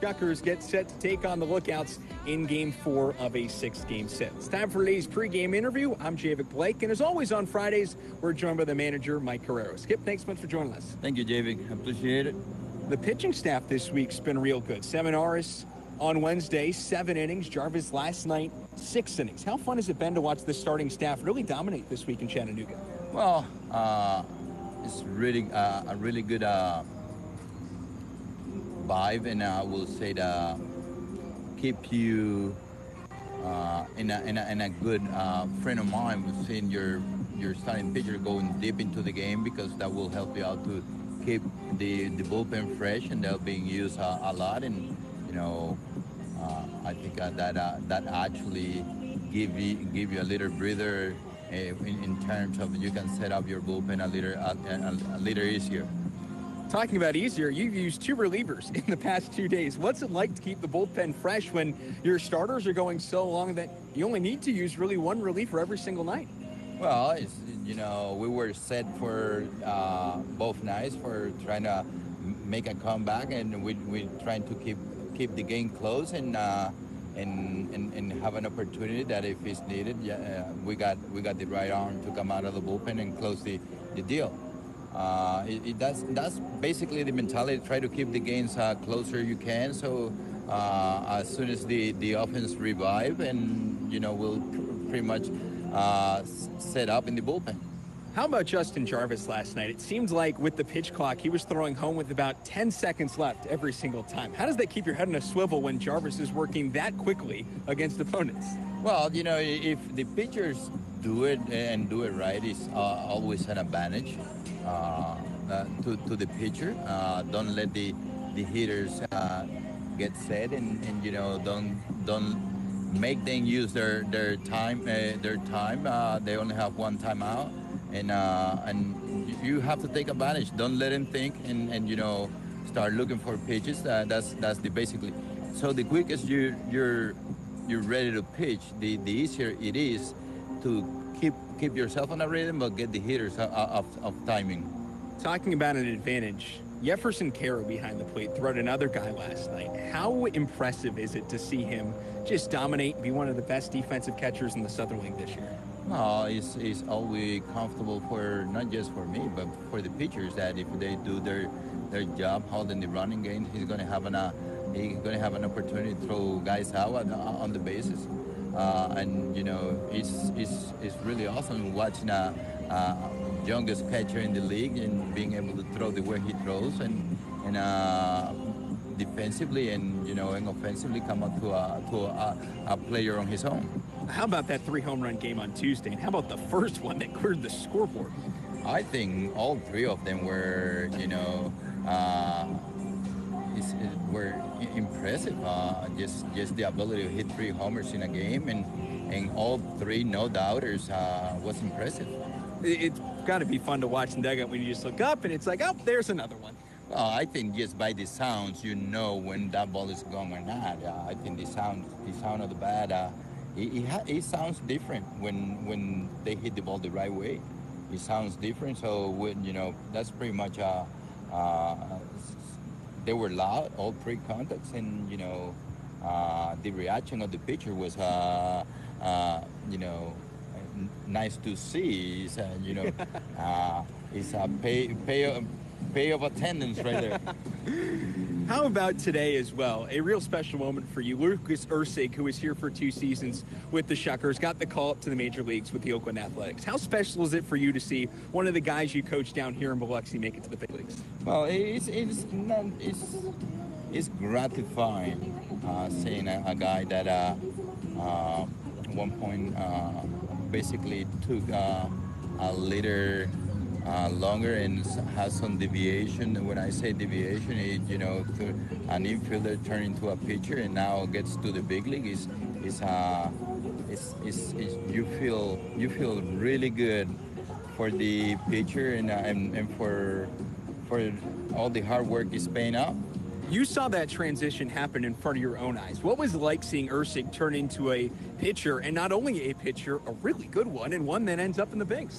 Shuckers get set to take on the Lookouts in Game 4 of a 6-game set. It's time for today's pregame interview. I'm Javik Blake, and as always on Fridays, we're joined by the manager, Mike Carrero. Skip, thanks so much for joining us. Thank you, Javik. I appreciate it. The pitching staff this week's been real good. Seminaris on Wednesday, 7 innings. Jarvis last night, 6 innings. How fun has it been to watch the starting staff really dominate this week in Chattanooga? Well, it's really a really good vibe, and I will say that keep you in a good frame of mind with seeing your starting pitcher going deep into the game, because that will help you out to keep the bullpen fresh, and they're being used a lot. And I think that actually give you a little breather in terms of you can set up your bullpen a little easier. Talking about easier, you've used 2 relievers in the past 2 days. What's it like to keep the bullpen fresh when your starters are going so long that you only need to use really 1 reliever every single night? Well, we were set for both nights for trying to make a comeback, and we trying to keep the game close and have an opportunity that if it's needed, we got the right arm to come out of the bullpen and close the deal. That's basically the mentality. Try to keep the games closer you can. So as soon as the offense revive, and we'll pretty much set up in the bullpen. How about Justin Jarvis last night? It seemed like with the pitch clock, he was throwing home with about 10 seconds left every single time. How does that keep your head on a swivel when Jarvis is working that quickly against opponents? Well, if the pitchers do it and do it right, it's always an advantage to the pitcher. Don't let the hitters get set, and don't make them use their time. They only have 1 timeout, and you have to take advantage. Don't let them think and start looking for pitches. That's the basically. So the quickest you're ready to pitch, the easier it is to keep yourself on a rhythm, but get the hitters of timing. Talking about an advantage, Jefferson Caro behind the plate threw out another guy last night. How impressive is it to see him just dominate and be one of the best defensive catchers in the Southern League this year? It's always comfortable for not just for me, but for the pitchers, that if they do their job holding the running game, he's going to have an opportunity to throw guys out on the bases. And it's really awesome watching a youngest catcher in the league and being able to throw the way he throws, and defensively and offensively come up to a player on his own. How about that 3 home run game on Tuesday? And how about the first one that cleared the scoreboard? I think all 3 of them were were impressive. Just the ability to hit 3 homers in a game, and all 3 no doubters was impressive. It's got to be fun to watch in dugout when you just look up and it's like, oh, there's another one. Well, I think just by the sounds, when that ball is gone or not. I think the sound of the bat, it sounds different when they hit the ball the right way. It sounds different. So that's pretty much they were loud, all 3 contacts, and the reaction of the pitcher was nice to see. It's a pay of attendance right there. How about today as well? A real special moment for you. Lucas Erceg, who was here for 2 seasons with the Shuckers, got the call up to the major leagues with the Oakland Athletics. How special is it for you to see one of the guys you coach down here in Biloxi make it to the big leagues? Well, it's gratifying seeing a guy that at one point basically took a little longer and has some deviation. When I say deviation, an infielder turned into a pitcher and now gets to the big league. You feel really good for the pitcher and for all the hard work is paying off. You saw that transition happen in front of your own eyes. What was it like seeing Erceg turn into a pitcher, and not only a pitcher, a really good one, and one that ends up in the bigs?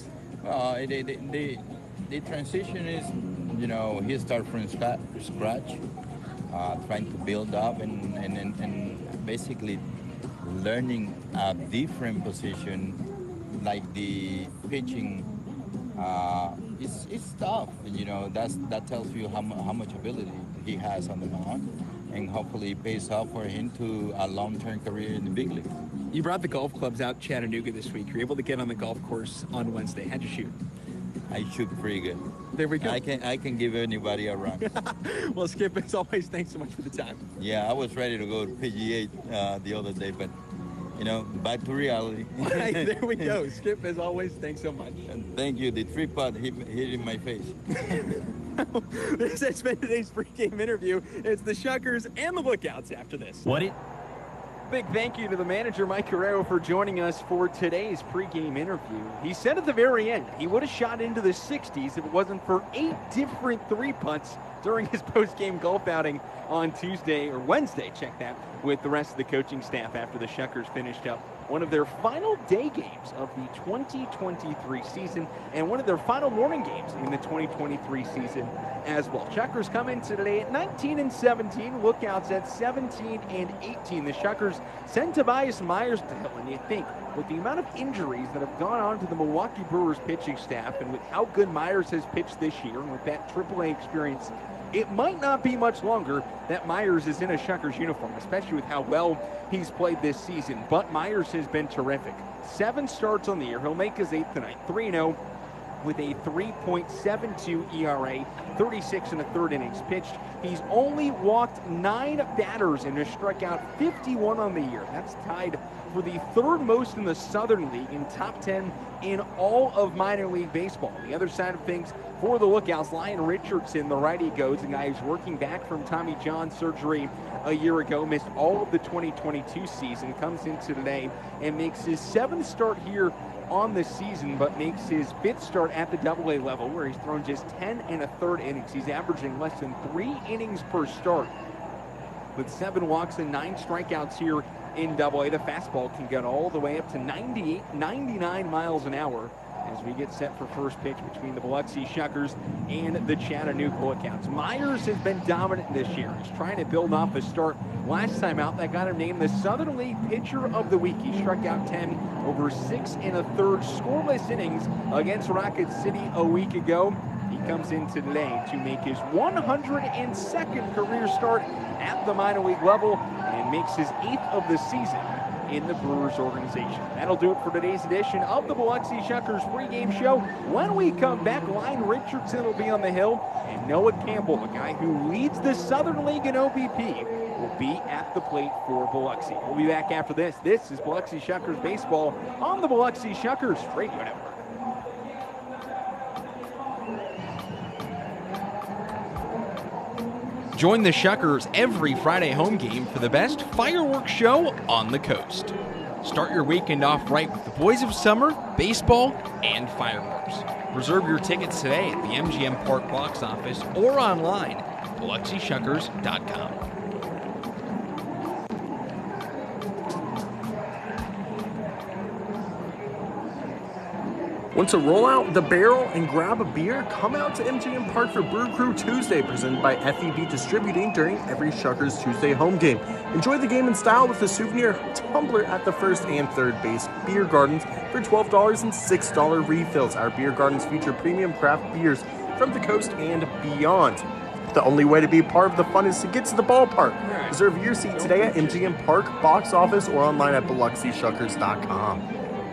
The transition is, he started from scratch. trying to build up and basically learning a different position, like the pitching. It's tough, that tells you how much ability he has on the mound, and hopefully it pays off for him to a long-term career in the big league. You brought the golf clubs out Chattanooga this week. You're able to get on the golf course on Wednesday. How'd you shoot? I shoot pretty good. There we go. I can give anybody a run. Well, Skip, as always, thanks so much for the time. Yeah, I was ready to go to PGA the other day, but back to reality. There we go. Skip, as always, thanks so much. And thank you. The 3-putt hit in my face. This has been today's pregame interview. It's the Shuckers and the Lookouts after this. Big thank you to the manager, Mike Guerrero, for joining us for today's pregame interview. He said at the very end he would have shot into the 60s if it wasn't for 8 different 3-putts during his post-game golf outing on Wednesday, check that, with the rest of the coaching staff after the Shuckers finished up one of their final day games of the 2023 season and one of their final morning games in the 2023 season as well. Shuckers come into today at 19-17, Lookouts at 17-18. The Shuckers send Tobias Myers to Hill, and you think with the amount of injuries that have gone on to the Milwaukee Brewers pitching staff and with how good Myers has pitched this year and with that AAA experience, it might not be much longer that Myers is in a Shuckers uniform, especially with how well he's played this season. But Myers has been terrific. 7 starts on the year. He'll make his 8th tonight. 3-0 with a 3.72 ERA, 36 and a third innings pitched. He's only walked 9 batters and has struck out 51 on the year. That's tied for the 3rd most in the Southern League and top 10 in all of minor league baseball. The other side of things for the Lookouts, Lyon Richardson, the righty goes, a guy who's working back from Tommy John surgery a year ago, missed all of the 2022 season, comes into today and makes his 7th start here on the season, but makes his 5th start at the AA level, where he's thrown just 10 and a third innings. He's averaging less than 3 innings per start with 7 walks and 9 strikeouts here in AA. The fastball can get all the way up to 99 miles an hour as we get set for first pitch between the Biloxi Shuckers and the Chattanooga Lookouts. Myers has been dominant this year. He's trying to build off a start last time out that got him named the Southern League Pitcher of the Week. He struck out 10 over 6 and a third scoreless innings against Rocket City a week ago. He comes into today to make his 102nd career start at the minor league level and makes his 8th of the season in the Brewers organization. That'll do it for today's edition of the Biloxi Shuckers pregame show. When we come back, Lyon Richardson will be on the hill, and Noah Campbell, the guy who leads the Southern League in OBP, will be at the plate for Biloxi. We'll be back after this. This is Biloxi Shuckers baseball on the Biloxi Shuckers Radio Network. Join the Shuckers every Friday home game for the best fireworks show on the coast. Start your weekend off right with the Boys of Summer, baseball, and fireworks. Reserve your tickets today at the MGM Park box office or online at BiloxiShuckers.com. Want to roll out the barrel and grab a beer? Come out to MGM Park for Brew Crew Tuesday, presented by FEB Distributing during every Shuckers Tuesday home game. Enjoy the game in style with a souvenir tumbler at the first and third base beer gardens for $12 and $6 refills. Our beer gardens feature premium craft beers from the coast and beyond. The only way to be part of the fun is to get to the ballpark. Reserve your seat today at MGM Park box office or online at BiloxiShuckers.com.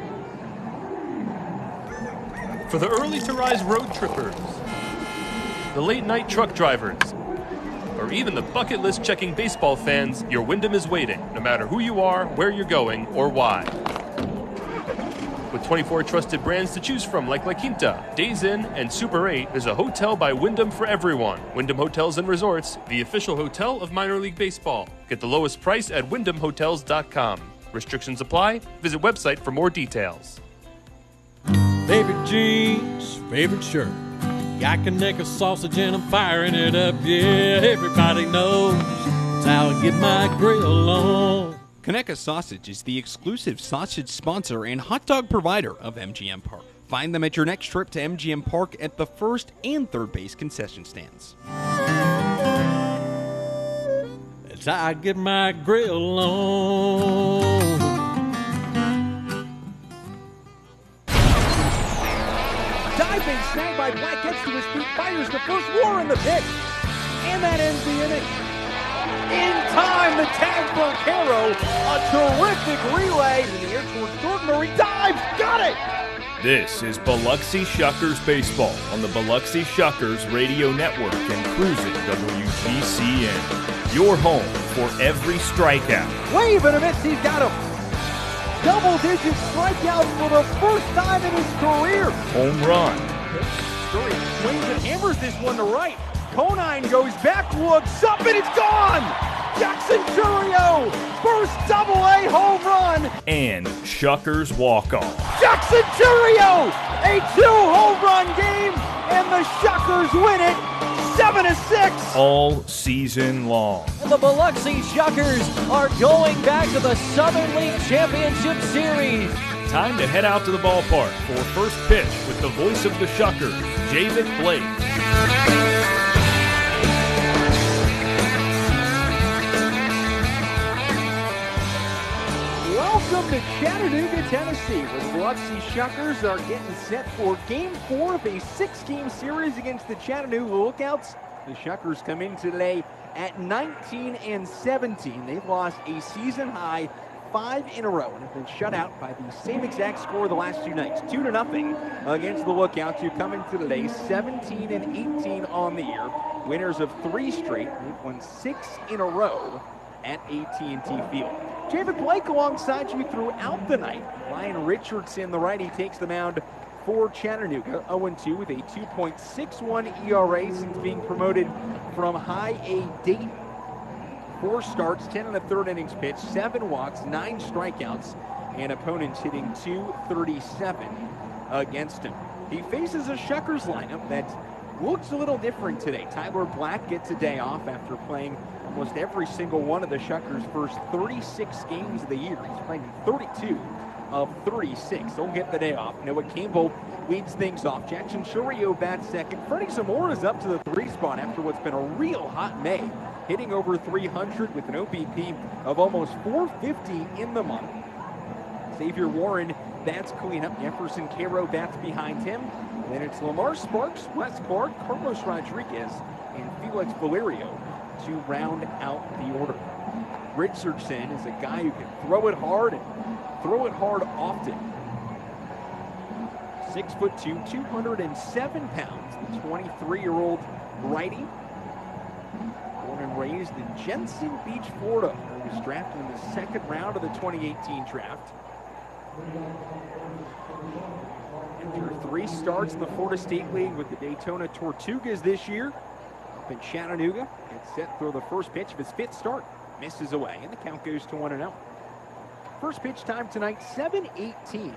For the early-to-rise road trippers, the late-night truck drivers, or even the bucket list checking baseball fans, your Wyndham is waiting, no matter who you are, where you're going, or why. With 24 trusted brands to choose from like La Quinta, Days Inn, and Super 8, there's a hotel by Wyndham for everyone. Wyndham Hotels and Resorts, the official hotel of minor league baseball. Get the lowest price at WyndhamHotels.com. Restrictions apply. Visit website for more details. Favorite jeans, favorite shirt. Got Conecuh sausage and I'm firing it up. Yeah, everybody knows that's how I get my grill on. Conecuh Sausage is the exclusive sausage sponsor and hot dog provider of MGM Park. Find them at your next trip to MGM Park at the first and third base concession stands. It's how I get my grill on. Diving snag by Black, gets to his feet, fires the first, War in the pitch. And that ends the inning. In time, the tag for Caro. A terrific relay. In the air towards Jordan Murray. Dives, got it! This is Biloxi Shuckers Baseball on the Biloxi Shuckers Radio Network and Cruising WGCN. Your home for every strikeout. Wave and a miss, he's got him. Double-digit strikeouts for the first time in his career. Home run. Curry swings and hammers this one to right. Conine goes back, looks up, and it's gone! Jackson Chourio, first double-A home run! And Shuckers walk-off. Jackson Chourio, a 2-home run game, and the Shuckers win it 7-6. All season long. And the Biloxi Shuckers are going back to the Southern League Championship Series. Time to head out to the ballpark for first pitch with the voice of the Shuckers, Javid Blake. Welcome to Chattanooga, Tennessee, where the Biloxi Shuckers are getting set for Game 4 of a 6-game series against the Chattanooga Lookouts. The Shuckers come in today at 19-17. They've lost a season-high 5 in a row and have been shut out by the same exact score the last 2 nights, 2-0 against the Lookouts, who come into today 17-18 on the year. Winners of 3 straight. They've won 6 in a row at AT&T Field. Javid Blake alongside you throughout the night. Ryan Richardson, the righty, takes the mound for Chattanooga. 0-2 with a 2.61 ERA since being promoted from High A date. 4 starts, 10 1/3 innings pitched, 7 walks, 9 strikeouts, and opponents hitting .237 against him. He faces a Shuckers lineup that looks a little different today. Tyler Black gets a day off after playing almost every single one of the Shuckers' first 36 games of the year. He's playing 32 of 36. He'll get the day off. Noah Campbell leads things off. Jackson Chourio bats second. Freddie Zamora is up to the 3 spot after what's been a real hot May, hitting over 300 with an OBP of almost 450 in the month. Xavier Warren bats cleanup. Jefferson Caro bats behind him. Then it's Lamar Sparks, Wes Clark, Carlos Rodriguez, and Felix Valerio to round out the order. Richardson is a guy who can throw it hard and throw it hard often. 6'2", 207 pounds, the 23-year-old righty. Born and raised in Jensen Beach, Florida. He was drafted in the 2nd round of the 2018 draft. After 3 starts in the Florida State League with the Daytona Tortugas this year, up in Chattanooga, gets set for the first pitch of his 5th start. Misses away, and the count goes to 1-0. First pitch time tonight, 7:18.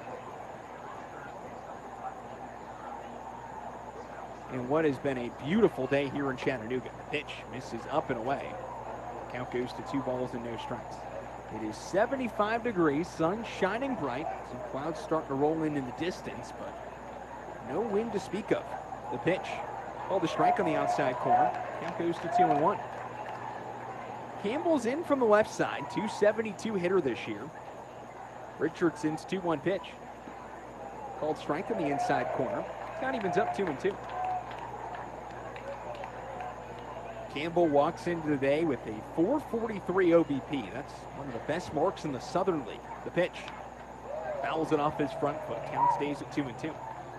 And what has been a beautiful day here in Chattanooga. The pitch misses up and away. Count goes to 2 balls and no strikes. It is 75 degrees, sun shining bright. Some clouds starting to roll in the distance, but no wind to speak of. The pitch, called a strike on the outside corner. Count goes to 2-1. Campbell's in from the left side, 272 hitter this year. Richardson's 2-1 pitch. Called strike on the inside corner. Count evens up 2-2. Campbell walks into the day with a 443 OBP. That's one of the best marks in the Southern League. The pitch fouls it off his front foot. Count stays at 2-2.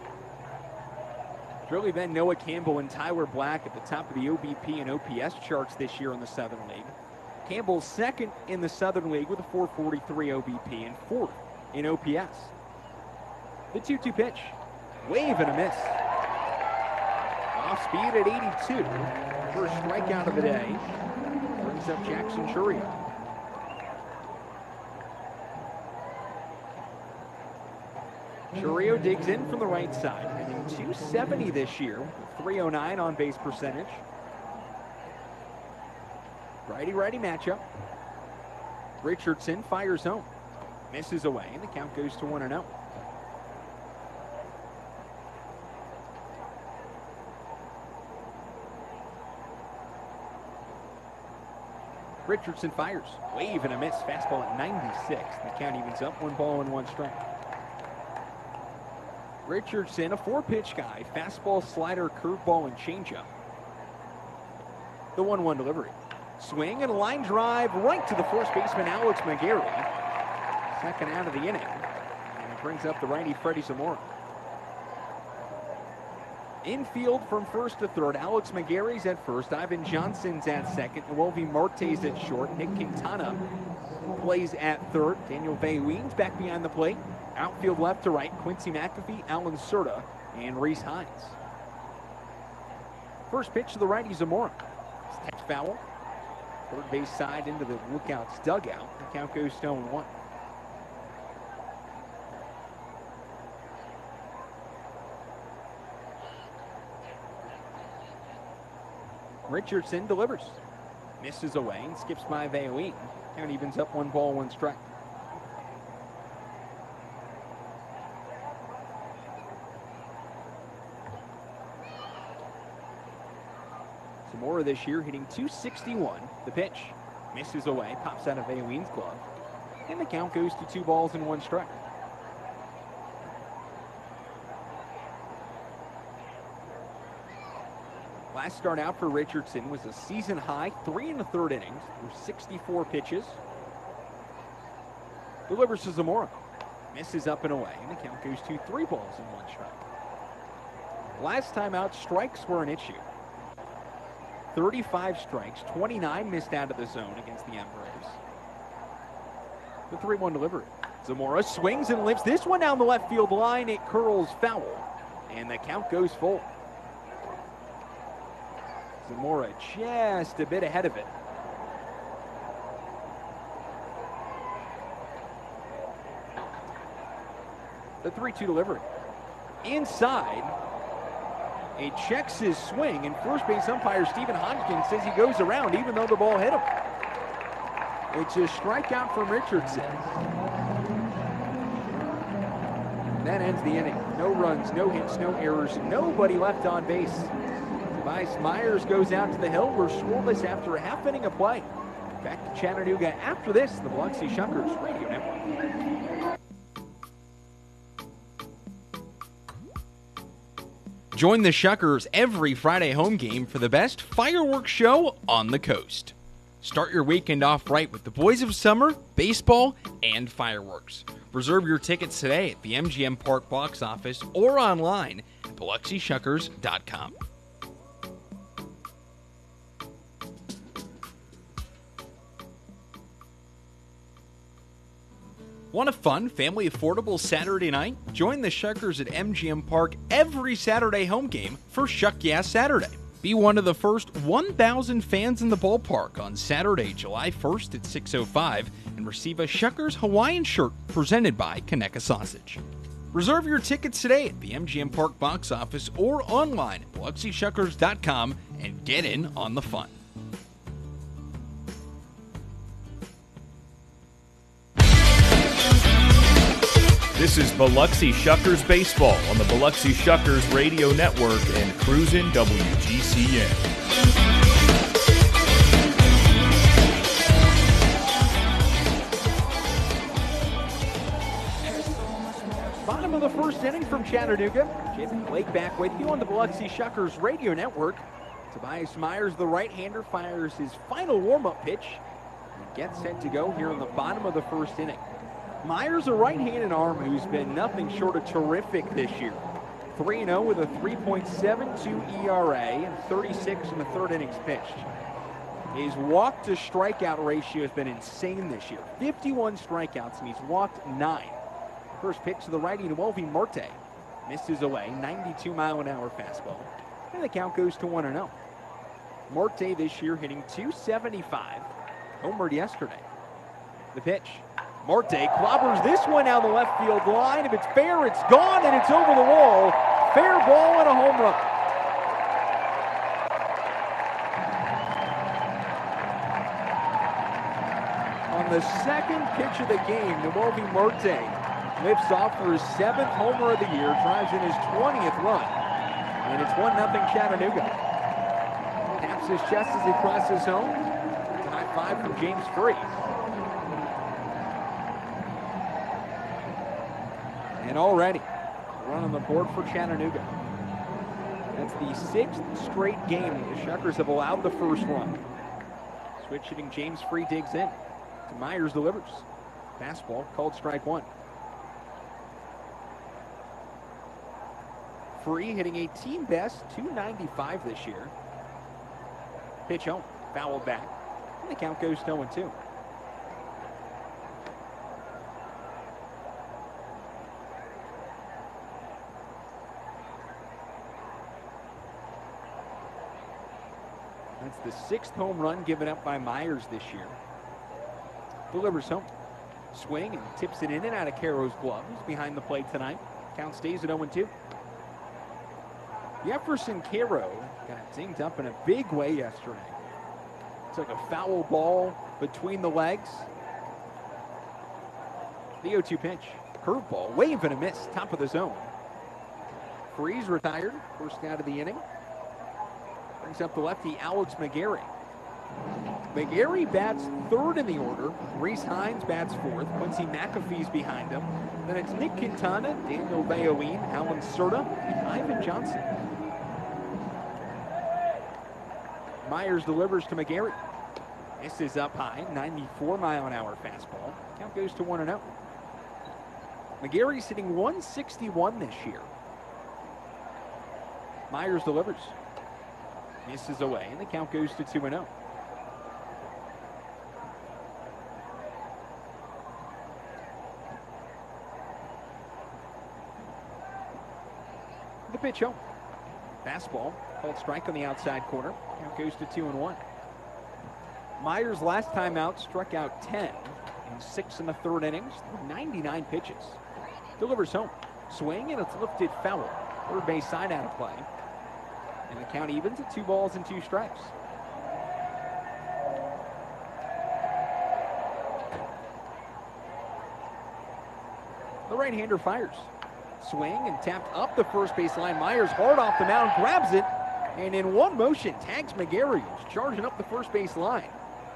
It's really been Noah Campbell and Tyler Black at the top of the OBP and OPS charts this year in the Southern League. Campbell's 2nd in the Southern League with a 443 OBP and 4th in OPS. The 2-2 pitch. Wave and a miss. Off speed at 82. First strikeout of the day. Brings up Jackson Chourio. Chourio digs in from the right side. Hitting .270 this year. 309 on base percentage. Righty-righty matchup. Richardson fires home. Misses away, and the count goes to 1-0. Richardson fires. Wave and a miss. Fastball at 96. The count evens up. 1 ball and 1 strike. Richardson, a 4-pitch guy. Fastball, slider, curveball, and changeup. The 1-1 delivery. Swing and a line drive right to the first baseman, Alex McGarry. Second out of the inning. And it brings up the righty, Freddie Zamora. Infield from first to third. Alex McGarry's at first. Ivan Johnson's at second. Noelvi Marte's at short. Nick Quintana plays at third. Daniel Vaughns back behind the plate. Outfield left to right. Quincy McAfee, Alan Serta, and Reese Hines. First pitch to the righty, Zamora. It's foul. Third base side into the Lookouts dugout. The count goes to 0-1. Richardson delivers. Misses away and skips by Vaughn. Count evens up. 1 ball, 1 strike. Zamora this year hitting .261. The pitch misses away, pops out of Vaughn's glove. And the count goes to 2 balls and 1 strike. Last start out for Richardson was a season high 3 1/3 innings through 64 pitches. Delivers to Zamora. Misses up and away, and the count goes to 3 balls and 1 strike. Last time out, strikes were an issue. 35 strikes, 29 missed out of the zone against the Embraves. The 3-1 delivery. Zamora swings and lifts this one down the left field line. It curls foul, and the count goes full. Zamora just a bit ahead of it. The 3-2 delivery. Inside. He checks his swing, and first base umpire Stephen Hodgkin says he goes around even though the ball hit him. It's a strikeout from Richardson. That ends the inning. No runs, no hits, no errors, nobody left on base. Tobias Myers goes out to the hill. We're scoreless after a half inning of play. Back to Chattanooga after this, the Biloxi Shuckers Radio Network. Join the Shuckers every Friday home game for the best fireworks show on the coast. Start your weekend off right with the Boys of Summer, baseball, and fireworks. Reserve your tickets today at the MGM Park box office or online at BiloxiShuckers.com. Want a fun, family affordable Saturday night? Join the Shuckers at MGM Park every Saturday home game for Shuck Yeah Saturday. Be one of the first 1,000 fans in the ballpark on Saturday, July 1st at 6:05 and receive a Shuckers Hawaiian shirt presented by Conecuh Sausage. Reserve your tickets today at the MGM Park box office or online at BiloxiShuckers.com and get in on the fun. This is Biloxi Shuckers Baseball on the Biloxi Shuckers Radio Network and Cruisin' WGCN. Bottom of the first inning from Chattanooga. Jim Blake back with you on the Biloxi Shuckers Radio Network. Tobias Myers, the right-hander, fires his final warm-up pitch and gets set to go here in the bottom of the first inning. Myers, a right-handed arm who's been nothing short of terrific this year. 3-0 with a 3.72 ERA and 36 in the third innings pitched. His walk-to-strikeout ratio has been insane this year. 51 strikeouts, and he's walked 9. First pitch to the righty, Noelvi Marte. Misses away, 92-mile-an-hour fastball. And the count goes to 1-0. Marte this year hitting .275. Homered yesterday. The pitch. Marte clobbers this one down the left field line. If it's fair, it's gone, and it's over the wall. Fair ball and a home run. On the second pitch of the game, Noelvi Marte lifts off for his 7th homer of the year, drives in his 20th run, and it's 1-0 Chattanooga. Taps his chest as he crosses home. High 5 from James Free. And already, run on the board for Chattanooga. That's the 6th straight game the Shuckers have allowed the first run. Switch hitting James Free digs in. To Myers delivers. Fastball called strike 1. Free hitting a team best 295 this year. Pitch home, fouled back. And the count goes to 0-2. That's the 6th home run given up by Myers this year. Delivers home. Swing and tips it in and out of Caro's glove. He's behind the plate tonight. Count stays at 0-2. Jefferson Caro got dinged up in a big way yesterday. Took a foul ball between the legs. The 0-2 pitch. Curveball, wave and a miss, top of the zone. Freeze retired, first out of the inning. Brings up the lefty, Alex McGarry. McGarry bats 3rd in the order. Reese Hines bats 4th. Quincy McAfee's behind him. Then it's Nick Quintana, Daniel Bayoin, Alan Serta, and Ivan Johnson. Myers delivers to McGarry. This is up high, 94-mile-an-hour fastball. Count goes to 1-0. McGarry's hitting 161 this year. Myers delivers. Misses away, and the count goes to 2-0. The pitch home. Fastball, called strike on the outside corner. Count goes to 2-1. Myers last time out struck out 10 in 6 in the 3rd innings, 99 pitches. Delivers home. Swing, and it's lifted foul. 3rd base side out of play. And the count evens at 2 balls and 2 strikes. The right-hander fires. Swing and tapped up the first base line. Myers hard off the mound, grabs it, and in one motion tags McGarry, who's charging up the first base line.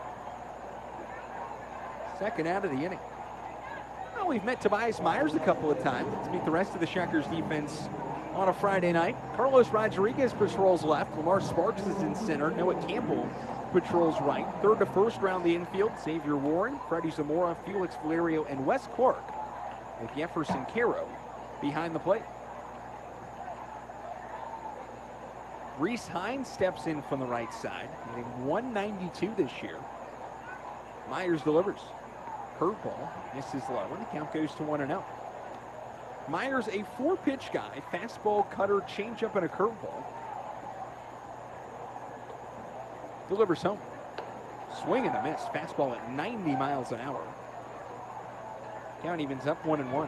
2nd out of the inning. Well, we've met Tobias Myers a couple of times. Let's meet the rest of the Shuckers defense on a Friday night. Carlos Rodriguez patrols left. Lamar Sparks is in center. Noah Campbell patrols right. 3rd to 1st round the infield. Xavier Warren, Freddie Zamora, Felix Valerio, and Wes Clark with Jefferson Caro behind the plate. Reese Hines steps in from the right side, hitting 192 this year. Myers delivers. Curveball misses low, and the count goes to 1-0. Myers, a 4-pitch guy, fastball, cutter, changeup, and a curveball. Delivers home. Swing and a miss. Fastball at 90 miles an hour. Count evens up 1-1.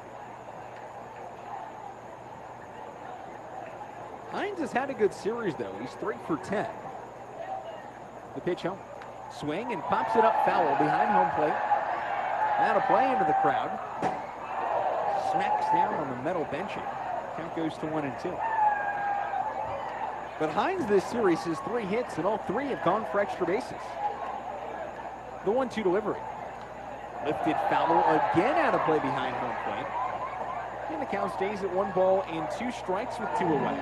Hines has had a good series, though. He's 3 for 10. The pitch home. Swing and pops it up foul behind home plate. Out of play into the crowd. Smacks down on the metal benching. Count goes to 1-2. But Hines this series has 3 hits, and all 3 have gone for extra bases. The 1-2 delivery. Lifted foul again out of play behind home plate. And the count stays at 1 ball and 2 strikes with 2 away.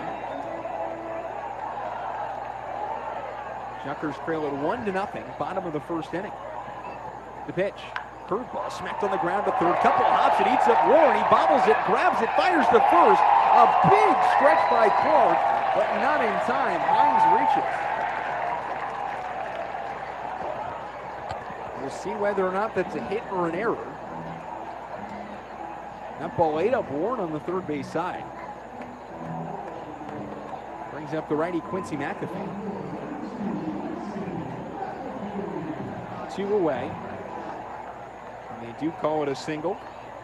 Shuckers trail at 1-0, bottom of the 1st inning. The pitch. Curveball smacked on the ground to 3rd. Couple of hops, it eats up Warren. He bobbles it, grabs it, fires to 1st. A big stretch by Clark, but not in time. Hines reaches. We'll see whether or not that's a hit or an error. That ball ate up Warren on the 3rd base side. Brings up the righty Quincy McAfee. 2 away. They do call it a single.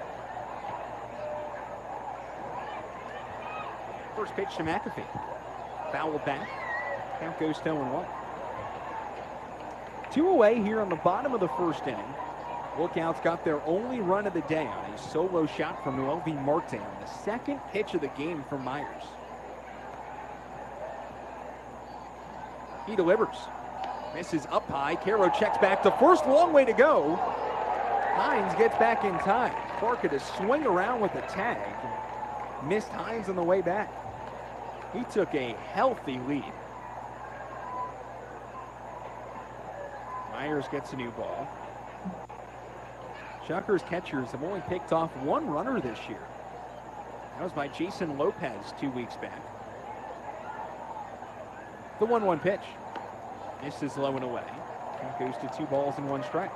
First pitch to McAfee. Fouled back. Count goes to 0-1. 2 away here on the bottom of the 1st inning. Lookouts got their only run of the day on a solo shot from Noel V. Marte on the 2nd pitch of the game from Myers. He delivers. Misses up high. Caro checks back to first. Long way to go. Hines gets back in time. Clark had to swing around with a tag. Missed Hines on the way back. He took a healthy lead. Myers gets a new ball. Shuckers catchers have only picked off one runner this year. That was by Jason Lopez 2 weeks back. The 1-1 pitch. Misses low and away. Count goes to 2 balls and 1 strike.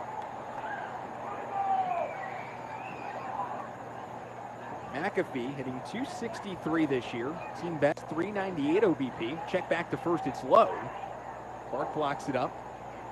McAfee hitting .263 this year. Team best .398 OBP. Check back to first, it's low. Clark blocks it up.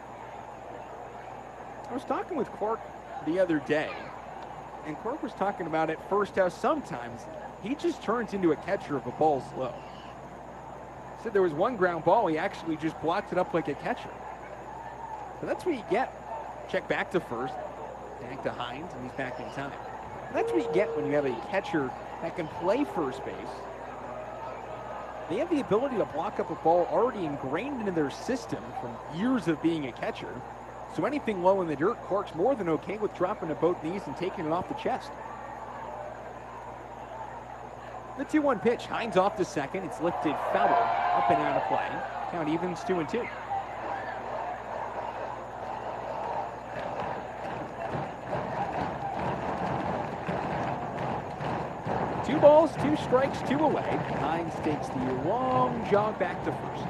I was talking with Clark the other day, and Clark was talking about at first how sometimes he just turns into a catcher if a ball's low. Said there was one ground ball, he actually just blocked it up like a catcher. But that's what you get. Check back to first, back to Hines, and he's back in time. And that's what you get when you have a catcher that can play first base. They have the ability to block up a ball already ingrained into their system from years of being a catcher. So anything low in the dirt, Clark's more than okay with dropping to both knees and taking it off the chest. The 2-1 pitch, Hines off to second. It's lifted foul, up and out of play. Count evens 2-2. Two balls, 2 strikes, 2 away. Hines takes the long jog back to first.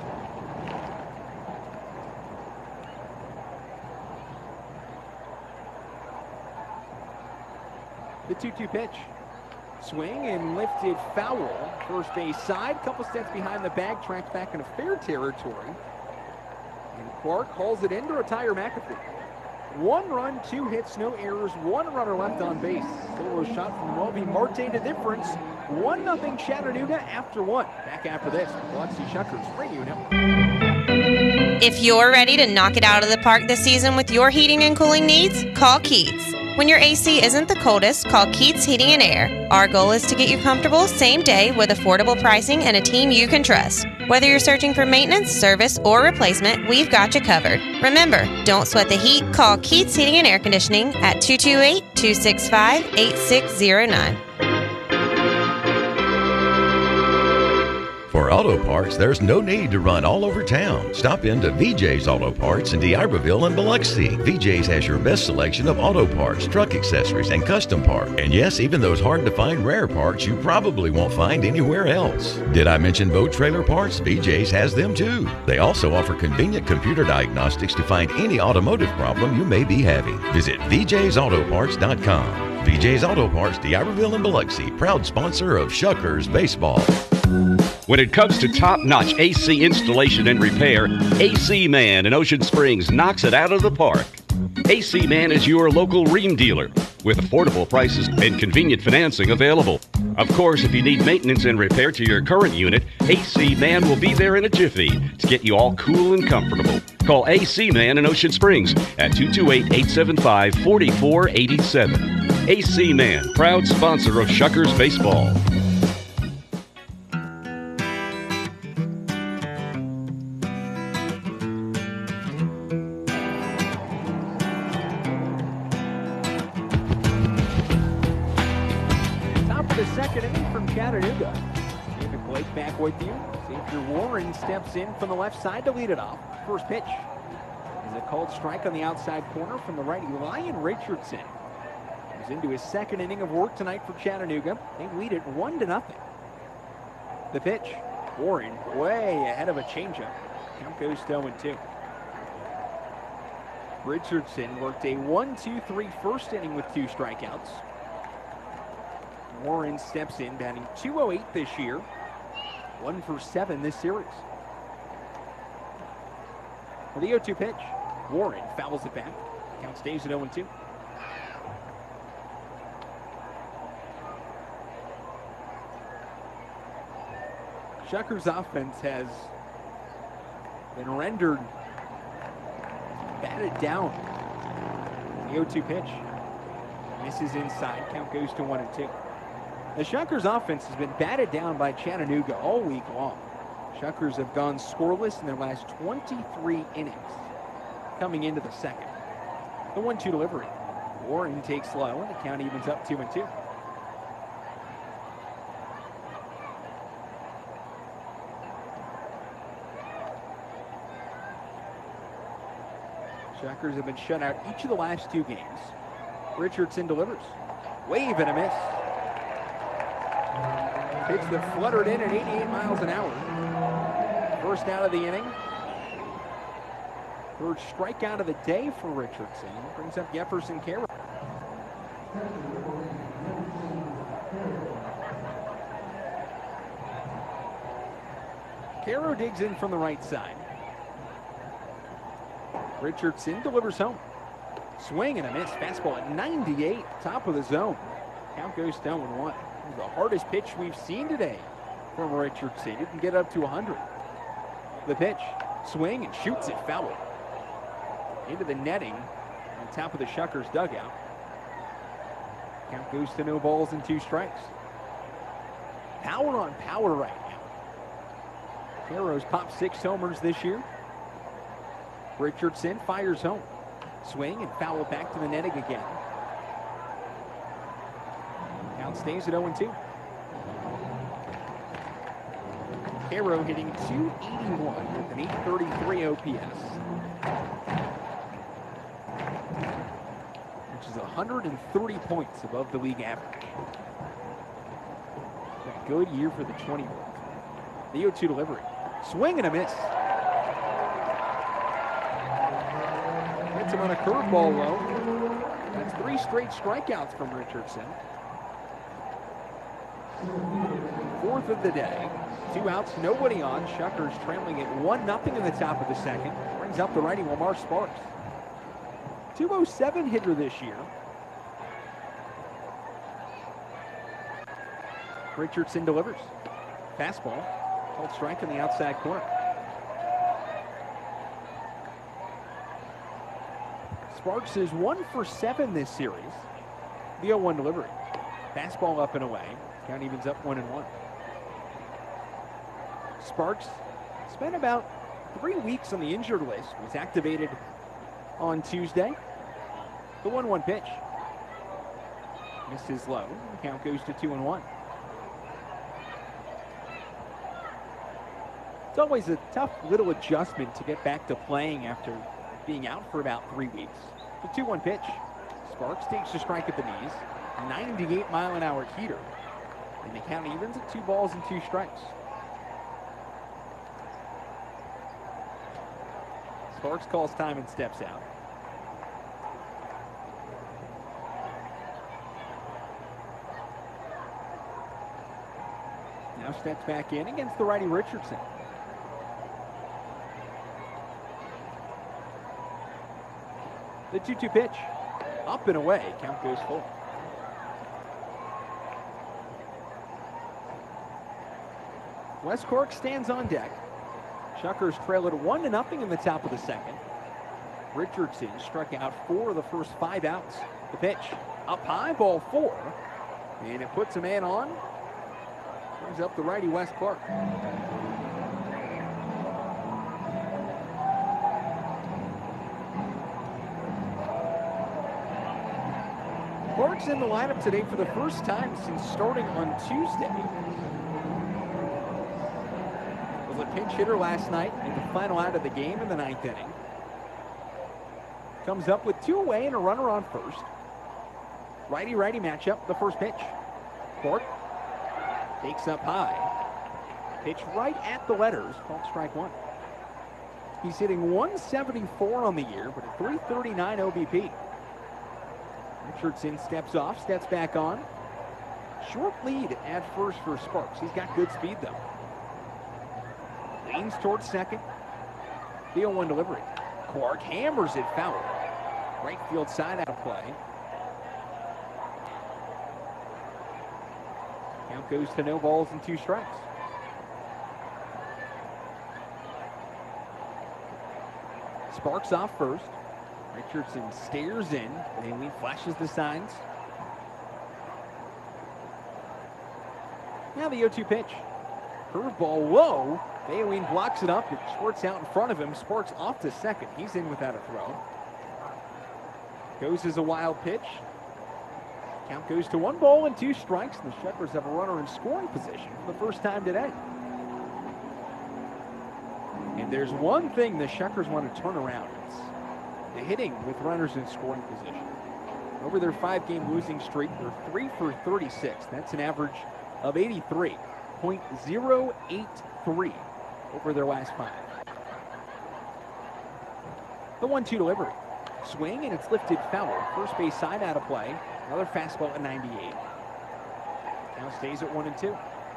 The 2-2 pitch. Swing and lifted foul. First base side, couple steps behind the bag, tracks back into fair territory. And Clark hauls it in to retire McAfee. 1 run, 2 hits, no errors, 1 runner left on base. Solo shot from Welby Marte, the difference. 1-0 Chattanooga after 1. Back after this, Biloxi Shuckers Radio Network. If you're ready to knock it out of the park this season with your heating and cooling needs, call Keats. When your AC isn't the coldest, call Keats Heating and Air. Our goal is to get you comfortable same day with affordable pricing and a team you can trust. Whether you're searching for maintenance, service, or replacement, we've got you covered. Remember, don't sweat the heat. Call Keats Heating and Air Conditioning at 228-265-8609. For auto parts, there's no need to run all over town. Stop into VJ's Auto Parts in D'Iberville and Biloxi. VJ's has your best selection of auto parts, truck accessories, and custom parts. And yes, even those hard-to-find rare parts you probably won't find anywhere else. Did I mention boat trailer parts? VJ's has them too. They also offer convenient computer diagnostics to find any automotive problem you may be having. Visit VJ'sAutoparts.com. VJ's Auto Parts, D'Iberville and Biloxi, proud sponsor of Shuckers Baseball. When it comes to top-notch AC installation and repair, AC Man in Ocean Springs knocks it out of the park. AC Man is your local Rheem dealer with affordable prices and convenient financing available. Of course, if you need maintenance and repair to your current unit, AC Man will be there in a jiffy to get you all cool and comfortable. Call AC Man in Ocean Springs at 228-875-4487. AC Man, proud sponsor of Shuckers Baseball. Chattanooga. David Blake back with you. Xavier Warren steps in from the left side to lead it off. First pitch is a called strike on the outside corner from the righty Ryan Richardson. He's into his 2nd inning of work tonight for Chattanooga. They lead it 1-0. The pitch, Warren way ahead of a changeup. Count goes to 0-2. Richardson worked a 1-2-3 first inning with 2 strikeouts. Warren steps in, batting .208 this year. 1 for 7 this series. For the 0-2 pitch, Warren fouls it back. Count stays at 0-2. Shuckers' offense has been rendered batted down. The 0-2 pitch misses inside. Count goes to 1-2. The Shuckers offense has been batted down by Chattanooga all week long. Shuckers have gone scoreless in their last 23 innings. coming into the second. The 1-2 delivery. Warren takes low, and the count evens up 2-2. Shockers have been shut out each of the last 2 games. Richardson delivers. Wave and a miss. Pitch that fluttered in at 88 miles an hour. First out of the inning. Third strikeout of the day for Richardson. Brings up Jefferson Caro. Caro digs in from the right side. Richardson delivers home. Swing and a miss. Fastball at 98, top of the zone. Count goes to 0-1. The hardest pitch we've seen today from Richardson. You can get up to 100. The pitch, swing and shoots it foul. Into the netting on top of the Shuckers dugout. Count goes to no balls and 2 strikes. Power on power right now. Caro's popped 6 homers this year. Richardson fires home. Swing and foul back to the netting again. Count stays at 0-2. Caro hitting .281 with an .833 OPS, which is 130 points above the league average. A good year for the 20-year-old. The 0-2 delivery. Swing and a miss. Hits him on a curveball low. That's 3 straight strikeouts from Richardson. 4th of the day. 2 outs, nobody on. Shuckers trailing at 1-0 in the top of the second. Brings up the righty Lamar Sparks. 207 hitter this year. Richardson delivers. Fastball. Called strike in the outside corner. Sparks is 1 for 7 this series. The 0-1 delivery. Fastball up and away. Count evens up 1-1. Sparks spent about 3 weeks on the injured list. Was activated on Tuesday. The 1-1 pitch. Misses low. The count goes to 2-1. It's always a tough little adjustment to get back to playing after being out for about 3 weeks. The 2-1 pitch. Sparks takes a strike at the knees. 98-mile-an-hour heater. And the count evens at 2 balls and 2 strikes. Sparks calls time and steps out. Now steps back in against the righty Richardson. The 2-2 pitch. Up and away. Count goes full. Wes Cork stands on deck. Shuckers trail at 1-0 in the top of the second. Richardson struck out 4 of the first 5 outs. The pitch up high, ball 4. And it puts a man on. Brings up the righty Wes Clark. Clark's in the lineup today for the first time since starting on Tuesday. Was a pinch hitter last night in the final out of the game in the 9th inning. Comes up with 2 away and a runner on first. Righty-righty matchup, the first pitch. Clark takes up high. Pitch right at the letters, called strike 1. He's hitting 174 on the year, but a 339 OBP. Richardson steps off, steps back on. Short lead at first for Sparks. He's got good speed, though. Leans towards second. The 0-1 delivery. Clark hammers it foul. Right field side out of play. Count goes to no balls and 2 strikes. Sparks off first. Richardson stares in. Bailey flashes the signs. Now the 0-2 pitch. Curveball low. Bayouin blocks it up. It Schwartz out in front of him. Sparks off to second. He's in without a throw. Goes as a wild pitch. Count goes to 1 ball and 2 strikes. And the Shuckers have a runner in scoring position for the first time today. And there's one thing the Shuckers want to turn around. It's the hitting with runners in scoring position. Over their 5-game losing streak, they're 3 for 36. That's an average of 83.083 over their last 5. The 1-2 delivery. Swing, and it's lifted foul. First base side out of play. Another fastball at 98. Now stays at 1-2.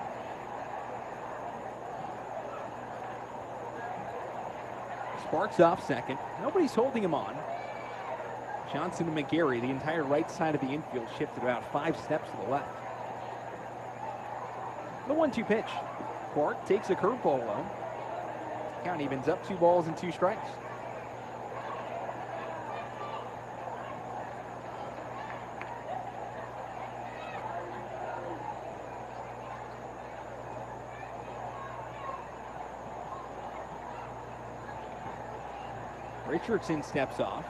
Sparks off second. Nobody's holding him on. Johnson and McGarry, the entire right side of the infield, shifted about 5 steps to the left. The 1-2 pitch. Clark takes a curveball low. Count evens up, 2 balls and 2 strikes. Richardson steps off.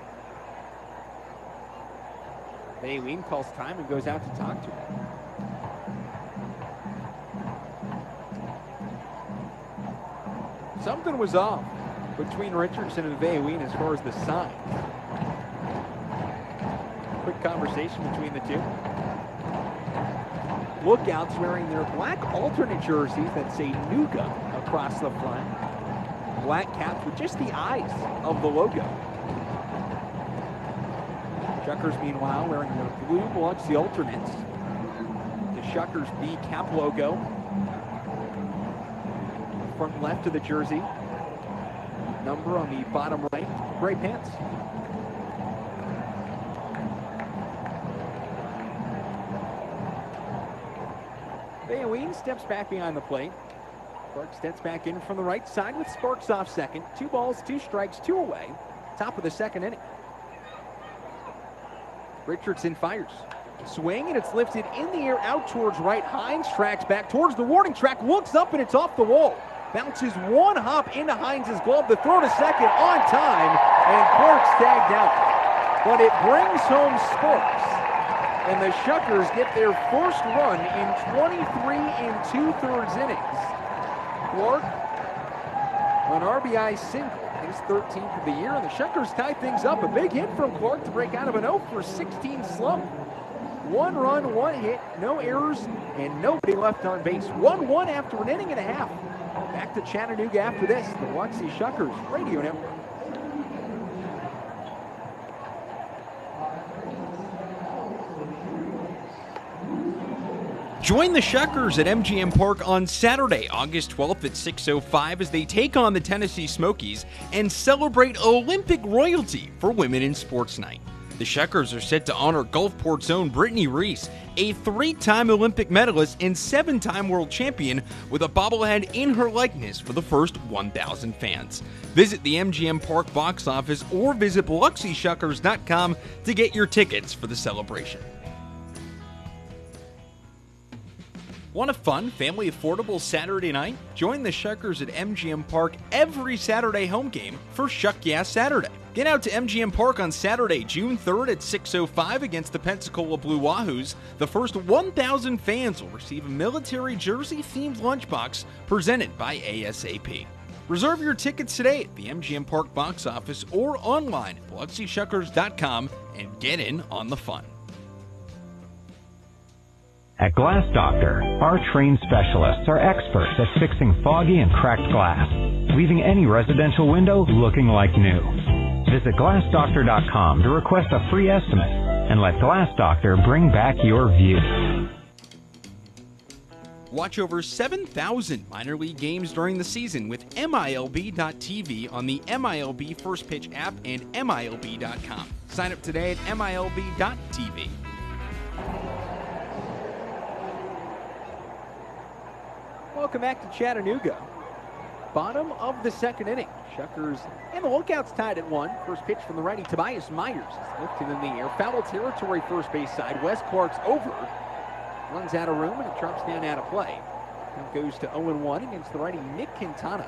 Bayouin calls time and goes out to talk to him. Something was off between Richardson and Bayouin as far as the sign. Quick conversation between the two. Lookouts wearing their black alternate jerseys that say Nuga across the front. Black caps with just the eyes of the logo. Shuckers, meanwhile, wearing their blue Biloxi alternates. The Shuckers B cap logo. Front left of the jersey. Number on the bottom right. Gray pants. Bayouin steps back behind the plate. Clark steps back in from the right side with Sparks off second. 2 balls, 2 strikes, 2 away. Top of the second inning. Richardson fires. Swing, and it's lifted in the air out towards right. Hines tracks back towards the warning track, looks up, and it's off the wall. Bounces 1 hop into Hines' glove. The throw to second on time, and Clark's tagged out. But it brings home Sparks. And the Shuckers get their first run in 23 2/3 innings. Clark, an RBI single, his 13th of the year, and the Shuckers tie things up. A big hit from Clark to break out of an 0 for 16 slump. 1 run, 1 hit, no errors, and nobody left on base. 1-1 after an inning and a half. Back to Chattanooga after this, the Biloxi Shuckers Radio Network. Join the Shuckers at MGM Park on Saturday, August 12th at 6:05 as they take on the Tennessee Smokies and celebrate Olympic royalty for Women in Sports Night. The Shuckers are set to honor Gulfport's own Brittany Reese, a 3-time Olympic medalist and 7-time world champion, with a bobblehead in her likeness for the first 1,000 fans. Visit the MGM Park box office or visit BiloxiShuckers.com to get your tickets for the celebration. Want a fun, family affordable Saturday night? Join the Shuckers at MGM Park every Saturday home game for Shuck Yeah Saturday. Get out to MGM Park on Saturday, June 3rd at 6:05 against the Pensacola Blue Wahoos. The first 1,000 fans will receive a military jersey-themed lunchbox presented by ASAP. Reserve your tickets today at the MGM Park box office or online at BiloxiShuckers.com and get in on the fun. At Glass Doctor, our trained specialists are experts at fixing foggy and cracked glass, leaving any residential window looking like new. Visit GlassDoctor.com to request a free estimate and let Glass Doctor bring back your view. Watch over 7,000 minor league games during the season with MILB.TV on the MILB First Pitch app and MILB.com. Sign up today at MILB.TV. Welcome back to Chattanooga. Bottom of the second inning. Shuckers and the Lookouts tied at 1. First pitch from the righty, Tobias Myers is lifted in the air. Foul territory, first base side. Wes Clark's over. Runs out of room and it drops down out of play. Count goes to 0-1 against the righty Nick Quintana.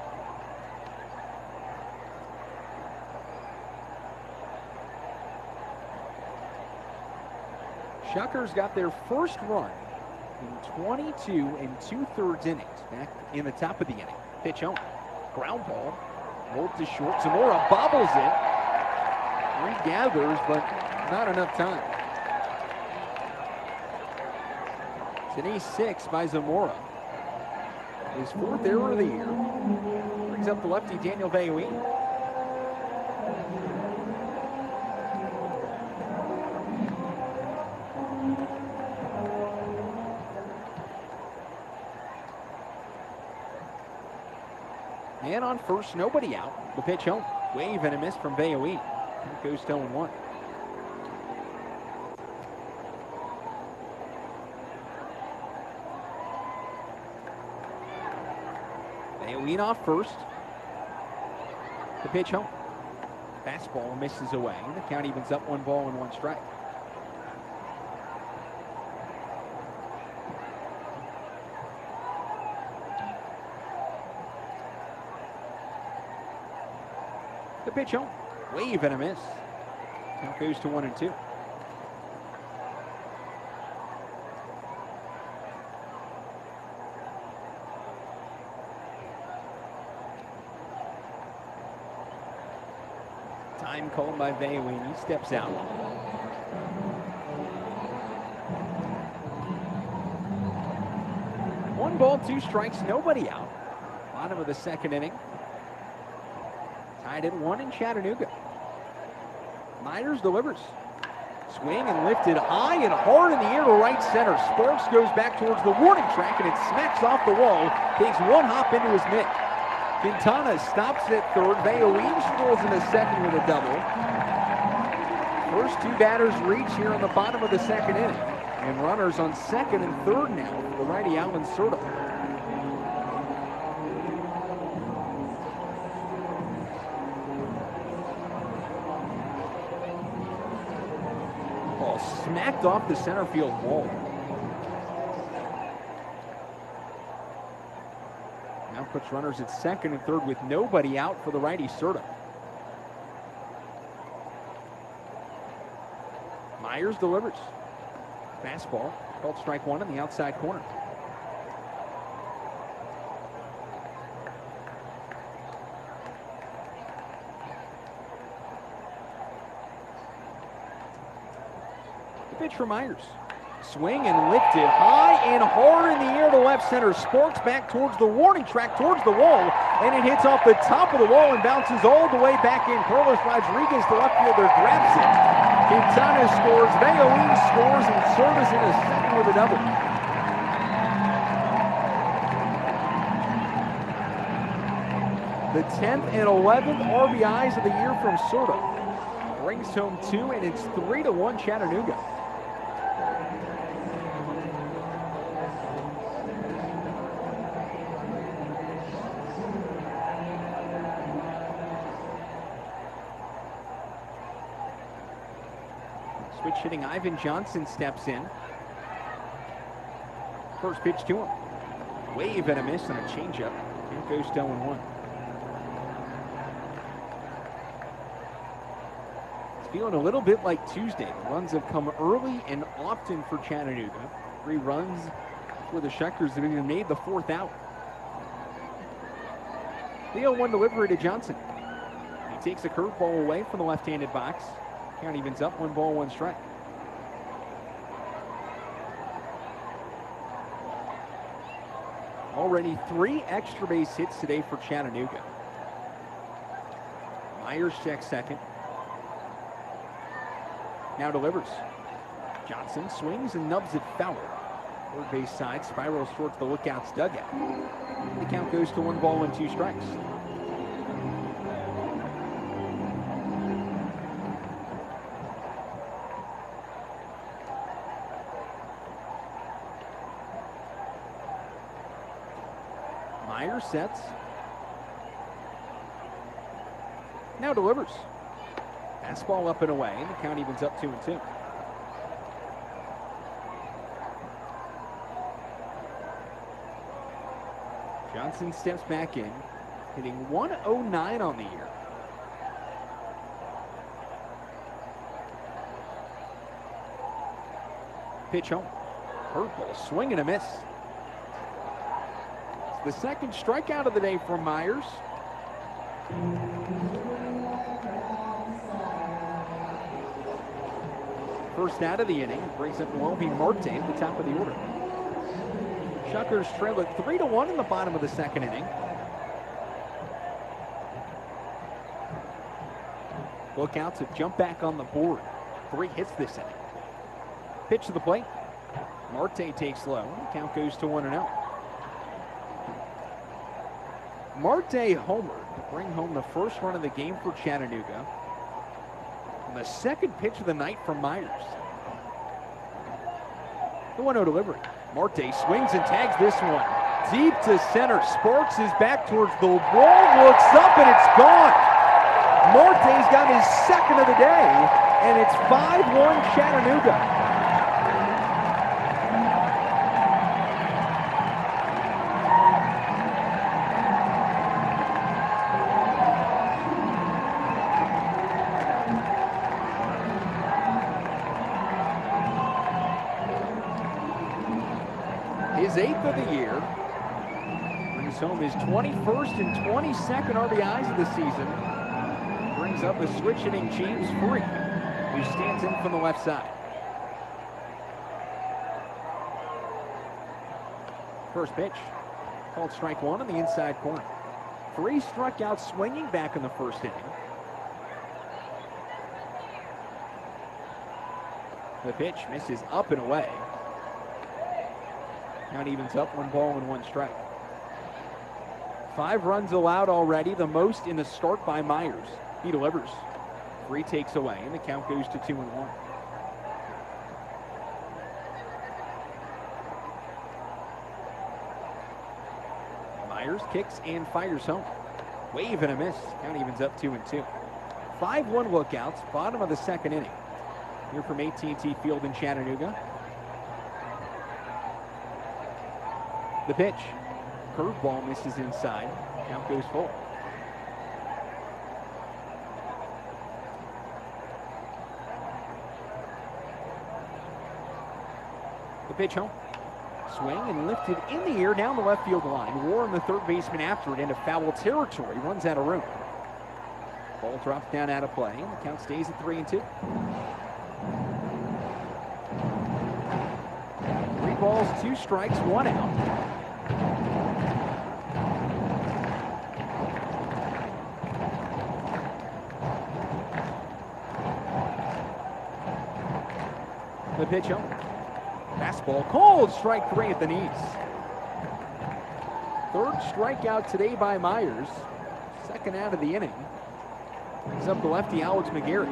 Shuckers got their first run in 22 2/3 innings, back in the top of the inning. Pitch on. Ground ball. Rolled to short. Zamora bobbles it. Regathers, but not enough time. Today's 6 by Zamora. His 4th error of the year. Brings up the lefty Daniel Bayoin. Man on first, nobody out. The pitch home. Wave and a miss from Bayoin. It goes to 0-1. Bayoin off first. The pitch home. Fastball misses away. The count evens up 1 ball and 1 strike. The pitch home. Wave and a miss. Count goes to 1-2. Time called by Bayoin. He steps out. One ball, 2 strikes, nobody out. Bottom of the 2nd inning. Tied at 1 in Chattanooga. Myers delivers. Swing and lifted high and hard in the air to right center. Sparks goes back towards the warning track and it smacks off the wall. Takes 1 hop into his mitt. Quintana stops at 3rd. Bayoin strolls into 2nd with a double. First 2 batters reach here in the bottom of the 2nd inning. And runners on 2nd and 3rd now for the righty Alan Serta. Smacked off the center field wall. Now puts runners at 2nd and 3rd with nobody out for the righty Serta. Myers delivers. Fastball called strike 1 in the outside corner. Pitch for Myers. Swing and lifted high and hard in the air to left center. Sparks back towards the warning track, towards the wall, and it hits off the top of the wall and bounces all the way back in. Carlos Rodriguez, the left fielder, grabs it. Quintana scores, Bayoin scores, and Serta's in a 2nd with a double. The 10th and 11th RBIs of the year from Serta. Brings home 2, and it's 3-1 Chattanooga. Switch hitting Ivan Johnson steps in. First pitch to him. Wave and a miss and a changeup. Here goes 0-1. Feeling a little bit like Tuesday. The runs have come early and often for Chattanooga. 3 runs for the Shuckers have even made the 4th out. The 0-1 delivery to Johnson. He takes a curveball away from the left-handed box. Count evens up 1 ball, 1 strike. Already 3 extra base hits today for Chattanooga. Myers checks 2nd. Now delivers. Johnson swings and nubs it foul. 3rd base side, spirals towards the Lookouts dugout. The count goes to 1 ball and 2 strikes. Myers sets. Now delivers. Fastball up and away, and the count evens up 2-2. Johnson steps back in, hitting 109 on the year. Pitch home. Curveball, swing and a miss. It's the second strikeout of the day for Myers. First out of the inning, brings up Noelvi Marte at the top of the order. Shuckers trail at 3-1 in the bottom of the second inning. Look out to jump back on the board. 3 hits this inning. Pitch to the plate. Marte takes low. Count goes to 1-0. Marte homered to bring home the first run of the game for Chattanooga. And the second pitch of the night from Myers. The 1-0 delivery. Marte swings and tags this one. Deep to center. Sparks is back towards the wall. Looks up and it's gone. Marte's got his second of the day. And it's 5-1 Chattanooga. His 8th of the year. Brings home his 21st and 22nd RBIs of the season. Brings up a switch hitting James Free, who stands in from the left side. First pitch, called strike 1 on the inside corner. Free struck out swinging back in the first inning. The pitch misses up and away. Count evens up, 1 ball and 1 strike. 5 runs allowed already, the most in the start by Myers. He delivers. Free takes away, and the count goes to 2-1. Myers kicks and fires home. Wave and a miss. Count evens up 2-2. 5-1 lookouts, bottom of the second inning. Here from AT&T Field in Chattanooga. The pitch. Curveball misses inside. Count goes full. The pitch home. Swing and lifted in the air down the left field line. Warren, the third baseman, after it into foul territory. Runs out of room. Ball drops down out of play. And the count stays at 3-2. 3 balls, 2 strikes, 1 out. The pitch home. Fastball called, strike 3 at the knees. Third strikeout today by Myers. Second out of the inning. Brings up the lefty Alex McGarry.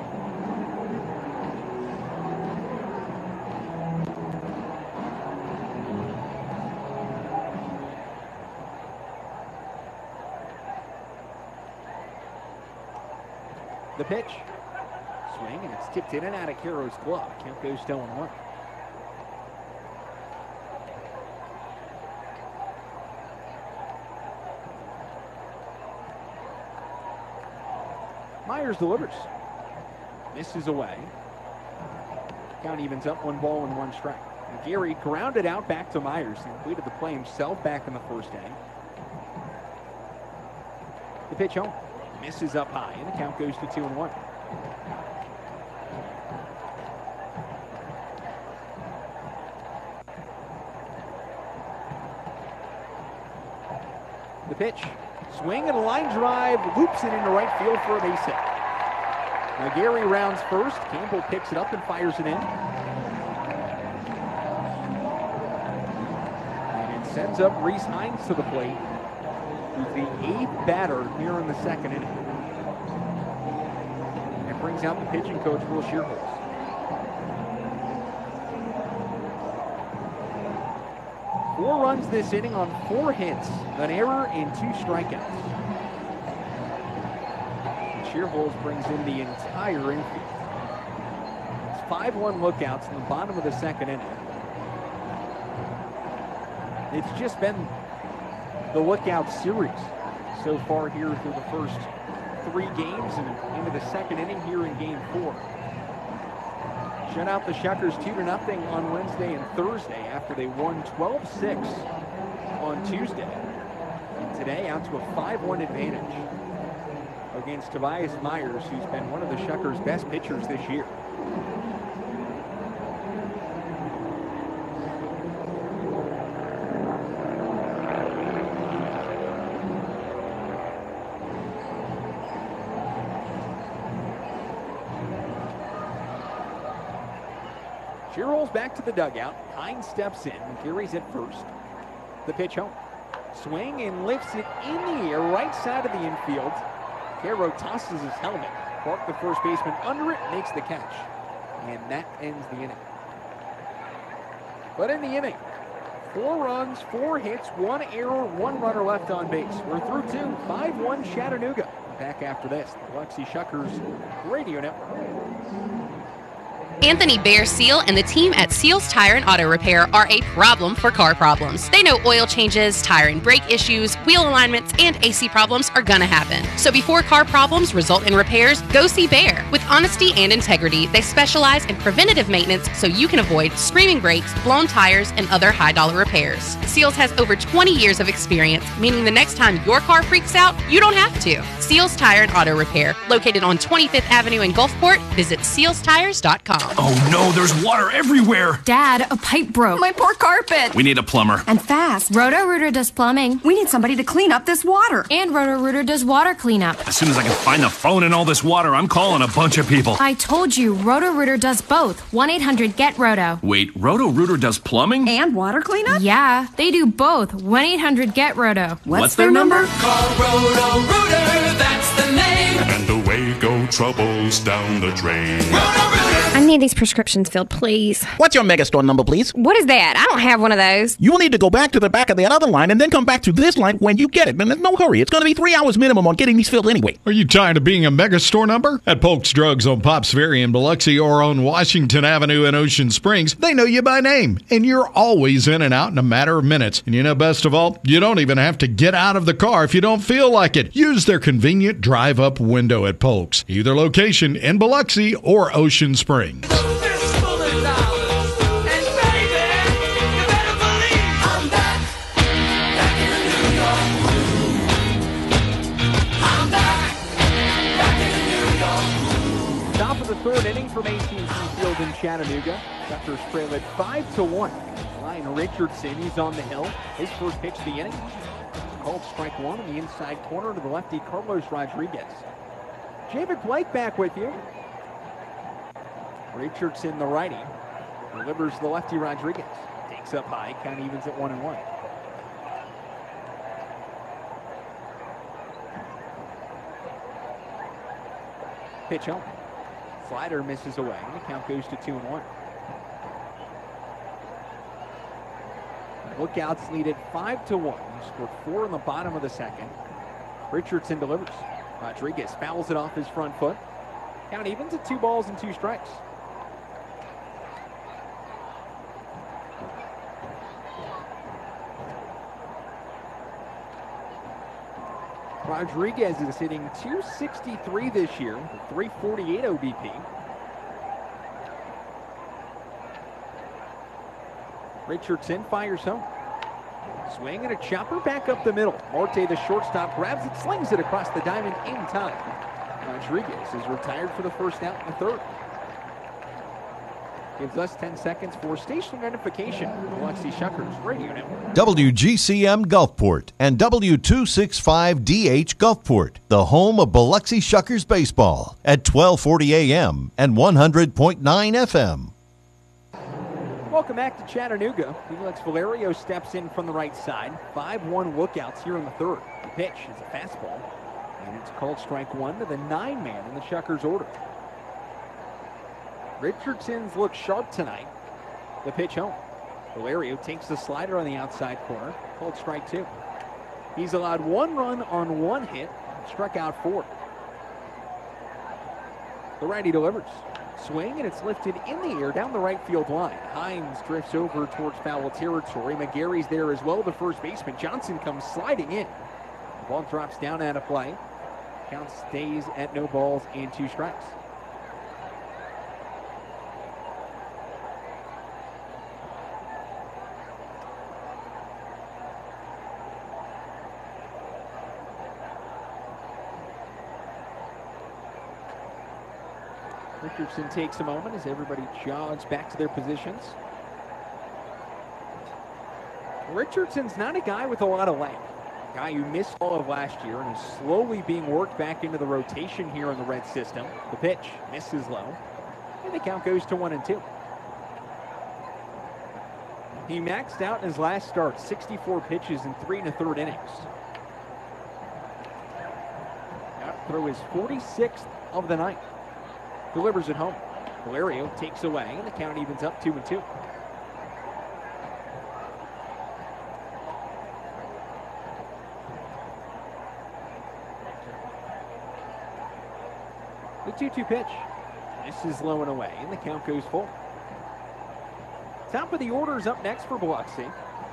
The pitch. Swing, and it's tipped in and out of Caro's glove. Count goes to 1-1. Myers delivers. Misses away. Count evens up, 1 ball and 1 strike. And Gary grounded out back to Myers. He completed the play himself back in the first inning. The pitch home. Misses up high, and the count goes to 2-1. The pitch. Swing and a line drive, loops it into right field for a base hit. McGarry rounds first. Campbell picks it up and fires it in. And it sends up Reese Hines to the plate, who's the 8th batter here in the second inning. And brings out the pitching coach, Will Shearholz. Four runs this inning on 4 hits, an error and 2 strikeouts. Shearholz brings in the entire infield. It's 5-1 lookouts in the bottom of the second inning. It's just been the Lookout series so far here through the first 3 games and into the second inning here in Game 4. Shut out the Shuckers 2-0 on Wednesday and Thursday after they won 12-6 on Tuesday. And today out to a 5-1 advantage against Tobias Myers, who's been one of the Shuckers' best pitchers this year. She rolls back to the dugout. Hines steps in and carries it first. The pitch home. Swing and lifts it in the air, right side of the infield. Caro tosses his helmet. Clark, the first baseman, under it, makes the catch. And that ends the inning. But in the inning, 4 runs, 4 hits, 1 error, 1 runner left on base. We're through 2, 5-1 Chattanooga. Back after this, the Biloxi Shuckers Radio Network. Anthony Bear Seal and the team at Seals Tire and Auto Repair are a problem for car problems. They know oil changes, tire and brake issues, wheel alignments, and AC problems are gonna happen. So before car problems result in repairs, go see Bear. With honesty and integrity, they specialize in preventative maintenance so you can avoid screaming brakes, blown tires, and other high-dollar repairs. Seals has over 20 years of experience, meaning the next time your car freaks out, you don't have to. Seals Tire and Auto Repair, located on 25th Avenue in Gulfport. Visit sealstires.com. Oh no, there's water everywhere! Dad, a pipe broke. My poor carpet! We need a plumber. And fast. Roto-Rooter does plumbing. We need somebody to clean up this water. And Roto-Rooter does water cleanup. As soon as I can find the phone in all this water, I'm calling a bunch of people. I told you, Roto-Rooter does both. 1-800-GET-ROTO. Wait, Roto-Rooter does plumbing? And water cleanup? Yeah, they do both. 1-800-GET-ROTO. What's their number? Call Roto-Rooter, that's the name. And away go troubles down the drain. I need these prescriptions filled, please. What's your Megastore number, please? What is that? I don't have one of those. You will need to go back to the back of that other line and then come back to this line when you get it. And there's no hurry. It's going to be 3 hours minimum on getting these filled anyway. Are you tired of being a Megastore number? At Polk's Drugs on Pops Ferry in Biloxi or on Washington Avenue in Ocean Springs, they know you by name. And you're always in and out in a matter of minutes. And you know, best of all, you don't even have to get out of the car if you don't feel like it. Use their convenient drive-up window at Polk's. Either location in Biloxi or Ocean Springs. Third inning from AT&T Field in Chattanooga. Shuckers trail it 5-1. Ryan Richardson, he's on the hill. His first pitch of the inning. Called strike 1 on the inside corner to the lefty Carlos Rodriguez. Javid Blake back with you. Richardson, the righty, delivers the lefty Rodriguez. Takes up high, count evens at 1-1. Pitch home. Slider misses away. The count goes to 2-1. Lookouts lead it 5-1. He scored 4 in the bottom of the second. Richardson delivers. Rodriguez fouls it off his front foot. Count evens at 2 balls and 2 strikes. Rodriguez is hitting .263 this year with .348 OBP. Richardson fires home. Swing and a chopper back up the middle. Marte, the shortstop, grabs it, slings it across the diamond in time. Rodriguez is retired for the first out in the third. Gives us 10 seconds for station identification. Biloxi Shuckers Radio Network. WGCM Gulfport and W265DH Gulfport, the home of Biloxi Shuckers baseball at 1240 AM and 100.9 FM. Welcome back to Chattanooga. Felix Valerio steps in from the right side. 5-1 Lookouts here in the third. The pitch is a fastball, and it's called strike 1 to the 9-man in the Shuckers order. Richardson's look sharp tonight. The pitch home. Valerio takes the slider on the outside corner. Called strike 2. He's allowed 1 run on 1 hit. Struck out 4. The righty delivers. Swing, and it's lifted in the air down the right field line. Hines drifts over towards foul territory. McGarry's there as well, the first baseman. Johnson comes sliding in. The ball drops down out of play. Count stays at no balls and 2 strikes. Richardson takes a moment as everybody jogs back to their positions. Richardson's not a guy with a lot of length. A guy who missed all of last year and is slowly being worked back into the rotation here in the Red system. The pitch misses low, and the count goes to 1-2. He maxed out in his last start, 64 pitches in 3 1/3 innings. Got through his 46th of the night. Delivers at home. Valerio takes away, and the count evens up 2-2. The 2-2 pitch. This is low and away, and the count goes full. Top of the order is up next for Biloxi.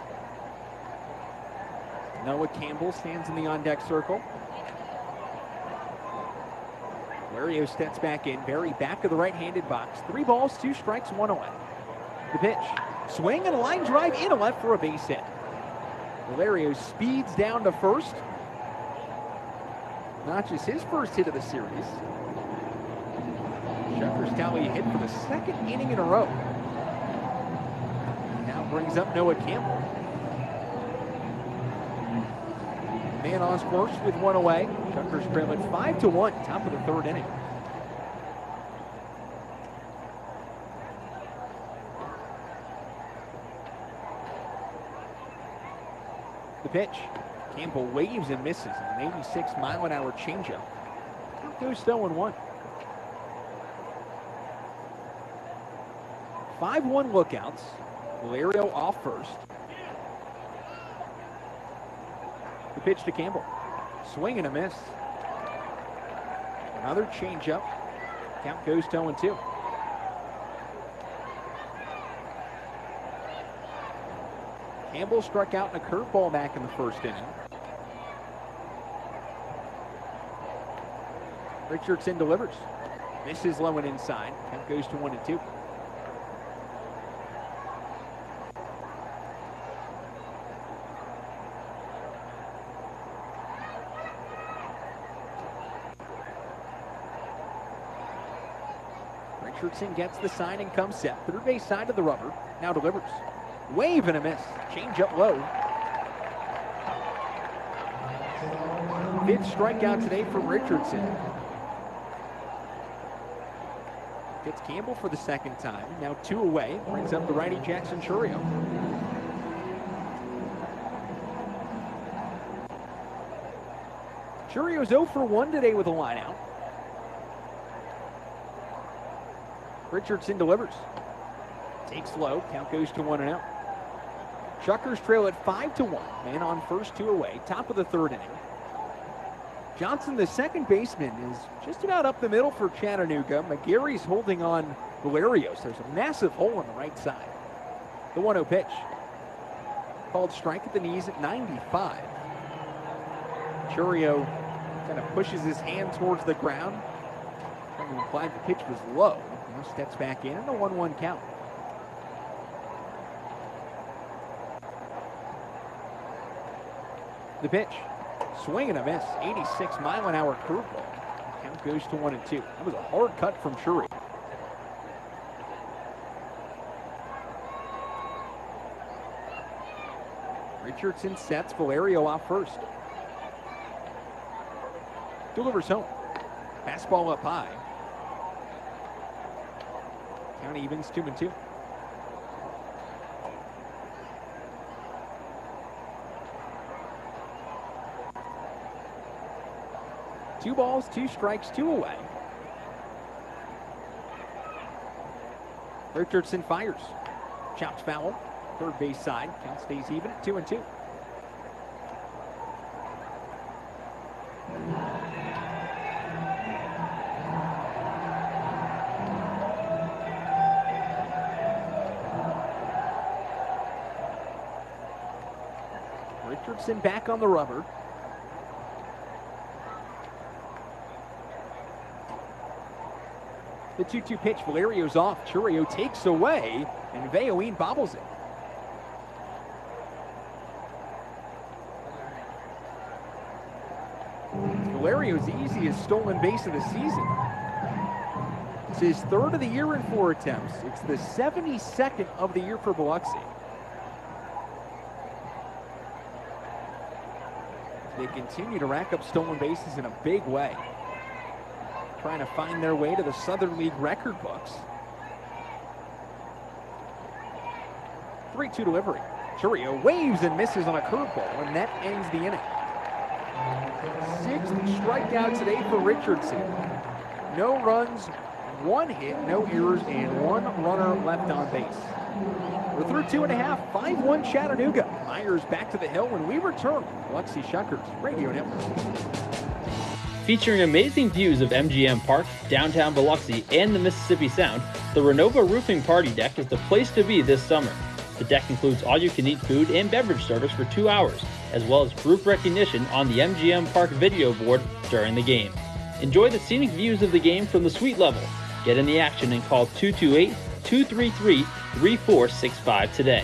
Noah Campbell stands in the on-deck circle. Valerio steps back in, very back of the right-handed box. 3 balls, 2 strikes, 1 away. The pitch. Swing and a line drive into left for a base hit. Valerio speeds down to first. Notches his first hit of the series. Shuckers tally a hit for the 2nd inning in a row. Now brings up Noah Campbell. Man on course with 1 away. Shuckers trail at 5-1, top of the 3rd inning. The pitch. Campbell waves and misses. An 86-mile-an-hour changeup. Count goes 0-1. 5-1 lookouts. Valerio off first. The pitch to Campbell. Swing and a miss. Another changeup. Count goes 0-2. Campbell struck out in a curveball back in the 1st inning. Richardson delivers. Misses low and inside. Count goes to 1-2. Richardson gets the sign and comes set. 3rd base side of the rubber. Now delivers. Wave and a miss. Change up low. 5th strikeout today for Richardson. Gets Campbell for the 2nd time. Now 2 away. Brings up the righty Jackson Chourio. Chourio's 0 for 1 today with a line out. Richardson delivers. Takes low. Count goes to 1-0. Shuckers trail at 5-1. Man on first, 2 away. Top of the 3rd inning. Johnson, the 2nd baseman, is just about up the middle for Chattanooga. McGarry's holding on Valerios. There's a massive hole on the right side. The 1-0 pitch. Called strike at the knees at 95. Chourio kind of pushes his hand towards the ground. Trying to imply the pitch was low. Now steps back in and a 1-1 count. The pitch. Swing and a miss. 86-mile-an-hour curveball. Count goes to 1-2. That was a hard cut from Chourio. Richardson sets. Valerio off first. Delivers home. Fastball up high. Count evens 2-2. Two balls, 2 strikes, 2 away. Richardson fires. Chopped foul. 3rd base side. Count stays even at 2-2. Thompson back on the rubber. The 2-2 pitch, Valerio's off. Churio takes away, and Veoin bobbles it. Valerio's easiest stolen base of the season. It's his third of the year in 4 attempts. It's the 72nd of the year for Biloxi. They continue to rack up stolen bases in a big way, trying to find their way to the Southern League record books. 3-2 delivery. Churio waves and misses on a curveball, and that ends the inning. 6th strikeout today for Richardson. No runs, 1 hit, no errors, and 1 runner left on base. We're through 2.5, 5-1 Chattanooga. Myers back to the hill when we return. Biloxi Shuckers Radio Network. Featuring amazing views of MGM Park, downtown Biloxi, and the Mississippi Sound, the Renova Roofing Party Deck is the place to be this summer. The deck includes all-you-can-eat food and beverage service for 2 hours, as well as group recognition on the MGM Park video board during the game. Enjoy the scenic views of the game from the suite level. Get in the action and call 228-233-3465 today.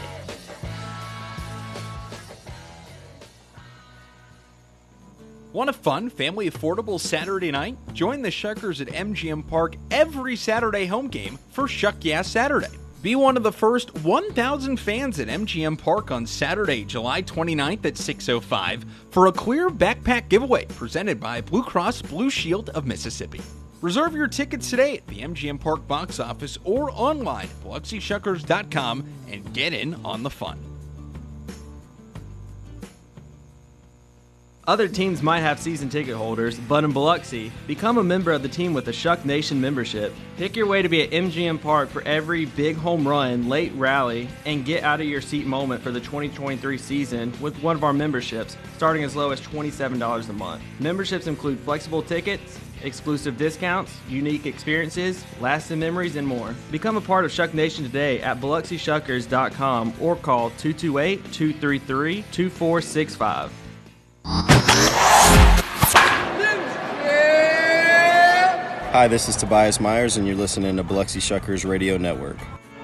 Want a fun, family affordable Saturday night? Join the Shuckers at MGM Park every Saturday home game for Shuck Yeah Saturday. Be one of the first 1,000 fans at MGM Park on Saturday, July 29th at 6:05 for a clear backpack giveaway presented by Blue Cross Blue Shield of Mississippi. Reserve your tickets today at the MGM Park box office or online at BiloxiShuckers.com and get in on the fun. Other teams might have season ticket holders, but in Biloxi, become a member of the team with a Shuck Nation membership. Pick your way to be at MGM Park for every big home run, late rally, and get out of your seat moment for the 2023 season with one of our memberships, starting as low as $27 a month. Memberships include flexible tickets, exclusive discounts, unique experiences, lasting memories, and more. Become a part of Shuck Nation today at BiloxiShuckers.com or call 228-233-2465. Hi, this is Tobias Myers, and you're listening to Biloxi Shuckers Radio Network.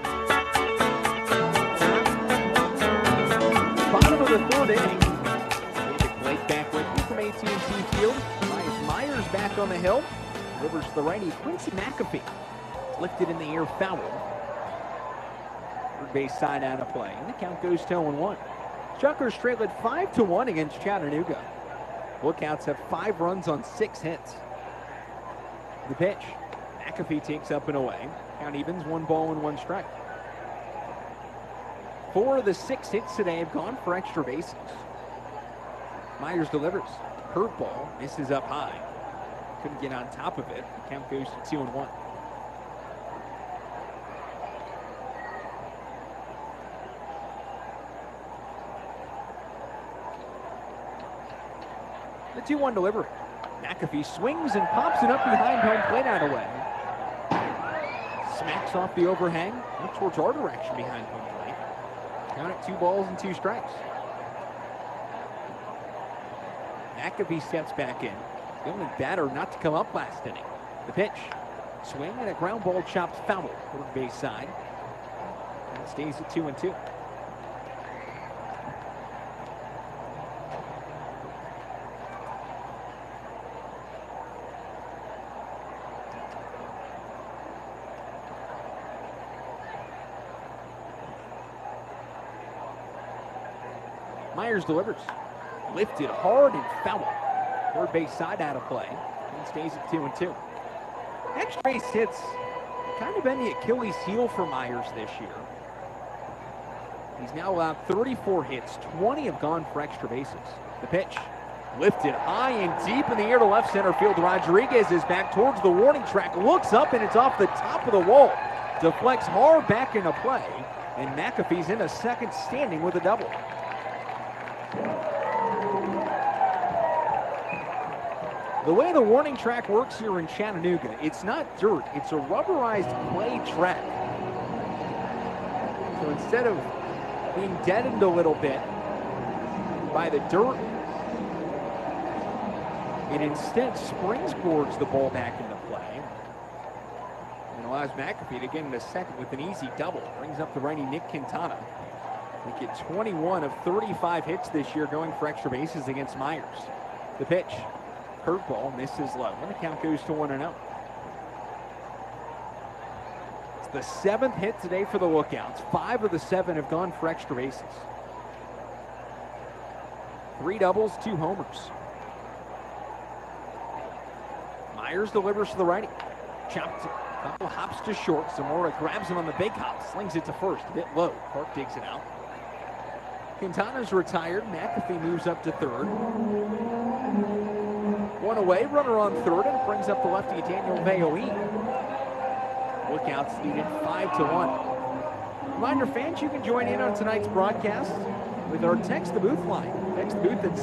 Bottom of the 3rd inning. David Blake back with you from AT&T Field. Myers back on the hill. Delivers to the righty, Quincy McAfee. It's lifted in the air, foul. Third base side out of play, and the count goes to 0-1. Shuckers trail at 5-1 against Chattanooga. Lookouts have 5 runs on 6 hits. The pitch. McAfee takes up and away. Count evens, 1 ball and 1 strike. 4 of the 6 hits today have gone for extra bases. Myers delivers. Curveball misses up high. Couldn't get on top of it. Count goes to 2-1. The 2-1 delivery. McAfee swings and pops it up behind home plate out away. Smacks off the overhang, up towards our direction behind home plate. Count at 2 balls and 2 strikes. McAfee steps back in. The only batter not to come up last inning. The pitch. Swing and a ground ball chopped foul. Third base side. And it stays at 2-2. Myers delivers. Lifted hard and foul. Third base side out of play. And stays at 2-2. Extra base hits kind of been the Achilles heel for Myers this year. He's now allowed 34 hits. 20 have gone for extra bases. The pitch. Lifted high and deep in the air to left center field. Rodriguez is back towards the warning track. Looks up and it's off the top of the wall. Deflects hard back into play. And McAfee's in a second standing with a double. The way the warning track works here in Chattanooga, it's not dirt, it's a rubberized clay track. So instead of being deadened a little bit, by the dirt. It instead springboards the ball back into play and allows McAfee to get into second with an easy double. Brings up the righty Nick Quintana. They get 21 of 35 hits this year going for extra bases against Myers. The pitch, curveball, misses low, and the count goes to 1-0. It's the 7th hit today for the Lookouts. 5 of the 7 have gone for extra bases. 3 doubles, 2 homers. Myers delivers to the righty. Chopped a couple of hops to short. Zamora grabs him on the big hop, slings it to first, a bit low. Park digs it out. Quintana's retired. McAfee moves up to third. One away, runner on third, and brings up the lefty Daniel Veoin. Lookouts lead 5-1. Reminder, fans, you can join in on tonight's broadcast with our Text the Booth line. Text the booth at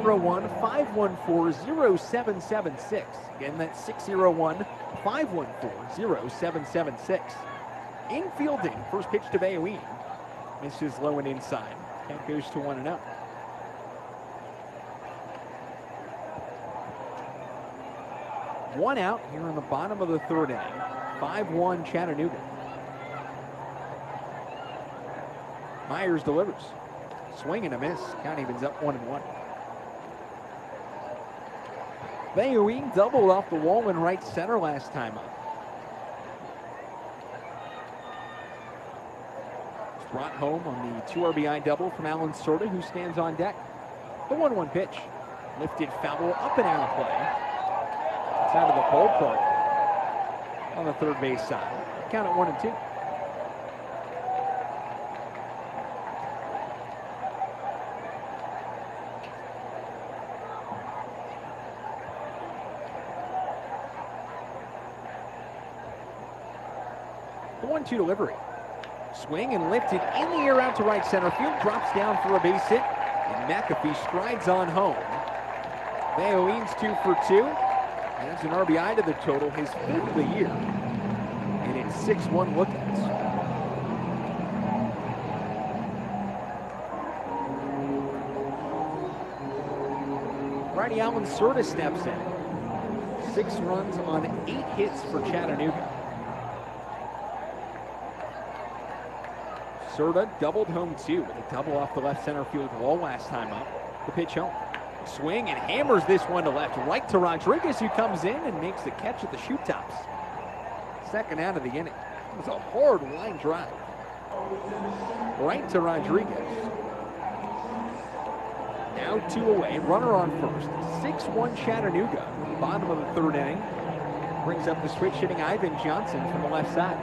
601-514-0776. Again, that's 601-514-0776. Infielding, first pitch to Veoin. Misses low and inside. Count goes to 1-0. One out here in the bottom of the third inning. 5-1 Chattanooga. Myers delivers. Swing and a miss. Count evens up 1-1. Veoin doubled off the wall in right center last time up. Brought home on the 2 RBI double from Alan Sorda, who stands on deck. The 1-1 pitch. Lifted foul up and out of play. It's out of the ballpark on the third base side. Count at 1-2. The 1-2 delivery. Swing and lifted in the air out to right center field. Drops down for a base hit. And McAfee strides on home. Veoin's 2 for 2. Adds an RBI to the total, his 5th of the year. And it's 6-1 Lookouts. Righty Alan Sorda steps in. 6 runs on 8 hits for Chattanooga. Sorda doubled home 2 with a double off the left center field wall last time up. The pitch home. Swing and hammers this one to left, right to Rodriguez, who comes in and makes the catch at the shoot tops. Second out of the inning. It was a hard line drive. Right to Rodriguez. Now 2 away, runner on first. 6-1 Chattanooga. Bottom of the third inning. Brings up the switch hitting Ivan Johnson from the left side.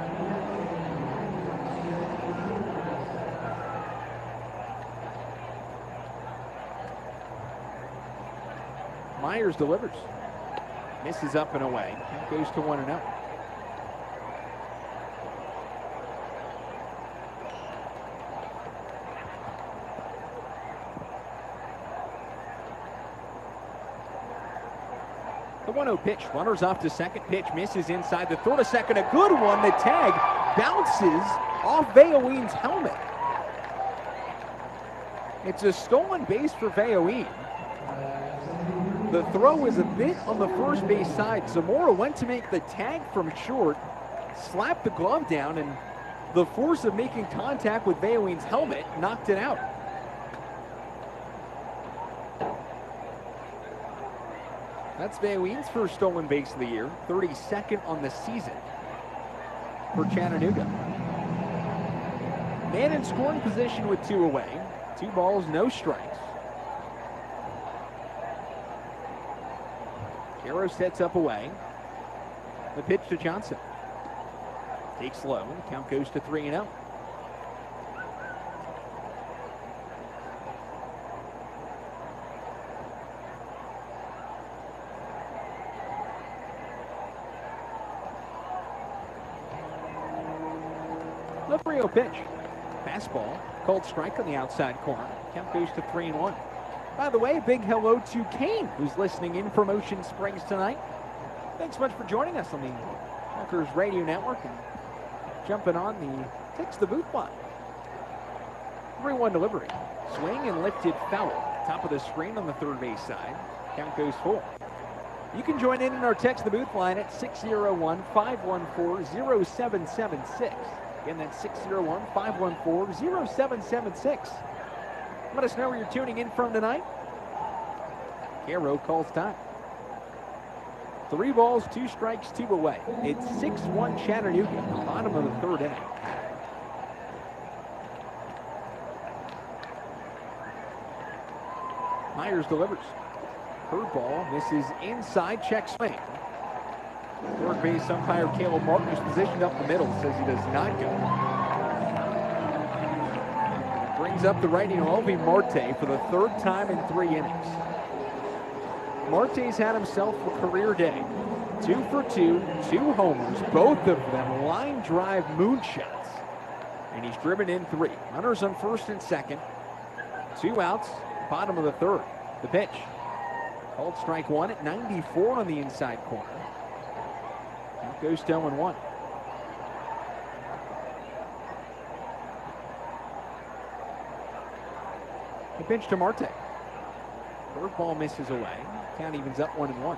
Myers delivers. Misses up and away. Goes to 1-0. The 1-0 pitch. Runners off to second. Pitch misses inside the throw to second. A good one. The tag bounces off Veoin's helmet. It's a stolen base for Veoin. The throw is a bit on the first base side. Zamora went to make the tag from short, slapped the glove down, and the force of making contact with Veoin's helmet knocked it out. That's Veoin's first stolen base of the year, 32nd on the season for Chattanooga. Man in scoring position with 2 away. 2 balls, no strikes. Caro sets up away. The pitch to Johnson. Takes low, and the count goes to 3-0. The 3-0 pitch. Fastball, called strike on the outside corner. Count goes to 3-1. By the way, a big hello to Kane, who's listening in from Ocean Springs tonight. Thanks so much for joining us on the Shockers Radio Network and jumping on the Text the Booth line. 3-1 delivery. Swing and lifted foul. Top of the screen on the third base side. Count goes full. You can join in our text the booth line at 601-514-0776. Again, that's 601-514-0776. Let us know where you're tuning in from tonight. Caro calls time. 3 balls, 2 strikes, 2 away. It's 6-1 Chattanooga, bottom of the third inning. Myers delivers. Curveball misses inside, check swing. Third base umpire Caleb Martin is positioned up the middle, says he does not go. Brings up the righty Alvy Marte for the 3rd time in 3 innings. Marte's had himself a career day. 2 for 2, 2 homers, both of them line drive moonshots. And he's driven in 3. Runners on first and second. 2 outs, bottom of the 3rd. The pitch. Called strike 1 at 94 on the inside corner. Count goes to 0-1. The pitch to Marte. Curveball misses away. Count evens up 1-1.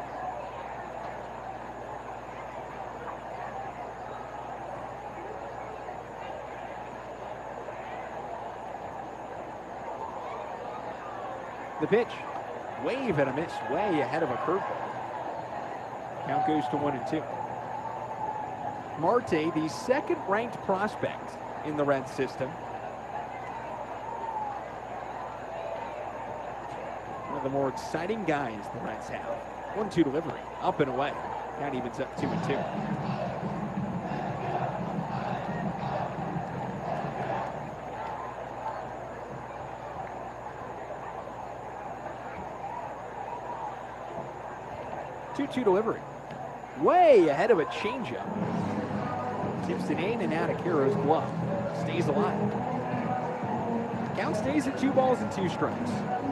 The pitch. Wave and a miss, way ahead of a curveball. Count goes to 1-2. Marte, the 2nd-ranked prospect in the Reds system. One of the more exciting guys the Reds have. 1-2 delivery, up and away. Count evens up 2-2. Delivery. Way ahead of a changeup. Tips it in and out of Caro's glove. Stays alive. Count stays at 2 balls and 2 strikes.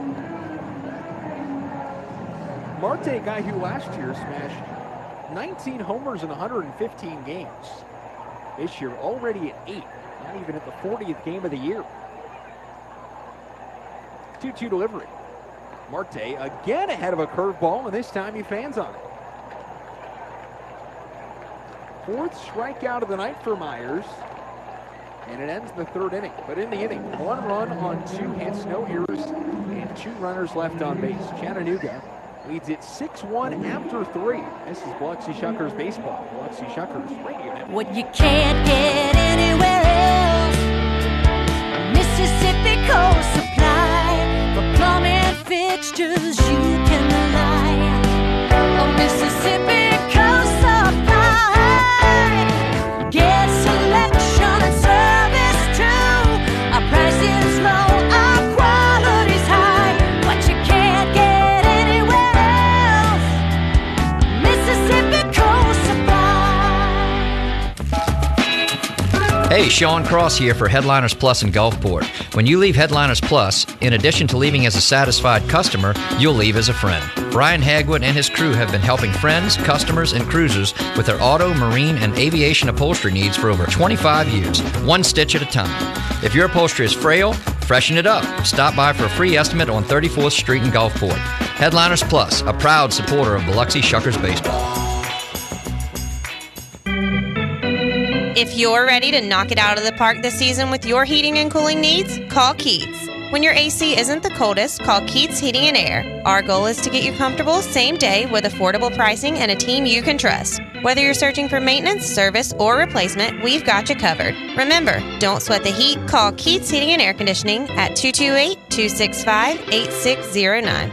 Marte, a guy who last year smashed 19 homers in 115 games. This year already at 8. Not even at the 40th game of the year. 2-2 delivery. Marte again ahead of a curveball, and this time he fans on it. 4th strikeout of the night for Myers, and it ends the 3rd inning. But in the inning, 1 run on 2 hits, no errors, and 2 runners left on base. Chattanooga leads it 6-1 after 3. This is Biloxi Shuckers baseball. Biloxi Shuckers Radio Network. What you can't get anywhere else. Mississippi Coast Supply for plumbing fixtures you can rely on. Mississippi Coast Supply. Get selection and service too. Our price is low, our quality's high. What you can't get anywhere else. Mississippi Coast Supply. Hey, Sean Cross here for Headliners Plus in Gulfport. When you leave Headliners Plus, in addition to leaving as a satisfied customer, you'll leave as a friend. Brian Hagwood and his crew have been helping friends, customers, and cruisers with their auto, marine, and aviation upholstery needs for over 25 years, one stitch at a time. If your upholstery is frail, freshen it up. Stop by for a free estimate on 34th Street in Gulfport. Headliners Plus, a proud supporter of Biloxi Shuckers baseball. If you're ready to knock it out of the park this season with your heating and cooling needs, call Keats. When your AC isn't the coldest, call Keats Heating and Air. Our goal is to get you comfortable same day with affordable pricing and a team you can trust. Whether you're searching for maintenance, service, or replacement, we've got you covered. Remember, don't sweat the heat. Call Keats Heating and Air Conditioning at 228-265-8609.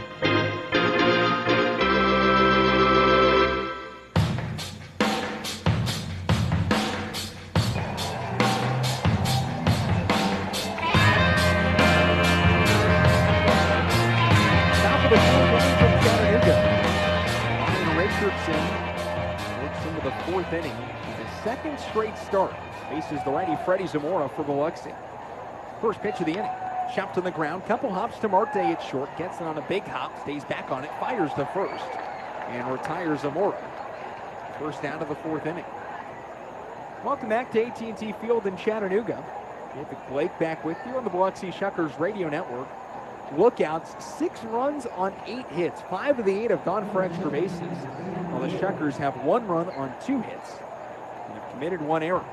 Inning, his 2nd straight start. Faces the righty Freddie Zamora for Biloxi. First pitch of the inning. Chopped on the ground. Couple hops to Marte at short. Gets it on a big hop. Stays back on it. Fires to first. And retires Zamora. First down of the 4th inning. Welcome back to AT&T Field in Chattanooga. David Blake back with you on the Biloxi Shuckers Radio Network. Lookouts, 6 runs on 8 hits. 5 of the 8 have gone for extra bases, while the Shuckers have 1 run on 2 hits and have committed 1 error.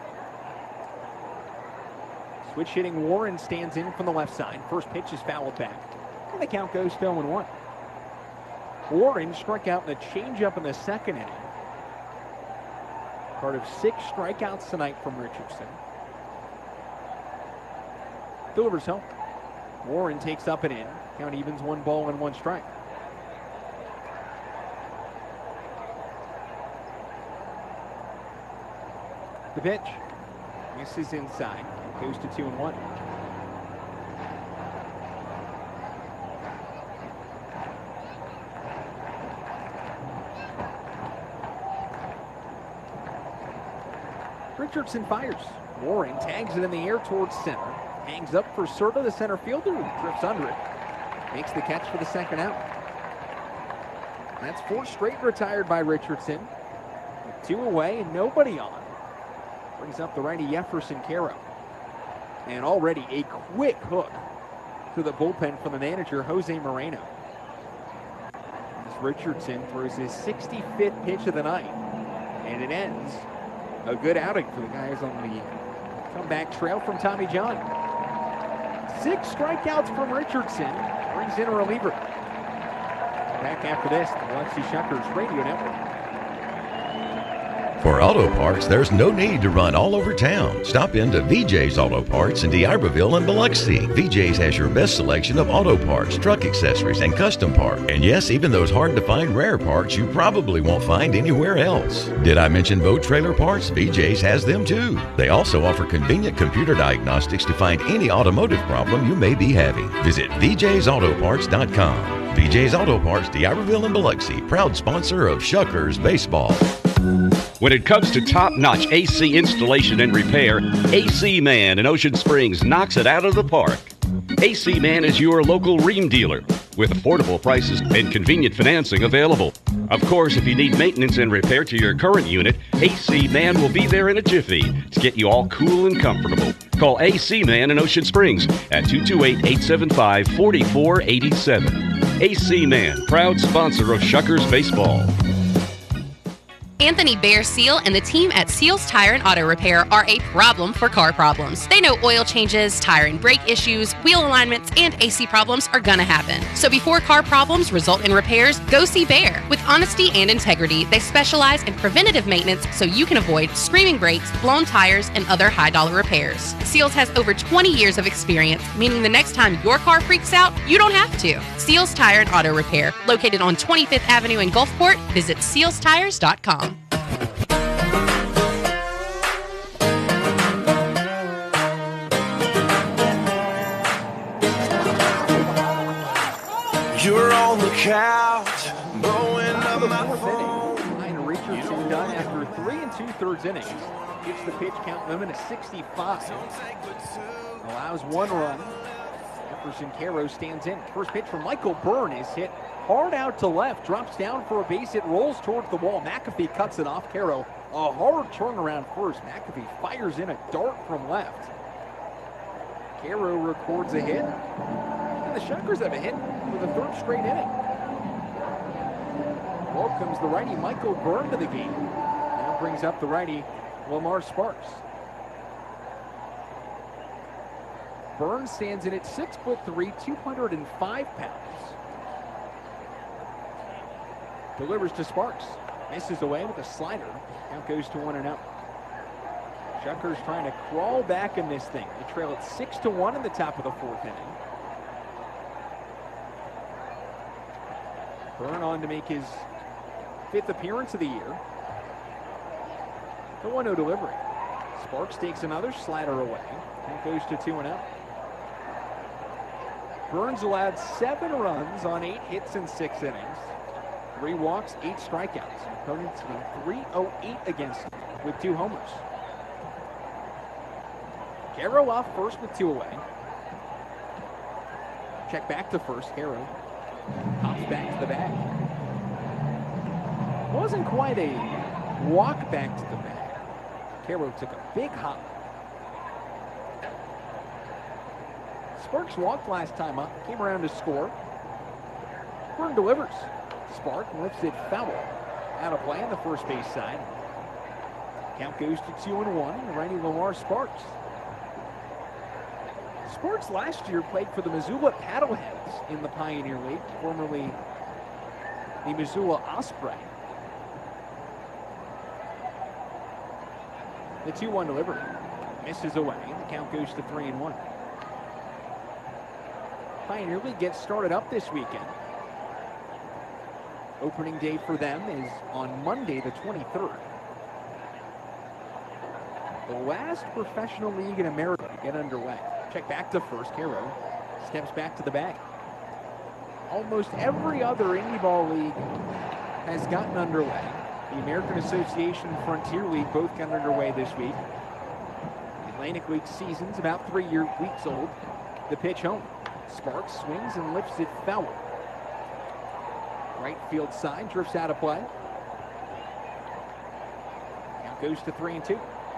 Switch hitting Warren stands in from the left side. First pitch is fouled back, and the count goes to 0-1. Warren struck out in a changeup in the second inning. Part of 6 strikeouts tonight from Richardson. Delivers home. Warren takes up and in. Count evens, 1 ball and 1 strike. The pitch misses inside. Goes to 2-1. Richardson fires. Warren tags it in the air towards center. Hangs up for Serta, the center fielder, who drifts under it. Makes the catch for the second out. That's 4 straight retired by Richardson. With 2 away and nobody on. Brings up the righty Jefferson Caro. And already a quick hook to the bullpen from the manager, Jose Moreno. As Richardson throws his 65th pitch of the night. And it ends a good outing for the guys on the comeback trail from Tommy John. 6 strikeouts from Richardson. Brings in a reliever. Back after this, the Biloxi Shuckers Radio Network. For auto parts, there's no need to run all over town. Stop in to VJ's Auto Parts in D'Iberville and Biloxi. VJ's has your best selection of auto parts, truck accessories, and custom parts. And yes, even those hard-to-find rare parts you probably won't find anywhere else. Did I mention boat trailer parts? VJ's has them too. They also offer convenient computer diagnostics to find any automotive problem you may be having. Visit VJ'sAutoParts.com. VJ's Auto Parts, D'Iberville and Biloxi, proud sponsor of Shuckers Baseball. When it comes to top-notch AC installation and repair, AC Man in Ocean Springs knocks it out of the park. AC Man is your local Rheem dealer with affordable prices and convenient financing available. Of course, if you need maintenance and repair to your current unit, AC Man will be there in a jiffy to get you all cool and comfortable. Call AC Man in Ocean Springs at 228-875-4487. AC Man, proud sponsor of Shuckers Baseball. Anthony Bear Seal and the team at Seals Tire and Auto Repair are a problem for car problems. They know oil changes, tire and brake issues, wheel alignments, and AC problems are gonna happen. So before car problems result in repairs, go see Bear. With honesty and integrity, they specialize in preventative maintenance so you can avoid screaming brakes, blown tires, and other high-dollar repairs. Seals has over 20 years of experience, meaning the next time your car freaks out, you don't have to. Seals Tire and Auto Repair, located on 25th Avenue in Gulfport. Visit sealstires.com. You're on the couch, blowing up my phone. Ryan Richardson done after 3 2/3 innings. Gets the pitch count limit of 65. Allows 1 run. Jefferson Caro stands in. First pitch from Michael Byrne is hit hard out to left. Drops down for a base hit, rolls towards the wall. McAfee cuts it off. Caro, a hard turnaround first. McAfee fires in a dart from left. Caro records a hit. And the Shuckers have a hit for the 3rd straight inning. Welcomes the righty Michael Byrne to the game. Now brings up the righty Lamar Sparks. Byrne stands in at 6'3", 205 pounds. Delivers to Sparks. Misses away with a slider. Now goes to 1-0. Shuckers trying to crawl back in this thing. They trail at 6-1 in the top of the 4th inning. Byrne on to make his 5th appearance of the year. The 1-0 delivery. Sparks takes another slider away. And goes to 2-0. Burns allowed 7 runs on 8 hits in 6 innings. 3 walks, 8 strikeouts. Opponents went 308 against him with 2 homers. Caro off first with 2 away. Check back to first. Caro hops back to the bag. Wasn't quite a walk back to the bag. Caro took a big hop. Sparks walked last time up, came around to score. Byrne delivers. Spark lifts it foul. Out of play on the first base side. Count goes to 2-1. Righty Lamar Sparks. Sparks last year played for the Missoula Paddleheads in the Pioneer League, formerly the Missoula Osprey. The 2-1 delivery misses away. The count goes to 3-1. Pioneer League gets started up this weekend. Opening day for them is on Monday, the 23rd. The last professional league in America to get underway. Check back to first. Caro steps back to the bag. Almost every other indie ball league has gotten underway. The American Association and Frontier League both got underway this week. The Atlantic League season's about 3 weeks old. The pitch home. Sparks swings and lifts it foul. Right field side drifts out of play. Now goes to 3-2.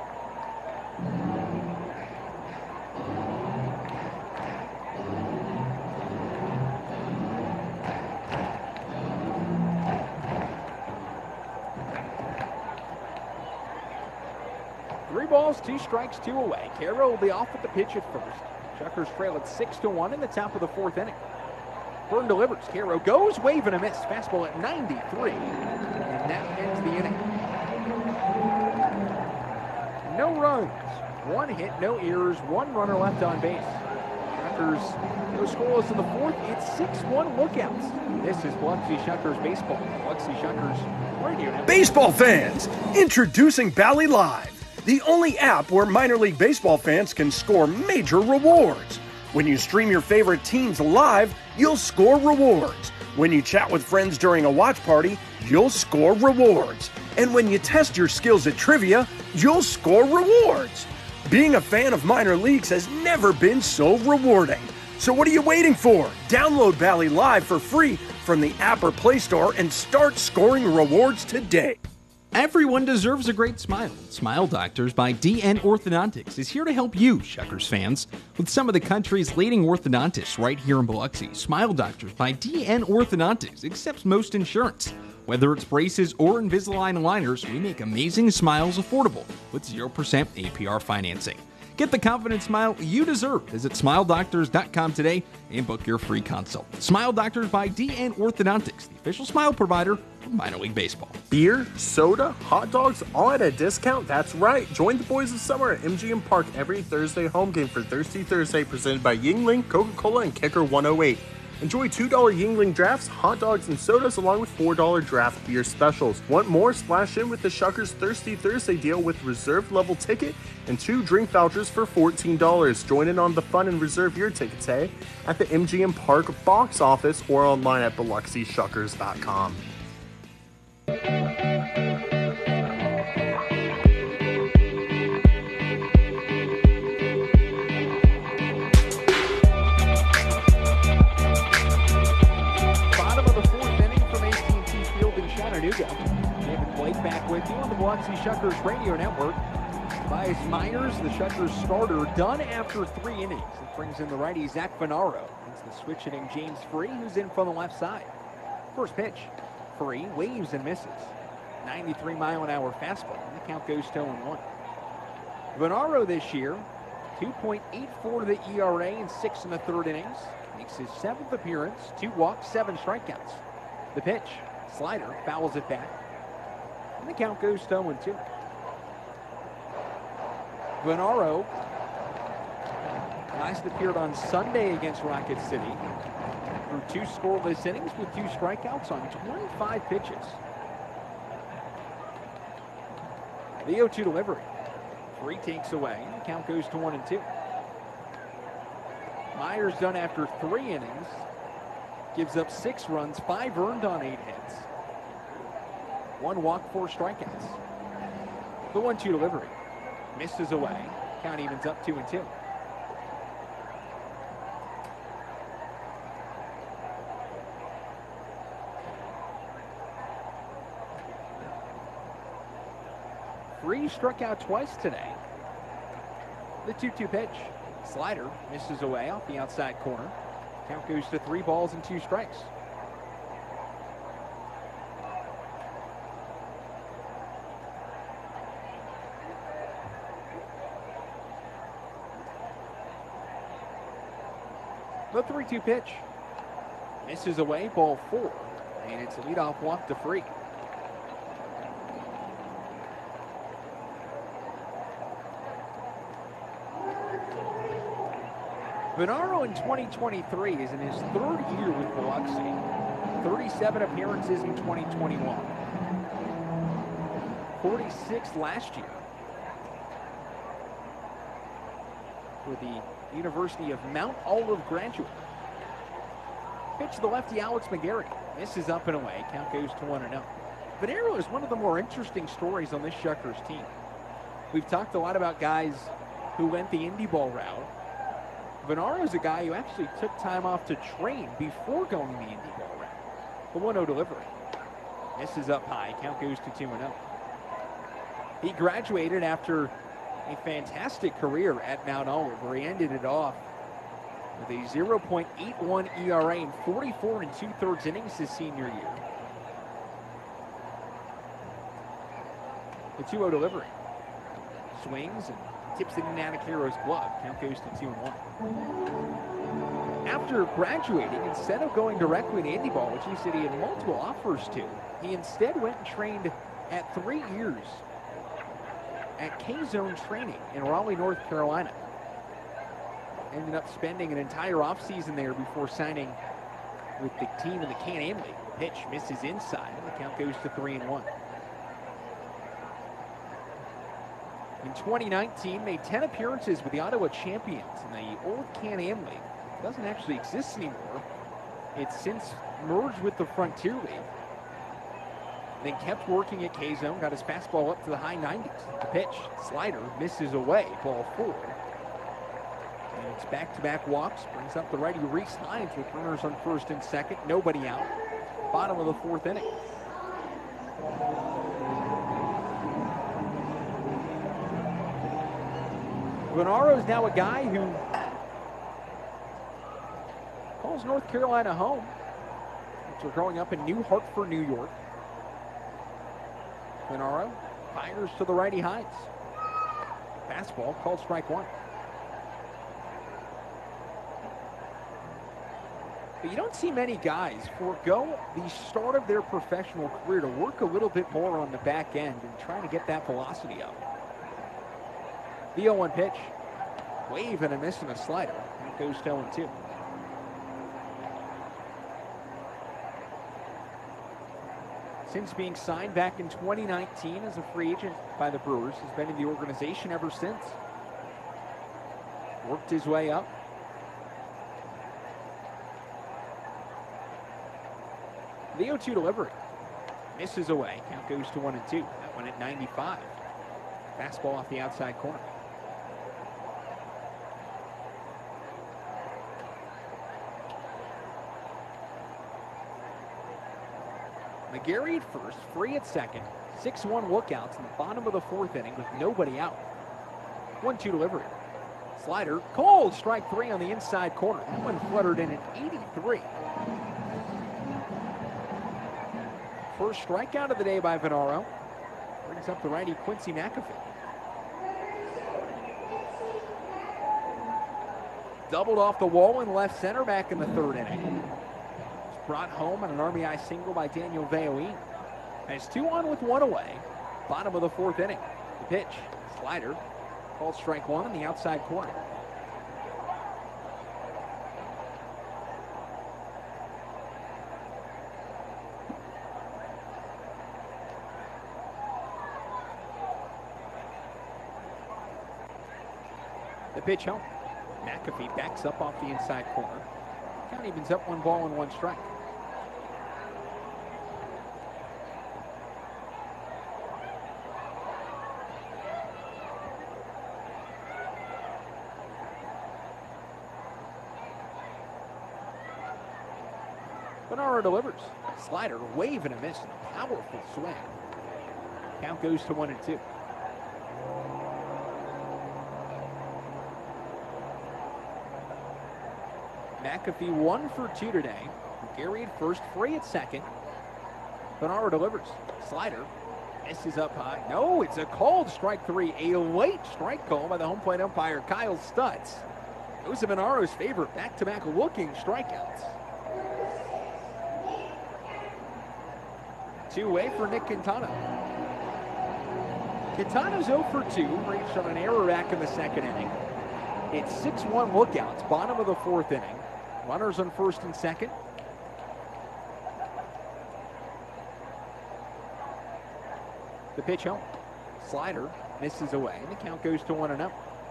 Three balls, 2 strikes, 2 away. Caro will be off with the pitch at first. Shuckers trail at 6-1 in the top of the 4th inning. Byrne delivers. Caro goes, wave and a miss. Fastball at 93. And that ends the inning. No runs. 1 hit, no errors, 1 runner left on base. Shuckers go scoreless in the 4th. It's 6-1 lookouts. This is Biloxi Shuckers baseball. Biloxi Shuckers Radio Network. Baseball fans, introducing Bally Live, the only app where minor league baseball fans can score major rewards. When you stream your favorite teams live, you'll score rewards. When you chat with friends during a watch party, you'll score rewards. And when you test your skills at trivia, you'll score rewards. Being a fan of minor leagues has never been so rewarding. So what are you waiting for? Download Bally Live for free from the app or Play Store and start scoring rewards today. Everyone deserves a great smile. Smile Doctors by DN Orthodontics is here to help you, Shuckers fans, with some of the country's leading orthodontists right here in Biloxi. Smile Doctors by DN Orthodontics accepts most insurance. Whether it's braces or Invisalign aligners, we make amazing smiles affordable with 0% APR financing. Get the confident smile you deserve. Visit smiledoctors.com today and book your free consult. Smile Doctors by DN Orthodontics, the official smile provider of minor league baseball. Beer, soda, hot dogs, all at a discount? That's right. Join the boys of summer at MGM Park every Thursday home game for Thirsty Thursday presented by Yuengling, Coca-Cola, and Kicker 108. Enjoy $2 Yuengling drafts, hot dogs, and sodas along with $4 draft beer specials. Want more? Splash in with the Shuckers Thirsty Thursday deal with reserve level ticket and 2 drink vouchers for $14. Join in on the fun and reserve your ticket today at the MGM Park box office or online at BiloxiShuckers.com. David Blake back with you on the Biloxi Shuckers Radio Network. Tobias Myers, the Shuckers starter, done after 3 innings. It brings in the righty Zach Venaro. It's the switch hitting James Free, who's in from the left side. First pitch, Free waves and misses. 93-mile-an-hour fastball, and the count goes to 0-1. Venaro this year, 2.84 to the ERA in 6 1/3 innings. Makes his 7th appearance, 2 walks, 7 strikeouts. The pitch. Slider fouls it back. And the count goes to 0-2. Venaro last appeared on Sunday against Rocket City. Threw 2 scoreless innings with 2 strikeouts on 25 pitches. The 0-2 delivery. Free takes away. The count goes to 1-2. Myers done after 3 innings. Gives up 6 runs, 5 earned on 8 hits. 1 walk, 4 strikeouts. The 1-2 delivery. Misses away. Count evens up 2-2. Free struck out twice today. The 2-2 pitch. Slider misses away off the outside corner. Count goes to 3 balls and 2 strikes. The 3-2 pitch. Misses away, ball 4. And it's a leadoff walk to Free. Venaro in 2023 is in his 3rd year with Biloxi. 37 appearances in 2021. 46 last year. For the University of Mount Olive graduate. Pitch to the lefty Alex McGarry. Misses up and away. Count goes to 1-0. Venaro is one of the more interesting stories on this Shuckers team. We've talked a lot about guys who went the indie ball route. Venaro is a guy who actually took time off to train before going the indie ball route. The 1-0 delivery. Misses up high. Count goes to 2-0. He graduated after a fantastic career at Mount Olive, where he ended it off with a 0.81 ERA in 44 2/3 innings his senior year. The 2-0 delivery. Swings and tips it in Anakiro's glove. Count goes to 2-1. After graduating, instead of going directly to indie ball, which he said he had multiple offers to, he instead went and trained at 3 years at K-Zone Training in Raleigh, North Carolina. Ended up spending an entire offseason there before signing with the team in the Can-Am League. Pitch misses inside, and the count goes to 3-1. In 2019, made 10 appearances with the Ottawa Champions in the old Can-Am League. It doesn't actually exist anymore. It's since merged with the Frontier League. Then kept working at K-Zone, got his fastball up to the high 90s. The pitch, slider, misses away, ball 4. And it's back-to-back walks, brings up the righty Reese Hines with runners on first and second, nobody out. Bottom of the 4th inning. Venaro is now a guy who calls North Carolina home after growing up in New Hartford, New York. Venaro fires to the righty Hines. Fastball called strike 1. But you don't see many guys forego the start of their professional career to work a little bit more on the back end and trying to get that velocity up. The 0-1 pitch. Wave and a miss and a slider. It goes to 0-2. Since being signed back in 2019 as a free agent by the Brewers, has been in the organization ever since. Worked his way up. The 0-2 delivery. Misses away. Count goes to 1-2. That one at 95. Fastball off the outside corner. McGarry at first, Free at second. 6-1 lookouts in the bottom of the 4th inning with nobody out. 1-2 delivery. Slider, cold, strike 3 on the inside corner. That one fluttered in at 83. First strikeout of the day by Venaro. Brings up the righty Quincy McAfee. Doubled off the wall in left center back in the 3rd inning. Brought home on an RBI single by Daniel Veoin. Has 2 on with 1 away. Bottom of the 4th inning. The pitch, slider, called strike 1 on the outside corner. The pitch home. McAfee backs up off the inside corner. Count evens up 1 ball and 1 strike. Venaro delivers. Slider, wave and a miss. Powerful swing. Count goes to 1-2. McAfee 1 for 2 today. Gary at first, Frey at second. Bonaro delivers. Slider. Misses up high. No, it's a called strike 3. A late strike call by the home plate umpire, Kyle Stutz. Goes to Bonaro's favor. Back-to-back looking strikeouts. 2 away for Nick Quintana. Quintana's 0 for 2. Reached on an error back in the second inning. It's 6-1 lookouts. Bottom of the 4th inning. Runners on first and second. The pitch home. Slider misses away. And the count goes to 1-0.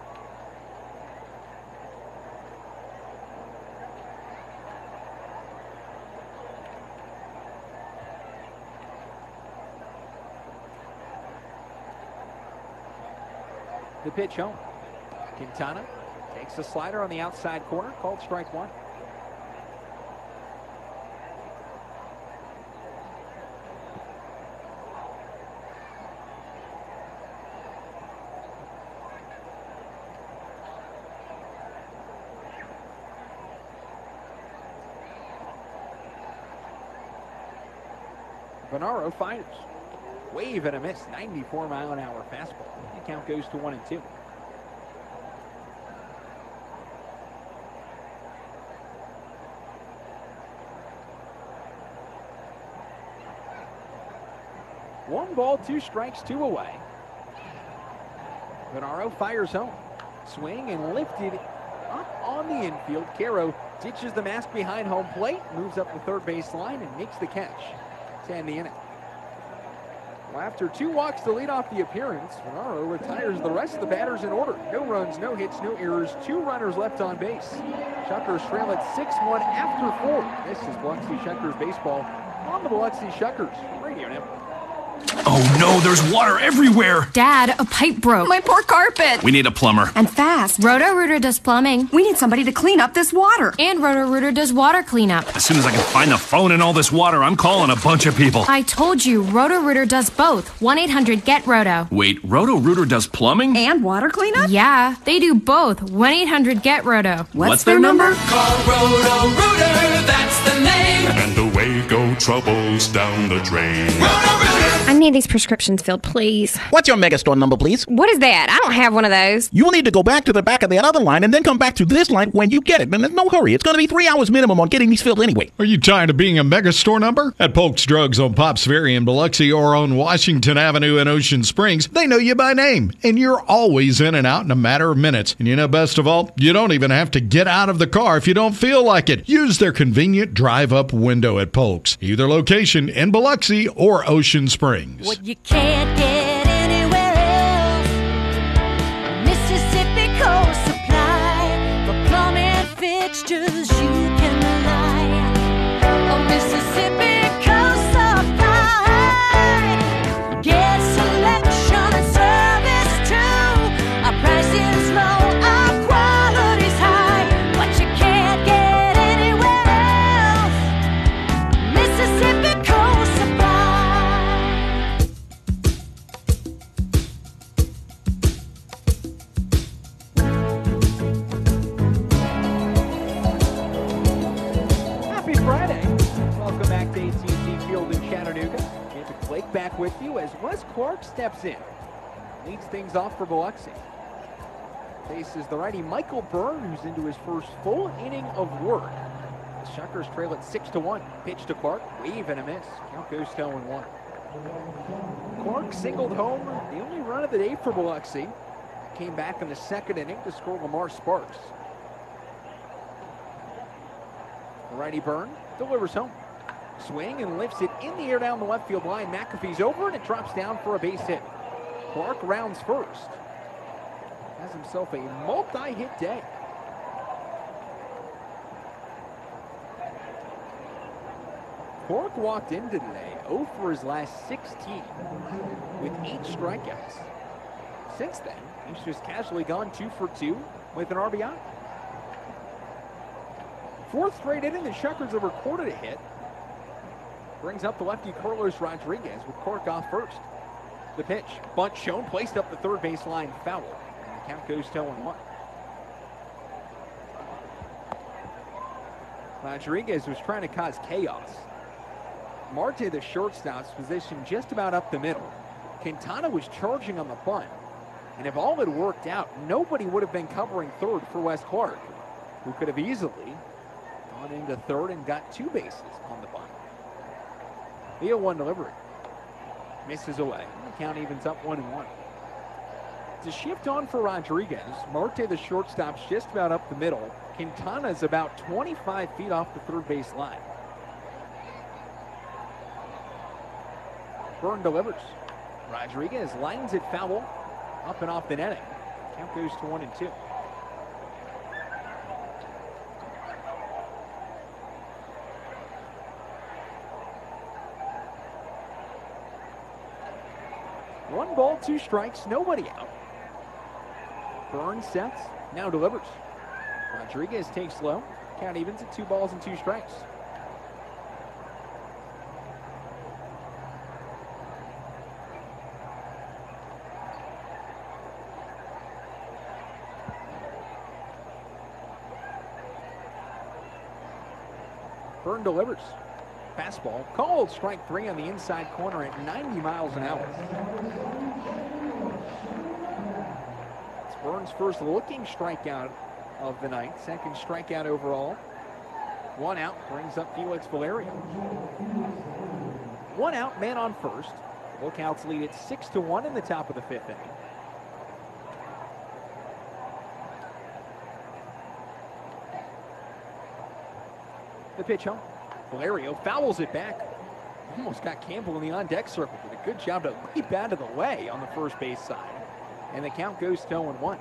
The pitch home. Quintana takes the slider on the outside corner. Called strike 1. Bonaro fires. Wave and a miss. 94-mile-an-hour fastball. The count goes to 1-2. One ball, 2 strikes, 2 away. Bonaro fires home. Swing and lifted up on the infield. Caro ditches the mask behind home plate, moves up the third base line, and makes the catch to end the inning. Well, after 2 walks to lead off the appearance, Bonaro retires the rest of the batters in order. No runs, no hits, no errors, 2 runners left on base. Shuckers trail at 6-1 after 4. This is Biloxi Shuckers baseball on the Biloxi Shuckers Radio Network. Oh no, there's water everywhere! Dad, a pipe broke. My poor carpet! We need a plumber. And fast. Roto-Rooter does plumbing. We need somebody to clean up this water. And Roto-Rooter does water cleanup. As soon as I can find the phone in all this water, I'm calling a bunch of people. I told you, Roto-Rooter does both. 1-800-GET-ROTO. Wait, Roto-Rooter does plumbing? And water cleanup? Yeah, they do both. 1-800-GET-ROTO. What's their number? Call Roto-Rooter, that's the name. And away go troubles down the drain. I need these prescriptions filled, please. What's your Megastore number, please? What is that? I don't have one of those. You'll need to go back to the back of that other line and then come back to this line when you get it. And there's no hurry. It's going to be 3 hours minimum on getting these filled anyway. Are you tired of being a Megastore number? At Polk's Drugs on Pops Ferry in Biloxi or on Washington Avenue in Ocean Springs, they know you by name, and you're always in and out in a matter of minutes. And you know, best of all, you don't even have to get out of the car if you don't feel like it. Use their convenient drive-up window at Polk's, either location in Biloxi or Ocean Springs. What you can't get anywhere else. Mississippi Coast Supply for plumbing fixtures you can rely on. Mississippi Coast Supply. Get selection and service too. Our prices low, our quality's high. What you can't get anywhere else. Mississippi Coast Supply. Happy Friday. Welcome back to AT&T Field in Chattanooga. David Blake back with you as Wes Clark steps in. Leads things off for Biloxi. Faces the righty Michael Byrne, who's into his first full inning of work. The Shuckers trail at 6-1. Pitch to Clark, wave and a miss. Count goes to 0-1. Clark singled home, the only run of the day for Biloxi. Came back in the second inning to score Lamar Sparks. The righty Byrne delivers home. Swing and lifts it in the air down the left field line. McAfee's over and it drops down for a base hit. Clark rounds first. Has himself a multi-hit day. Clark walked into today 0 for his last 16 with 8 strikeouts. Since then, he's just casually gone 2 for 2 with an RBI. 4th straight inning, the Shuckers have recorded a hit. Brings up the lefty Carlos Rodriguez with Clark off first. The pitch, bunt shown, placed up the third base line, foul. And the count goes to 0-1. Rodriguez was trying to cause chaos. Marte, the shortstop's positioned just about up the middle. Quintana was charging on the bunt. And if all had worked out, nobody would have been covering third for Wes Clark, who could have easily gone into third and got 2 bases on the bunt. The 0-1 delivery. Misses away. The count evens up 1-1. To shift on for Rodriguez, Marte, the shortstop's just about up the middle. Quintana's about 25 feet off the third base line. Byrne delivers. Rodriguez lines it foul up and off the netting. Count goes to 1-2. One ball, 2 strikes, nobody out. Byrne sets, now delivers. Rodriguez takes low. Count evens at 2 balls and 2 strikes. Byrne delivers. Fastball called, strike 3 on the inside corner at 90 miles an hour. It's Byrne's first looking strikeout of the night, second strikeout overall. 1 out brings up Felix Valerio. 1 out, man on first. Lookouts lead it 6-1 in the top of the 5th inning. The pitch home. Valerio fouls it back. Almost got Campbell in the on-deck circle. Did a good job to leap out of the way on the first base side. And the count goes to 0-1.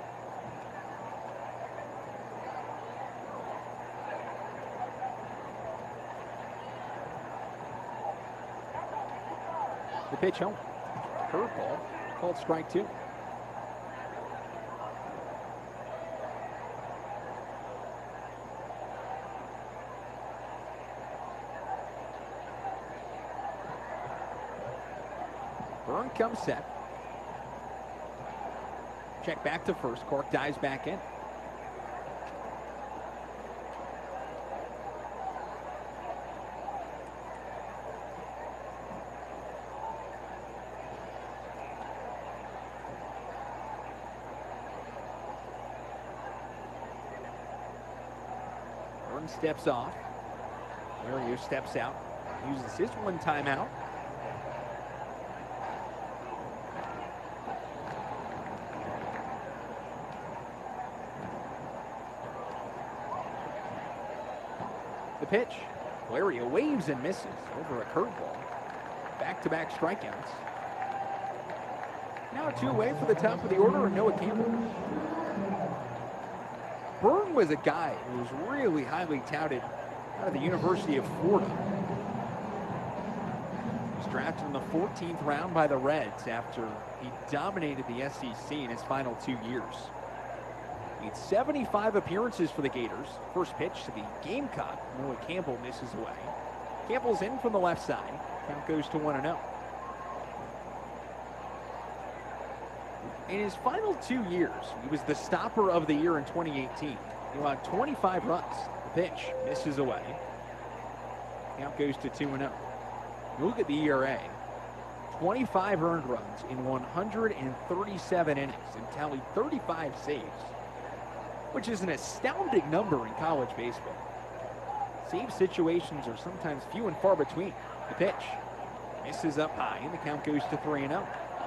The pitch home. Curveball called strike 2. Byrne comes set. Check back to first. Cork dives back in. Byrne steps off. Valerio steps out. Uses his 1 timeout. The pitch. Valerio waves and misses over a curveball. Back-to-back strikeouts. Now 2 away for the top of the order and Noah Campbell. Byrne was a guy who was really highly touted out of the University of Florida. He was drafted in the 14th round by the Reds after he dominated the SEC in his final 2 years. He had 75 appearances for the Gators. First pitch to the Gamecock. Noah Campbell misses away. Campbell's in from the left side. Count goes to 1-0. In his final 2 years, he was the stopper of the year in 2018. He allowed 25 runs. The pitch misses away. Count goes to 2-0. Look at the ERA. 25 earned runs in 137 innings and tallied 35 saves, which is an astounding number in college baseball. Save situations are sometimes few and far between. The pitch misses up high, and the count goes to 3-0.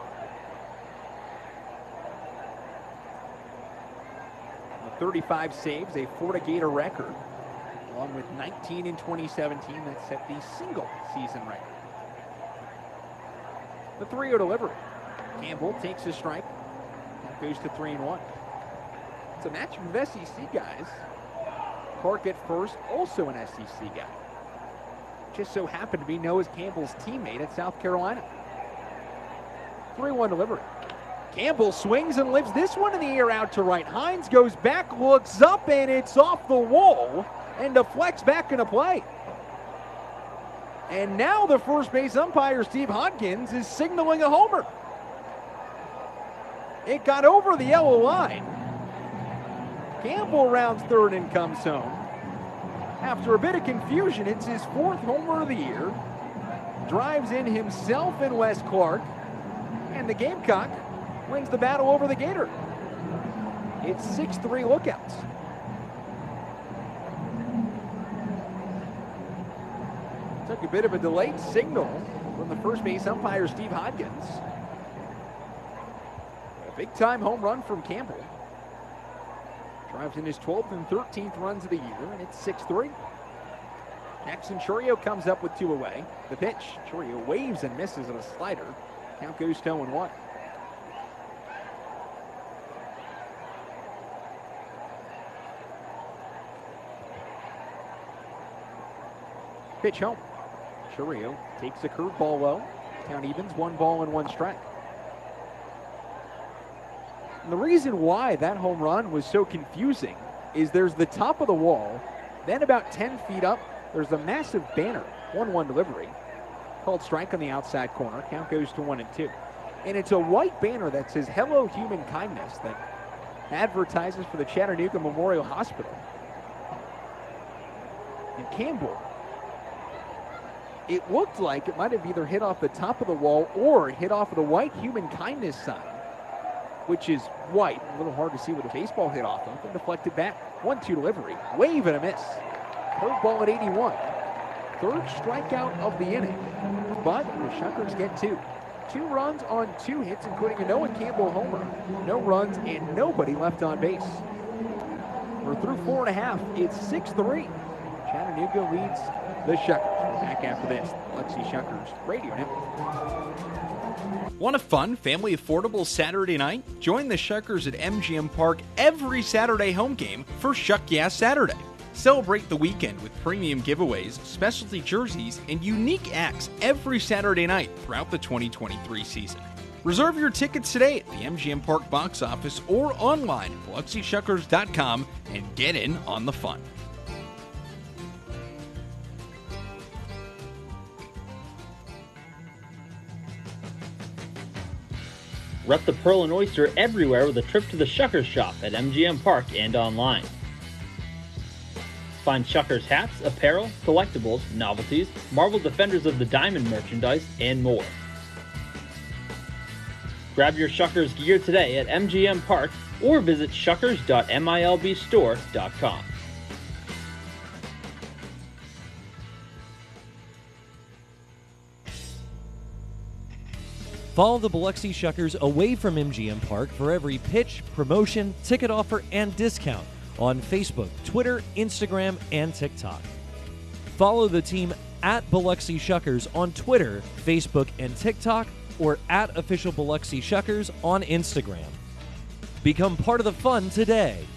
The 35 saves, a Florida Gator record, along with 19 in 2017 that set the single season record. The 3-0 delivery. Campbell takes a strike. Count goes to 3-1. It's a matchup of SEC guys. Clark at first, also an SEC guy. Just so happened to be Noah Campbell's teammate at South Carolina. 3-1 delivery. Campbell swings and lifts this one in the air out to right. Hines goes back, looks up, and it's off the wall and deflects back into play. And now the first base umpire, Steve Hodgins, is signaling a homer. It got over the yellow line. Campbell rounds third and comes home. After a bit of confusion, it's his 4th homer of the year. Drives in himself and Wes Clark. And the Gamecock wins the battle over the Gator. It's 6-3 Lookouts. Took a bit of a delayed signal from the first base umpire, Steve Hodgins. A big-time home run from Campbell. Drives in his 12th and 13th runs of the year, and it's 6-3. Jackson Chourio comes up with 2 away. The pitch, Chourio waves and misses on a slider. Count goes 2-1. Pitch home. Chourio takes a curveball low. Count evens, 1 ball and 1 strike. And the reason why that home run was so confusing is there's the top of the wall, then about 10 feet up, there's a massive banner, 1-1 delivery, called strike on the outside corner. Count goes to 1-2. And it's a white banner that says "Hello Human Kindness" that advertises for the Chattanooga Memorial Hospital. And Campbell, it looked like it might have either hit off the top of the wall or hit off of the white Human Kindness sign, which is white. A little hard to see what a baseball hit off of, and deflected back. 1-2 delivery. Wave and a miss. Curveball at 81. 3rd strikeout of the inning. But the Shuckers get 2. 2 runs on 2 hits, including a Noah Campbell homer. No runs and nobody left on base. We're through 4.5. It's 6-3. Chattanooga leads the Shuckers. We're back after this. Biloxi Shuckers Radio Network. Want a fun, family affordable Saturday night? Join the Shuckers at MGM Park every Saturday home game for Shuck Yeah Saturday. Celebrate the weekend with premium giveaways, specialty jerseys, and unique acts every Saturday night throughout the 2023 season. Reserve your tickets today at the MGM Park box office or online at BiloxiShuckers.com and get in on the fun. Rep the Pearl and Oyster everywhere with a trip to the Shuckers shop at MGM Park and online. Find Shuckers hats, apparel, collectibles, novelties, Marvel Defenders of the Diamond merchandise, and more. Grab your Shuckers gear today at MGM Park or visit shuckers.milbstore.com. Follow the Biloxi Shuckers away from MGM Park for every pitch, promotion, ticket offer, and discount on Facebook, Twitter, Instagram, and TikTok. Follow the team at Biloxi Shuckers on Twitter, Facebook, and TikTok, or at Official Biloxi Shuckers on Instagram. Become part of the fun today.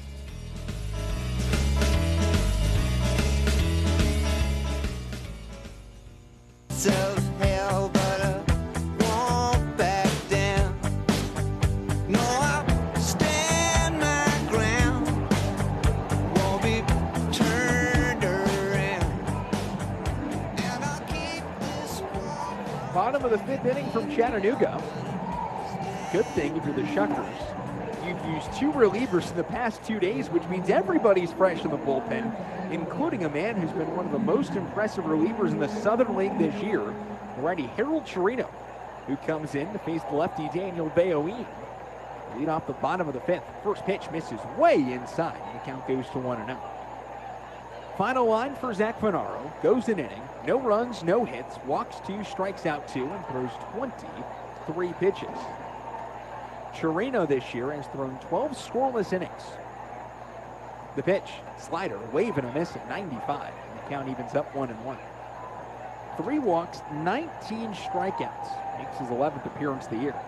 Bottom of the 5th inning from Chattanooga. Good thing if you're the Shuckers, you've used 2 relievers in the past 2 days, which means everybody's fresh in the bullpen, including a man who's been one of the most impressive relievers in the Southern League this year, righty Harold Chirino, who comes in to face the lefty Daniel Bayoin. Lead off the bottom of the 5th. First pitch misses way inside. The count goes to 1-0. Final line for Zach Finaro. Goes an inning. No runs, no hits. Walks 2, strikes out 2, and throws 23 pitches. Chirino this year has thrown 12 scoreless innings. The pitch, slider, wave and a miss at 95. And the count evens up 1-1. 3 walks, 19 strikeouts. Makes his 11th appearance of the year.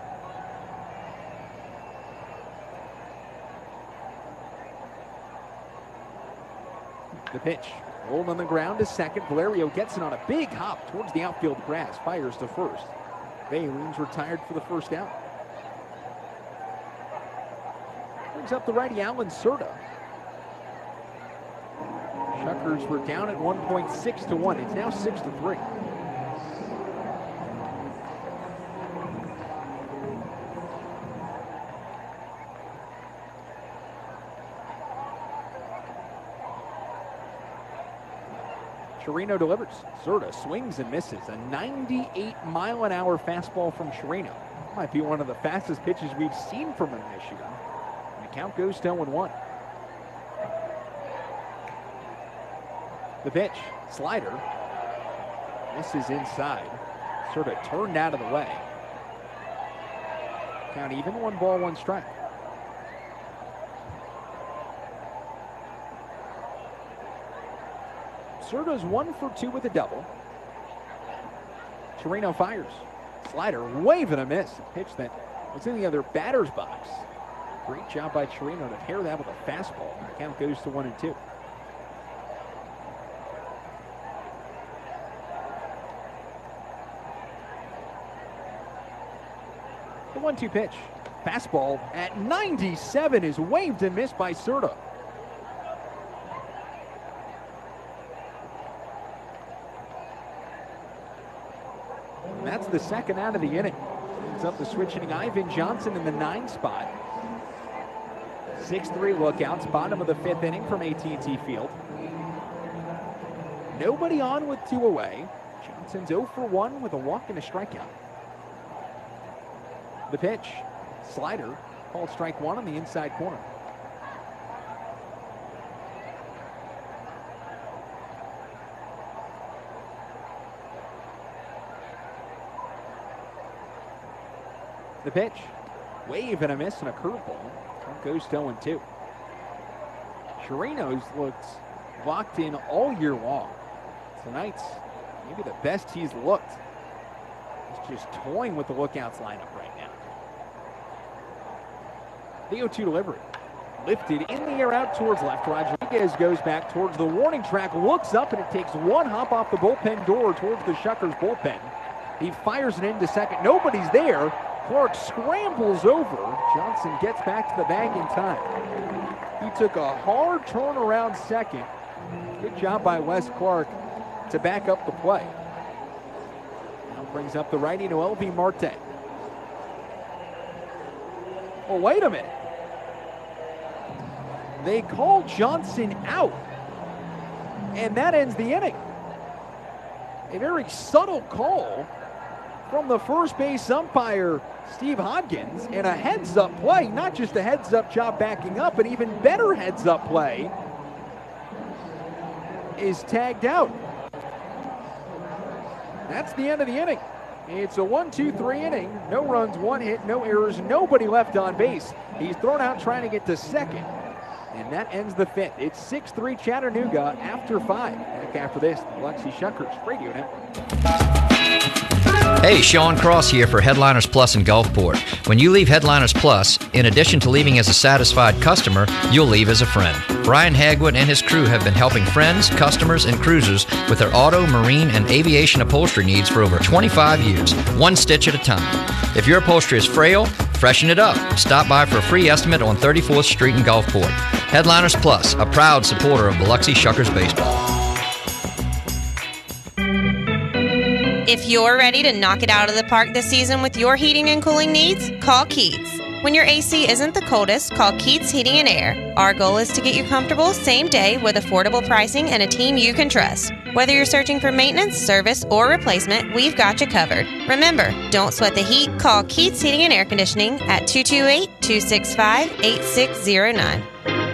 The pitch, rolled on the ground to second. Valerio gets it on a big hop towards the outfield grass. Fires to first. Bayoin's retired for the first out. Brings up the righty Alan Serta. Shuckers were down at 1.6 to 1. It's now 6 to 3. Chirino delivers. Serta swings and misses. A 98-mile-an-hour fastball from Chirino. Might be one of the fastest pitches we've seen from him this year. And the count goes to 0-1. The pitch, slider, misses inside. Serta turned out of the way. Count even, 1 ball, 1 strike. Serta's 1 for 2 with a double. Chirino fires. Slider, wave and a miss. A pitch that was in the other batter's box. Great job by Chirino to pair that with a fastball. The count goes to 1-2. The 1-2 pitch. Fastball at 97 is waved and missed by Serta. That's the second out of the inning. Brings up the switch hitting Ivan Johnson in the 9 spot. 6-3 Lookouts, bottom of the 5th inning from AT&T Field. Nobody on with 2 away. Johnson's 0 for 1 with a walk and a strikeout. The pitch, slider, called strike 1 on the inside corner. The pitch, wave and a miss and a curveball. That goes to 0-2. Chirino's looked locked in all year long. Tonight's maybe the best he's looked. He's just toying with the Lookouts lineup right now. The 0-2 delivery. Lifted in the air out towards left. Rodriguez goes back towards the warning track, looks up, and it takes 1 hop off the bullpen door towards the Shuckers bullpen. He fires it into second. Nobody's there. Clark scrambles over. Johnson gets back to the bag in time. He took a hard turn around second. Good job by Wes Clark to back up the play. Now brings up the righty Noelvi Marte. Well, wait a minute. They call Johnson out, and that ends the inning. A very subtle call from the first base umpire, Steve Hodgins, and a heads-up play, not just a heads-up job backing up, an even better heads-up play is tagged out. That's the end of the inning. It's a 1-2-3 inning. No runs, 1 hit, no errors, nobody left on base. He's thrown out trying to get to second, and that ends the 5th. It's 6-3 Chattanooga after 5. Back after this, the Biloxi Shuckers Radio Network. Hey, Sean Cross here for Headliners Plus in Gulfport. When you leave Headliners Plus, in addition to leaving as a satisfied customer, you'll leave as a friend. Brian Hagwood and his crew have been helping friends, customers, and cruisers with their auto, marine, and aviation upholstery needs for over 25 years, one stitch at a time. If your upholstery is frail, freshen it up. Stop by for a free estimate on 34th Street in Gulfport. Headliners Plus, a proud supporter of Biloxi Shuckers baseball. If you're ready to knock it out of the park this season with your heating and cooling needs, call Keats. When your AC isn't the coldest, call Keats Heating and Air. Our goal is to get you comfortable same day with affordable pricing and a team you can trust. Whether you're searching for maintenance, service, or replacement, we've got you covered. Remember, don't sweat the heat. Call Keats Heating and Air Conditioning at 228-265-8609.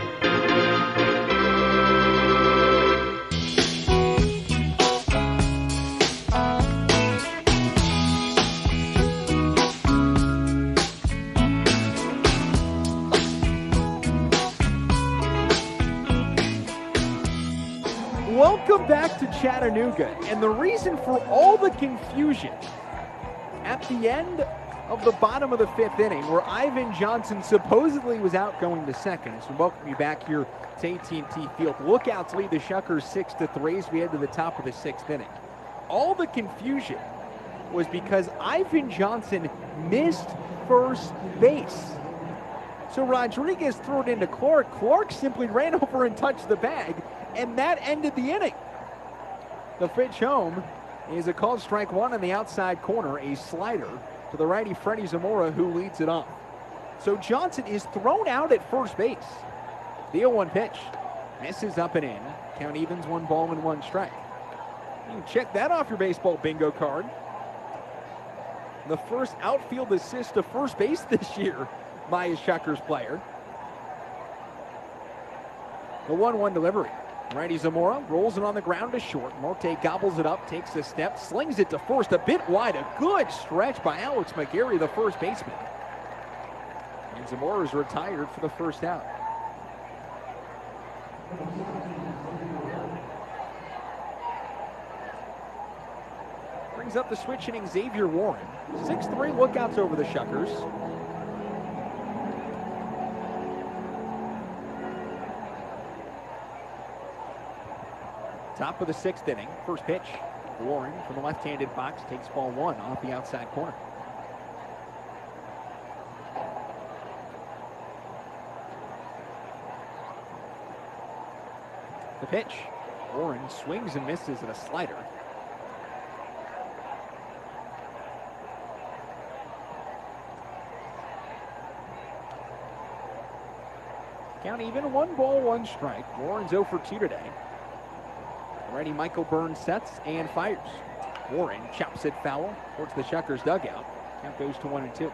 Welcome back to Chattanooga, and the reason for all the confusion at the end of the bottom of the 5th inning, where Ivan Johnson supposedly was out going to second. So welcome you back here to AT&T Field. Lookouts lead the Shuckers 6-3 as we head to the top of the 6th inning. All the confusion was because Ivan Johnson missed first base. So Rodriguez threw it into Clark. Clark simply ran over and touched the bag, and that ended the inning. The pitch home is a called strike 1 on the outside corner, a slider to the righty Freddie Zamora, who leads it off. So Johnson is thrown out at first base. The 0-1 pitch misses up and in. Count evens, 1 ball and 1 strike. You can check that off your baseball bingo card. The first outfield assist to first base this year by a Shuckers player. The 1-1 delivery. Righty Zamora rolls it on the ground to short. Marte gobbles it up, takes a step, slings it to first, a bit wide. A good stretch by Alex McGarry, the first baseman. And Zamora is retired for the first out. Brings up the switch hitting Xavier Warren. 6-3 lookouts over the Shuckers. Top of the 6th inning, first pitch. Warren from the left-handed box takes ball 1 off the outside corner. The pitch. Warren swings and misses at a slider. Count even, 1 ball, 1 strike. Warren's 0 for 2 today. Righty Michael Burns sets and fires. Warren chops it foul towards the Shuckers dugout. Count goes to 1-2.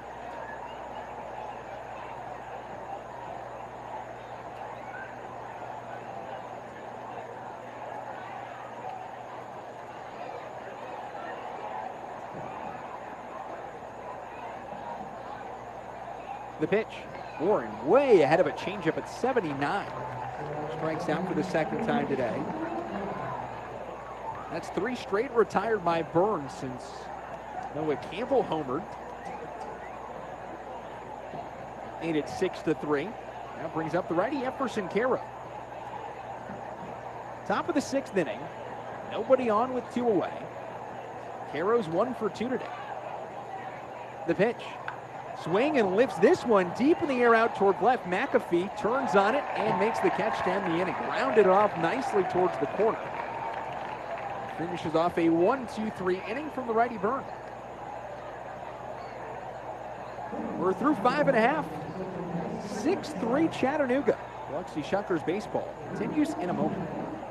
The pitch. Warren way ahead of a changeup at 79. Strikes out for the second time today. That's 3 straight retired by Burns since Noah Campbell homered. Made it 6-3. That brings up the righty Epperson Caro. Top of the 6th inning. Nobody on with 2 away. Caro's 1 for 2 today. The pitch. Swing and lifts this one deep in the air out toward left. McAfee turns on it and makes the catch to end the inning. Rounded off nicely towards the corner. Finishes off a 1-2-3 inning from the righty Burn. We're through 5.5. 6-3 Chattanooga. Biloxi Shuckers baseball continues in a moment.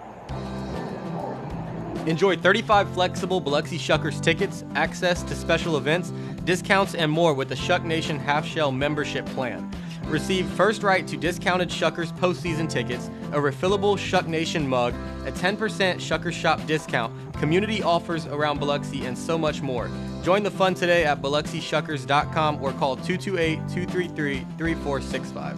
Enjoy 35 flexible Biloxi Shuckers tickets, access to special events, discounts, and more with the Shuck Nation Half Shell membership plan. Receive first right to discounted Shuckers postseason tickets, a refillable Shuck Nation mug, a 10% Shuckers Shop discount, community offers around Biloxi, and so much more. Join the fun today at BiloxiShuckers.com or call 228-233-3465.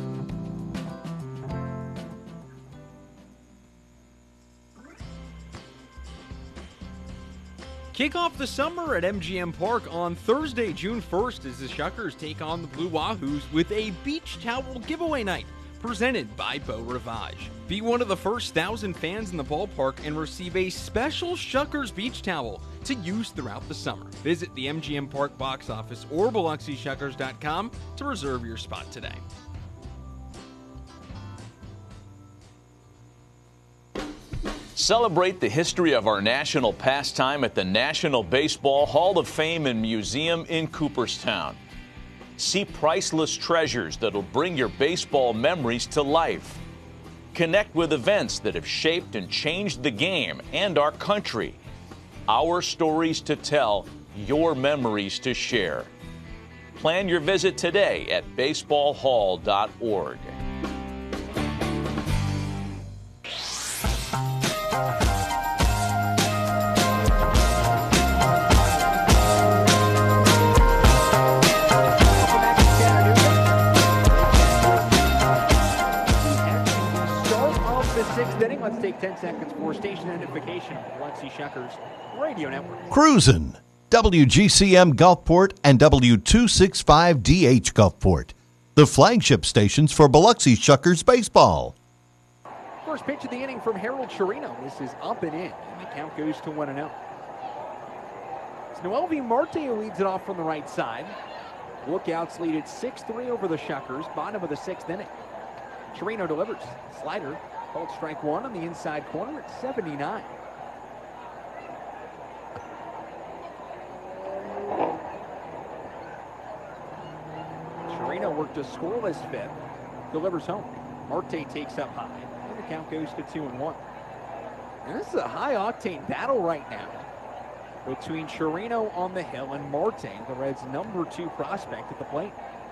Kick off the summer at MGM Park on Thursday, June 1st, as the Shuckers take on the Blue Wahoos with a beach towel giveaway night presented by Beau Rivage. Be one of the first 1,000 fans in the ballpark and receive a special Shuckers beach towel to use throughout the summer. Visit the MGM Park box office or BiloxiShuckers.com to reserve your spot today. Celebrate the history of our national pastime at the National Baseball Hall of Fame and Museum in Cooperstown. See priceless treasures that'll bring your baseball memories to life. Connect with events that have shaped and changed the game and our country. Our stories to tell, your memories to share. Plan your visit today at baseballhall.org. Let's take 10 seconds for station identification of Biloxi Shuckers Radio Network. Cruisin', WGCM Gulfport and W265DH Gulfport, the flagship stations for Biloxi Shuckers baseball. First pitch of the inning from Harold Chirino. This is up and in, and the count goes to 1-0. It's Noelvi Marte who leads it off from the right side. Lookouts lead it 6-3 over the Shuckers, bottom of the 6th inning. Chirino delivers. Slider. Called strike 1 on the inside corner at 79. Chirino worked a scoreless 5th. Delivers home. Marte takes up high. And the count goes to 2-1. And this is a high-octane battle right now between Chirino on the hill and Marte, the Reds' number 2 prospect at the plate.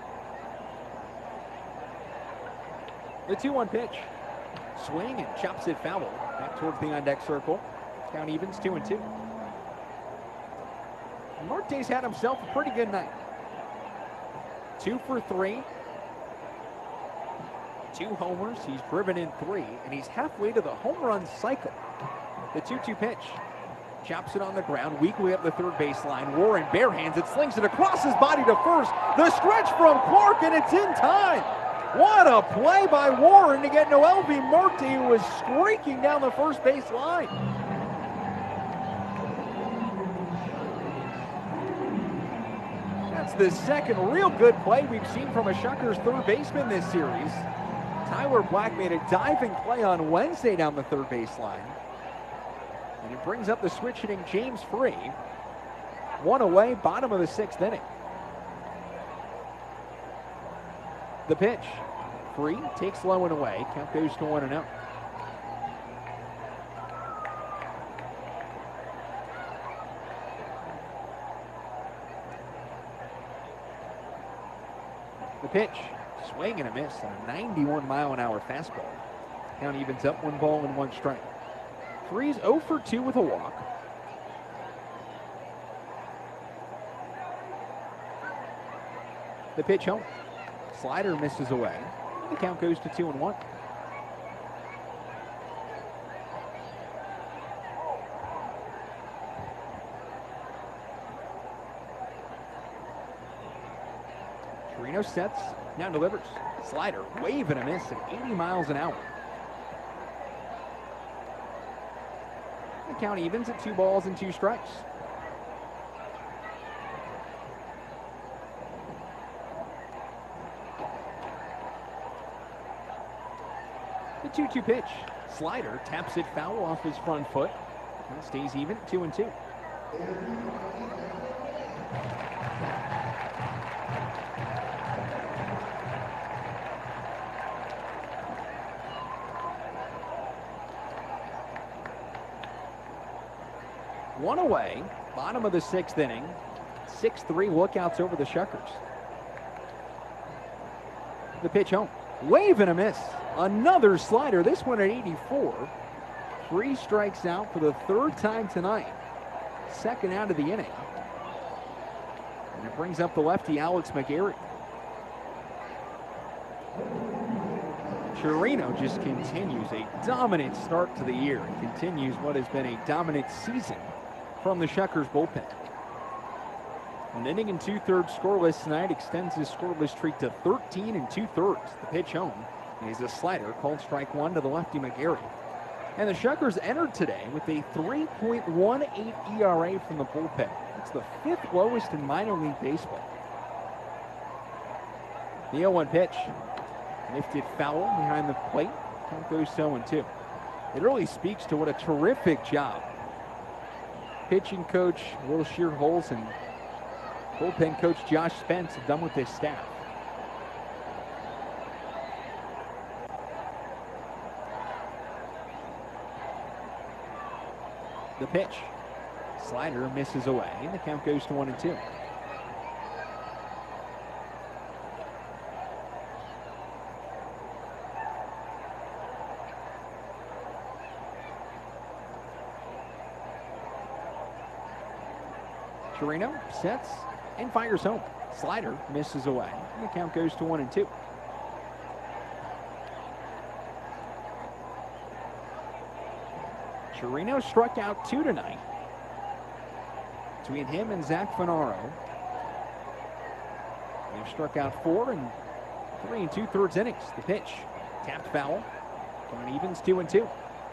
The 2-1 pitch. Swing and chops it foul. Back towards the on-deck circle. Count evens 2-2. Marte's had himself a pretty good night. 2 for 3. 2 homers. He's driven in 3, and he's halfway to the home run cycle. The 2-2 pitch. Chops it on the ground, weakly up the third baseline. Warren barehands it, slings it across his body to first. The stretch from Clark, and it's in time. What a play by Warren to get Noelvi Marte, who was streaking down the first base line. That's the second real good play we've seen from a Shuckers third baseman this series. Tyler Black made a diving play on Wednesday down the third baseline. And it brings up the switch hitting James Free. 1 away, bottom of the 6th inning. The pitch. Free takes low and away. Count goes to 1-0. The pitch. Swing and a miss on a 91-mile-an-hour fastball. Count evens up, 1 ball and 1 strike. Free's 0 for 2 with a walk. The pitch home. Slider misses away. The count goes to 2-1. Chirino sets, now delivers. Slider, wave and a miss at 80 miles an hour. The count evens at 2 balls and 2 strikes. The 2-2 pitch. Slider taps it foul off his front foot. And stays even, 2-2. One away, bottom of the 6th inning. 6-3 lookouts over the Shuckers. The pitch home. Wave and a miss. Another slider, this one at 84. 3 strikes out for the 3rd time tonight. 2nd out of the inning. And it brings up the lefty, Alex McGarry. Chirino just continues a dominant start to the year and continues what has been a dominant season from the Shuckers bullpen. An inning and 2/3 scoreless tonight extends his scoreless streak to 13 2/3. The pitch home is a slider called strike 1 to the lefty McGarry. And the Shuckers entered today with a 3.18 ERA from the bullpen. It's the 5th lowest in minor league baseball. The 0-1 pitch. Lifted foul behind the plate. Count goes to 0-2. It really speaks to what a terrific job pitching coach Will Shearholz and bullpen coach Josh Spence have done with this staff. The pitch. Slider misses away, and the count goes to 1-2. Chirino sets and fires home. Slider misses away, and the count goes to 1-2. Chirino struck out 2 tonight. Between him and Zach Finaro, they've struck out 4 in 3 2/3 innings. The pitch, tapped foul. Count evens 2-2.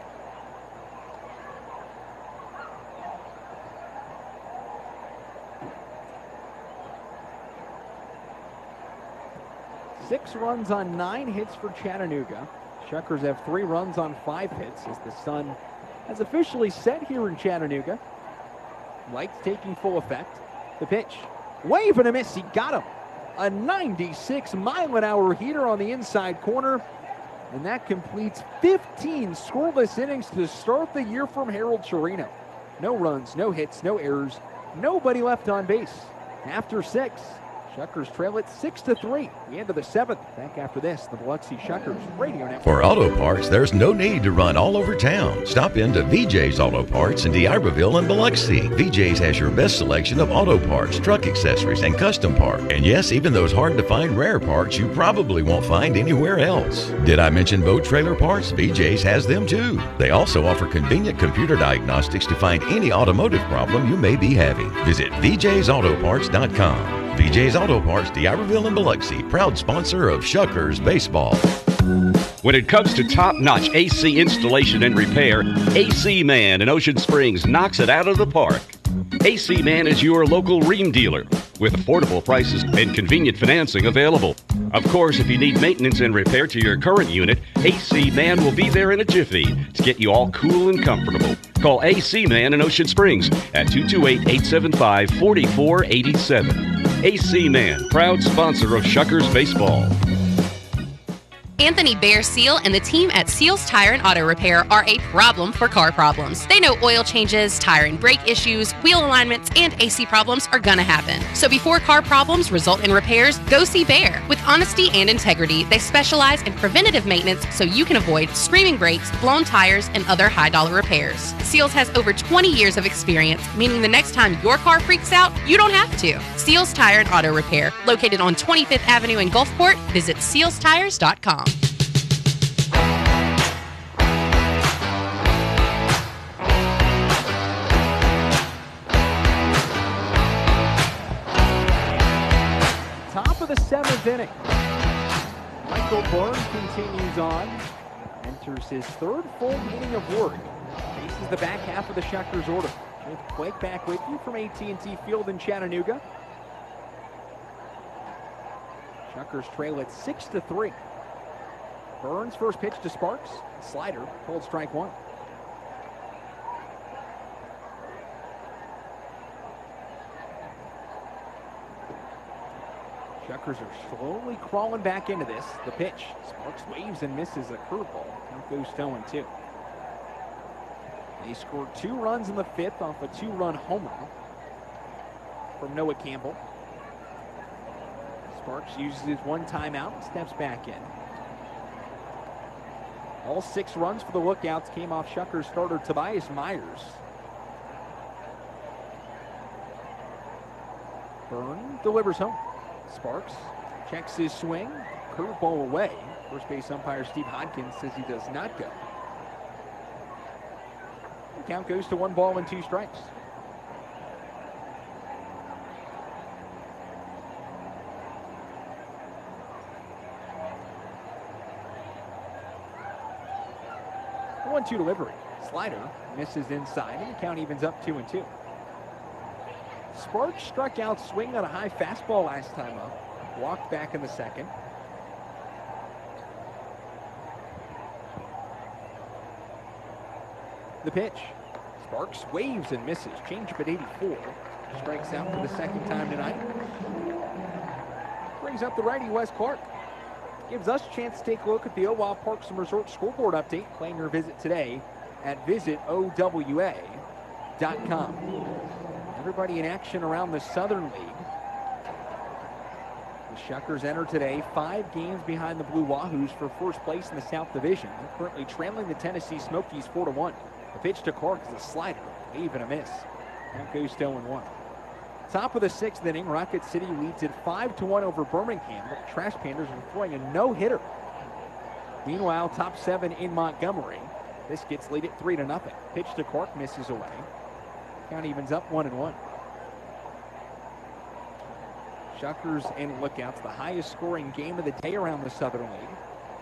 Six runs on 9 hits for Chattanooga. Shuckers have 3 runs on 5 hits as the sun has officially set here in Chattanooga. Lights taking full effect. The pitch. Wave and a miss. He got him. A 96-mile-an-hour heater on the inside corner. And that completes 15 scoreless innings to start the year from Harold Chirino. No runs, no hits, no errors, nobody left on base. After 6, Shuckers trail it 6-3. The end of the 7th. Back after this, the Biloxi Shuckers Radio Network. For auto parts, there's no need to run all over town. Stop into VJ's Auto Parts in D'Iberville and Biloxi. VJ's has your best selection of auto parts, truck accessories, and custom parts. And yes, even those hard-to-find rare parts you probably won't find anywhere else. Did I mention boat trailer parts? VJ's has them too. They also offer convenient computer diagnostics to find any automotive problem you may be having. Visit VJ'sAutoparts.com. VJ's Auto Parts, D'Iberville and Biloxi, proud sponsor of Shuckers Baseball. When it comes to top-notch AC installation and repair, AC Man in Ocean Springs knocks it out of the park. AC Man is your local Rheem dealer with affordable prices and convenient financing available. Of course, if you need maintenance and repair to your current unit, AC Man will be there in a jiffy to get you all cool and comfortable. Call AC Man in Ocean Springs at 228-875-4487. AC Man, proud sponsor of Shuckers Baseball. Anthony Bear Seal and the team at Seals Tire and Auto Repair are a problem for car problems. They know oil changes, tire and brake issues, wheel alignments, and AC problems are gonna happen. So before car problems result in repairs, go see Bear. With honesty and integrity, they specialize in preventative maintenance so you can avoid screaming brakes, blown tires, and other high-dollar repairs. Seals has over 20 years of experience, meaning the next time your car freaks out, you don't have to. Seals Tire and Auto Repair, located on 25th Avenue in Gulfport. Visit sealstires.com. Top of the 7th inning. Michael Byrne continues on. Enters his 3rd full inning of work. Faces the back half of the Shuckers order. With Blake back with you from AT&T Field in Chattanooga. Shuckers trail at 6-3. Burns' first pitch to Sparks. Slider, called strike 1. Shuckers are slowly crawling back into this. The pitch. Sparks waves and misses a curveball. Count goes 0-2. They scored 2 runs in the 5th off a 2-run homer from Noah Campbell. Sparks uses his 1 timeout and steps back in. All 6 runs for the Lookouts came off Shuckers starter Tobias Myers. Byrne delivers home. Sparks checks his swing. Curveball away. First base umpire Steve Hodkins says he does not go. The count goes to 1 ball and 2 strikes. The 1-2 delivery. Slider misses inside, and the count evens up 2-2. Sparks struck out swinging on a high fastball last time up. Walked back in the 2nd. The pitch. Sparks waves and misses. Changeup at 84. Strikes out for the 2nd time tonight. Brings up the righty Wes Clark. Gives us a chance to take a look at the Omaha Parks and Resorts scoreboard update. Claim your visit today at visitowa.com. Everybody in action around the Southern League. The Shuckers enter today 5 games behind the Blue Wahoos for first place in the South Division. They're currently trailing the Tennessee Smokies 4-1. The pitch to Clark is a slider, wave and a miss. That goes to 0-1. Top of the 6th inning, Rocket City leads it 5-1 over Birmingham. The Trash Pandas are throwing a no-hitter. Meanwhile, top 7 in Montgomery. This gets lead at 3-0. Pitch to Clark misses away. Count evens up 1-1. Shuckers and Lookouts, the highest scoring game of the day around the Southern League.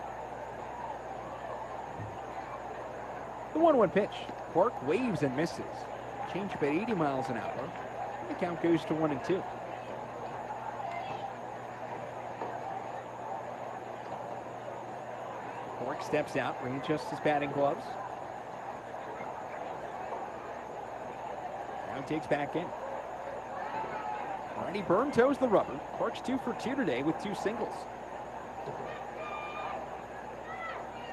The 1-1 pitch. Clark waves and misses. Changeup at 80 miles an hour. The count goes to 1-2. Clark steps out, readjusts his batting gloves. Now takes back in. Already Byrne toes the rubber. Clark's 2 for 2 today with 2 singles.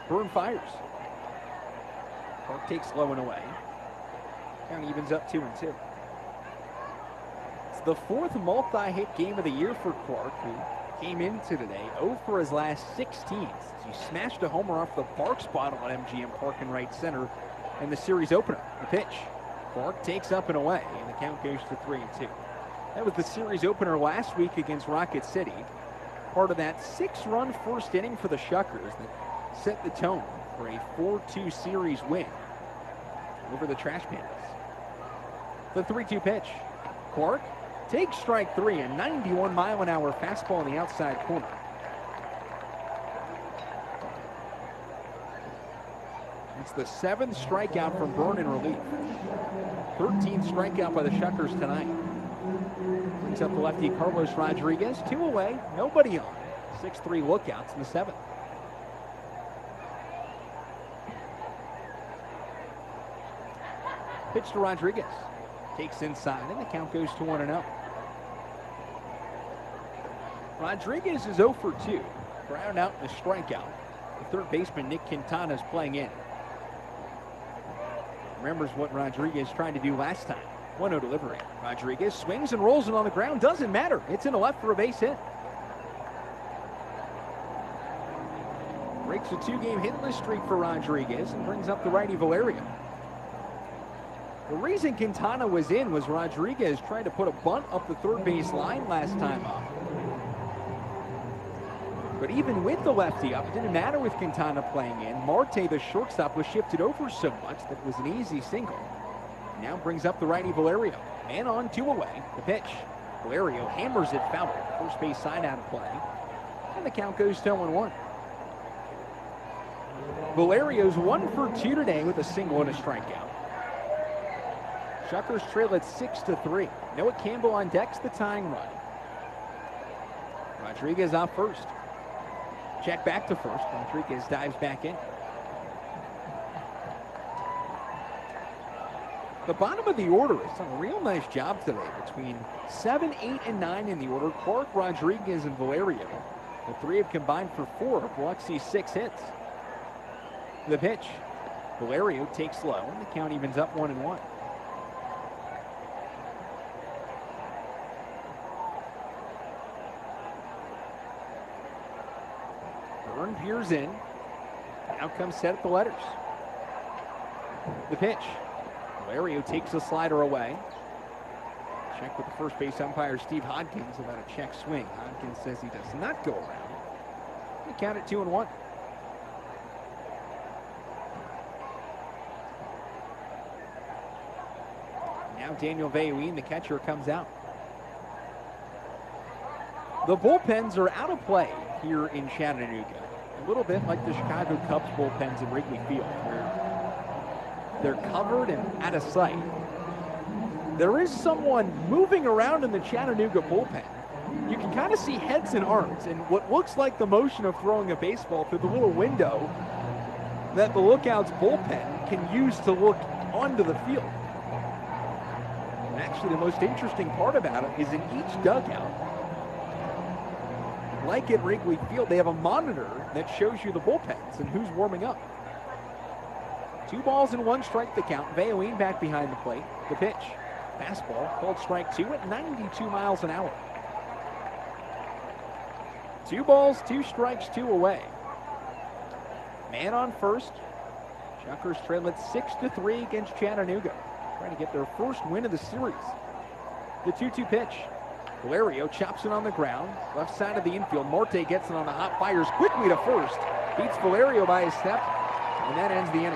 Byrne fires. Park takes low and away. Count evens up 2-2. It's the fourth multi-hit game of the year for Clark, who came into today 0 for his last 16. He smashed a homer off the park spot on MGM Park in right center in the series opener. The pitch. Clark takes up and away, and the count goes to 3-2. That was the series opener last week against Rocket City. Part of that 6-run first inning for the Shuckers that set the tone for a 4-2 series win over the Trash Pandas. The 3-2 pitch. Clark takes strike 3, a 91-mile-an-hour fastball in the outside corner. It's the 7th strikeout from Byrne in relief. 13th strikeout by the Shuckers tonight. Brings up the lefty Carlos Rodriguez. 2 away, nobody on. 6-3 lookouts in the 7th. Pitch to Rodriguez. Takes inside, and the count goes to 1-0. Rodriguez is 0 for 2. Ground out and a strikeout. The third baseman, Nick Quintana, is playing in. Remembers what Rodriguez tried to do last time. 1-0 delivery. Rodriguez swings and rolls it on the ground. Doesn't matter. It's in the left for a base hit. Breaks a 2-game hitless streak for Rodriguez and brings up the righty Valerio. The reason Quintana was in was Rodriguez tried to put a bunt up the third base line last time up. But even with the lefty up, it didn't matter with Quintana playing in. Marte, the shortstop, was shifted over so much that it was an easy single. Now brings up the righty Valerio. Man on, 2 away. The pitch. Valerio hammers it foul. First base side out of play. And the count goes to 0-1. Valerio's 1 for 2 today with a single and a strikeout. Shuckers trail at 6-3. Noah Campbell on deck's the tying run. Rodriguez out first. Check back to first. Rodriguez dives back in. The bottom of the order has done a real nice job today between 7, 8, and 9 in the order. Clark, Rodriguez, and Valerio. The 3 have combined for 4 of Biloxi's 6 hits. The pitch. Valerio takes low, and the count evens up 1-1. Byrne peers in. Now comes set at the letters. The pitch. Valerio takes the slider away. Check with the first base umpire, Steve Hodkins, about a check swing. Hodkins says he does not go around. We count it 2-1. Now Daniel Veuin, the catcher, comes out. The bullpens are out of play here in Chattanooga. A little bit like the Chicago Cubs bullpens in Wrigley Field, where they're covered and out of sight. There is someone moving around in the Chattanooga bullpen. You can kind of see heads and arms and what looks like the motion of throwing a baseball through the little window that the Lookouts bullpen can use to look onto the field. And actually, the most interesting part about it is in each dugout, like at Wrigley Field, they have a monitor that shows you the bullpens and who's warming up. 2 balls and 1 strike the count. Veuin back behind the plate. The pitch. Fastball called strike 2 at 92 miles an hour. 2 balls, 2 strikes, 2 away. Man on first. Shuckers trail at 6-3 against Chattanooga. Trying to get their first win of the series. The 2-2 pitch. Valerio chops it on the ground. Left side of the infield. Marte gets it on the hop. Fires quickly to first. Beats Valerio by a step. And that ends the inning.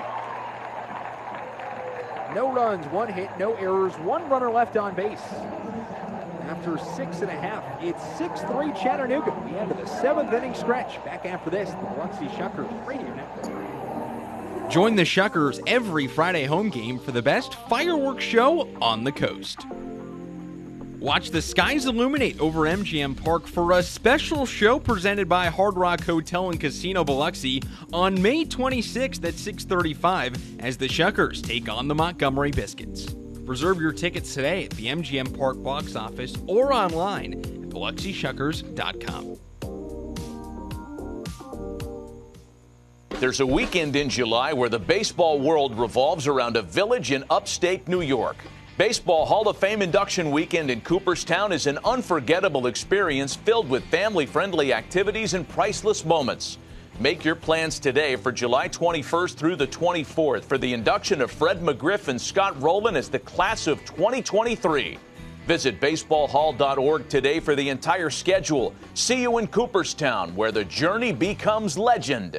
No runs, 1 hit, no errors, 1 runner left on base. After 6.5, it's 6-3 Chattanooga. We end to the 7th inning stretch. Back after this, the Biloxi Shuckers Radio Network. Join the Shuckers every Friday home game for the best fireworks show on the coast. Watch the skies illuminate over MGM Park for a special show presented by Hard Rock Hotel and Casino Biloxi on May 26th at 6:35 as the Shuckers take on the Montgomery Biscuits. Reserve your tickets today at the MGM Park box office or online at BiloxiShuckers.com. There's a weekend in July where the baseball world revolves around a village in upstate New York. Baseball Hall of Fame induction weekend in Cooperstown is an unforgettable experience filled with family-friendly activities and priceless moments. Make your plans today for July 21st through the 24th for the induction of Fred McGriff and Scott Rowland as the class of 2023. Visit baseballhall.org today for the entire schedule. See you in Cooperstown, where the journey becomes legend.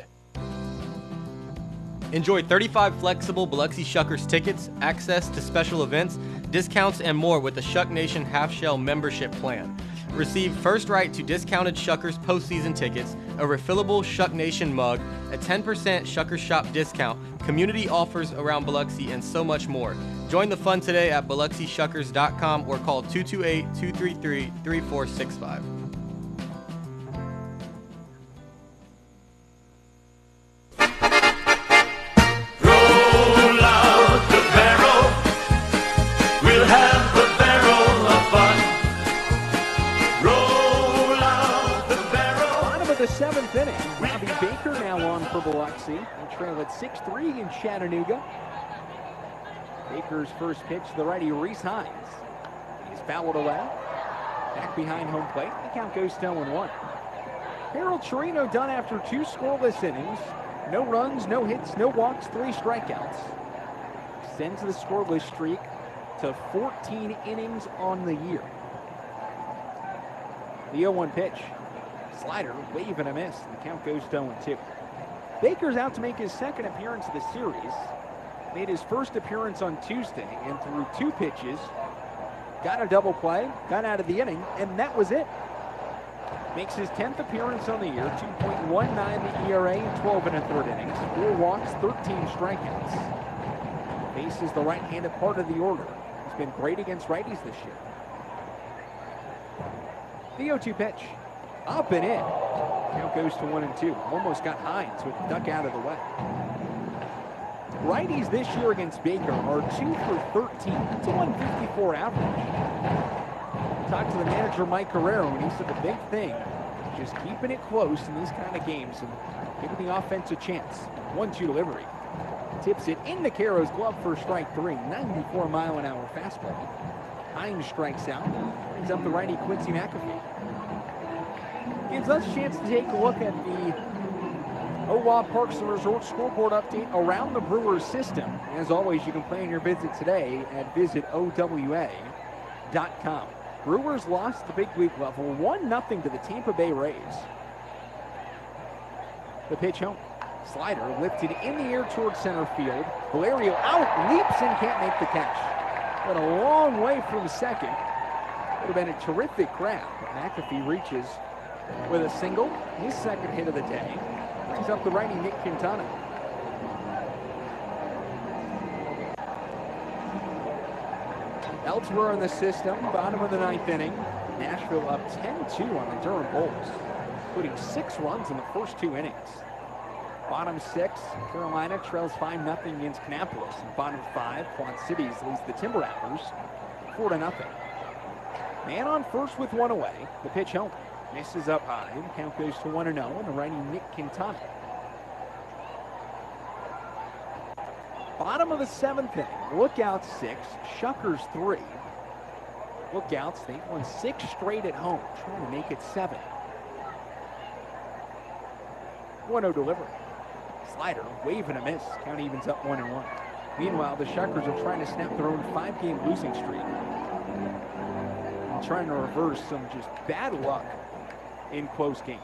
Enjoy 35 flexible Biloxi Shuckers tickets, access to special events, discounts, and more with the Shuck Nation Half Shell membership plan. Receive first right to discounted Shuckers postseason tickets, a refillable Shuck Nation mug, a 10% Shuckers Shop discount, community offers around Biloxi, and so much more. Join the fun today at BiloxiShuckers.com or call 228-233-3465. Seventh inning. Robbie Baker now on for Biloxi. They trail at 6-3 in Chattanooga. Baker's first pitch to the righty, Reese Hines. He's fouled away. Back behind home plate. The count goes to 0-1. Harold Chirino done after 2 scoreless innings. No runs, no hits, no walks, 3 strikeouts. Extends the scoreless streak to 14 innings on the year. The 0-1 pitch. Slider, wave and a miss. The count goes to 0-2. Baker's out to make his second appearance of the series. Made his first appearance on Tuesday and threw 2 pitches. Got a double play, got out of the inning, and that was it. Makes his 10th appearance on the year, 2.19 the ERA in 12 1/3 innings, 4 walks, 13 strikeouts. Faces the right-handed part of the order. He's been great against righties this year. The 0-2 pitch. Up and in. Count goes to 1-2. Almost got Hines with the duck out of the way. Righties this year against Baker are 2 for 13. That's a 154 average. Talked to the manager, Mike Carrero, and he said the big thing is just keeping it close in these kind of games and giving the offense a chance. 1-2 delivery. Tips it into Carro's glove for strike 3. 94-mile-an-hour fastball. Hines strikes out. Brings up the righty, Quincy McAfee. Gives us a chance to take a look at the OWA Parks and Resorts scoreboard update around the Brewers system. As always, you can plan your visit today at visitowa.com. Brewers lost the big league level 1-0 to the Tampa Bay Rays. The pitch home. Slider lifted in the air towards center field. Valerio out, leaps and can't make the catch. Went a long way from second. Would have been a terrific grab, but McAfee reaches with a single, his second hit of the day. Brings up the righty, Nick Quintana. Elsewhere in the system, bottom of the 9th inning, Nashville up 10-2 on the Durham Bulls, putting 6 runs in the first 2 innings. Bottom 6, Carolina trails 5-0 against Kannapolis. And bottom 5, Quad Cities leads the Timber Owlers 4-0. Man on first with 1 away. The pitch home. Misses up high. The count goes to 1-0, and the righty Nick Quintana. Bottom of the 7th inning. Lookouts 6, Shuckers 3. Lookouts, they've won 6 straight at home, trying to make it 7. 1-0 delivery. Slider, wave and a miss. Count evens up 1-1. Meanwhile, the Shuckers are trying to snap their own 5-game losing streak. And trying to reverse some just bad luck in close games.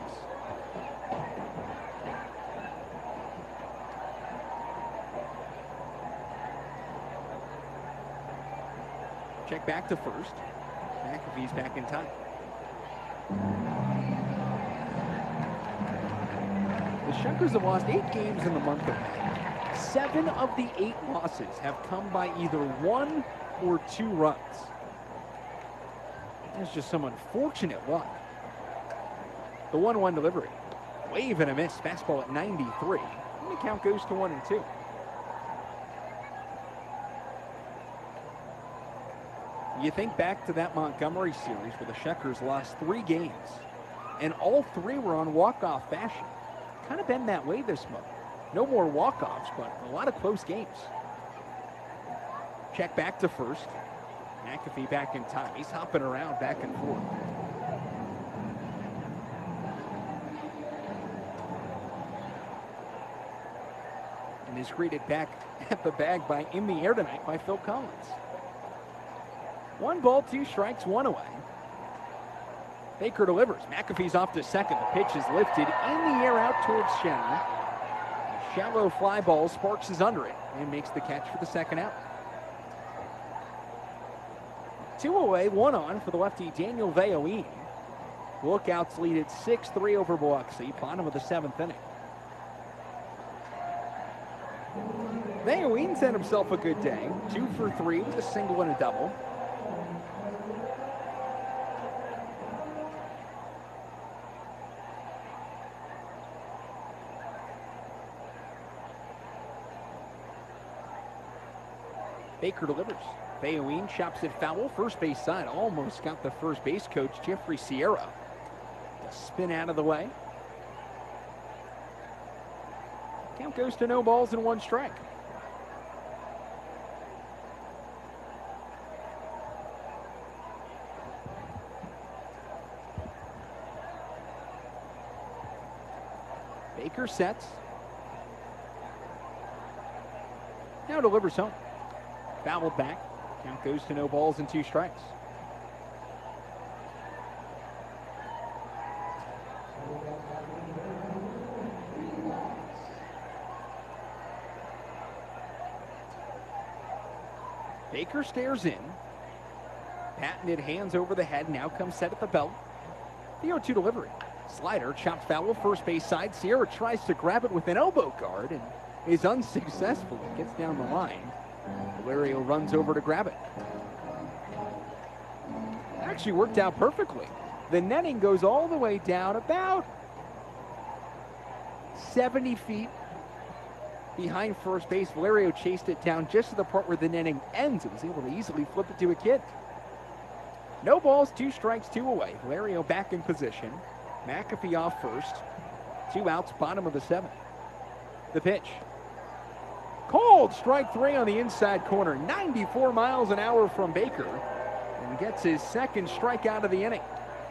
Check back to first. McAfee's back in time. The Shuckers have lost 8 games in the month of May. 7 of the 8 losses have come by either 1 or 2 runs. That's just some unfortunate luck. The 1-1 delivery. Wave and a miss. Fastball at 93. And the count goes to 1-2. You think back to that Montgomery series where the Shuckers lost 3 games, and all 3 were on walk-off fashion. Kind of been that way this month. No more walk-offs, but a lot of close games. Check back to first. McAfee back in time. He's hopping around back and forth. And is greeted back at the bag by In the Air tonight by Phil Collins. 1 ball, 2 strikes, 1 away. Baker delivers. McAfee's off to second. The pitch is lifted in the air out towards Shannon. A shallow fly ball. Sparks is under it and makes the catch for the second out. 2 away, 1 on for the lefty Daniel Veoine. Lookouts lead at 6-3 over Biloxi. Bottom of the 7th inning. Veoine had himself a good day. 2 for 3 with a single and a double. Baker delivers. Veoine chops it foul. First base side. Almost got the first base coach, Jeffrey Sierra. The spin out of the way. Count goes to no balls and 1 strike. Baker sets. Now delivers home. Fouled back. Count goes to no balls and 2 strikes. Baker stares in. Patented hands over the head. Now comes set at the belt. The 0-2 delivery. Slider chopped foul. First base side. Sierra tries to grab it with an elbow guard and is unsuccessful. Gets down the line. Valerio runs over to grab it. Actually worked out perfectly. The netting goes all the way down about 70 feet behind first base. Valerio chased it down just to the part where the netting ends and was able to easily flip it to a kid. No balls, 2 strikes, 2 away. Valerio back in position. McAfee off first. 2 outs, bottom of the 7th. The pitch. Cold, strike 3 on the inside corner. 94 miles an hour from Baker. And gets his second strikeout of the inning.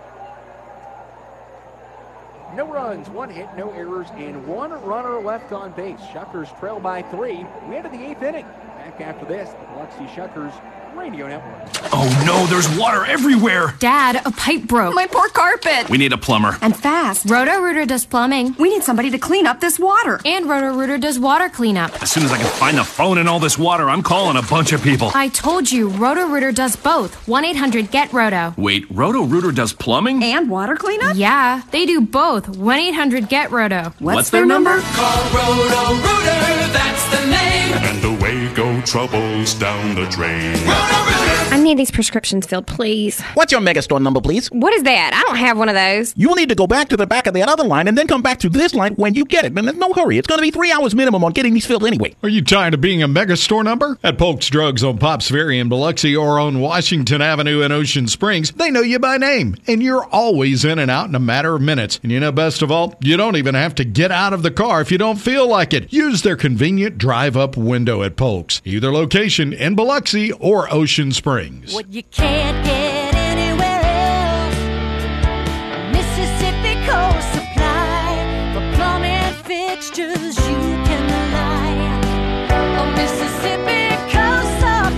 No runs, 1 hit, no errors, and 1 runner left on base. Shuckers trail by 3. We enter the 8th inning. Back after this, the Biloxi Shuckers Radio Network. Oh no, there's water everywhere! Dad, a pipe broke. My poor carpet. We need a plumber. And fast. Roto-Rooter does plumbing. We need somebody to clean up this water. And Roto-Rooter does water cleanup. As soon as I can find the phone in all this water, I'm calling a bunch of people. I told you, Roto-Rooter does both. 1-800-GET-ROTO. Wait, Roto-Rooter does plumbing? And water cleanup? Yeah, they do both. 1-800-GET-ROTO. What's their number? Call Roto-Rooter, that's the name. And away go troubles down the drain. I need these prescriptions filled, please. What's your Megastore number, please? What is that? I don't have one of those. You'll need to go back to the back of that other line and then come back to this line when you get it. And there's no hurry. It's going to be 3 hours minimum on getting these filled anyway. Are you tired of being a Megastore number? At Polk's Drugs on Pops Ferry in Biloxi or on Washington Avenue in Ocean Springs, they know you by name, and you're always in and out in a matter of minutes. And you know, best of all, you don't even have to get out of the car if you don't feel like it. Use their convenient drive-up window at Polk's, either location in Biloxi or Ocean Springs. What you can't get anywhere else. Mississippi Coast Supply for plumbing fixtures you can rely on. Mississippi Coast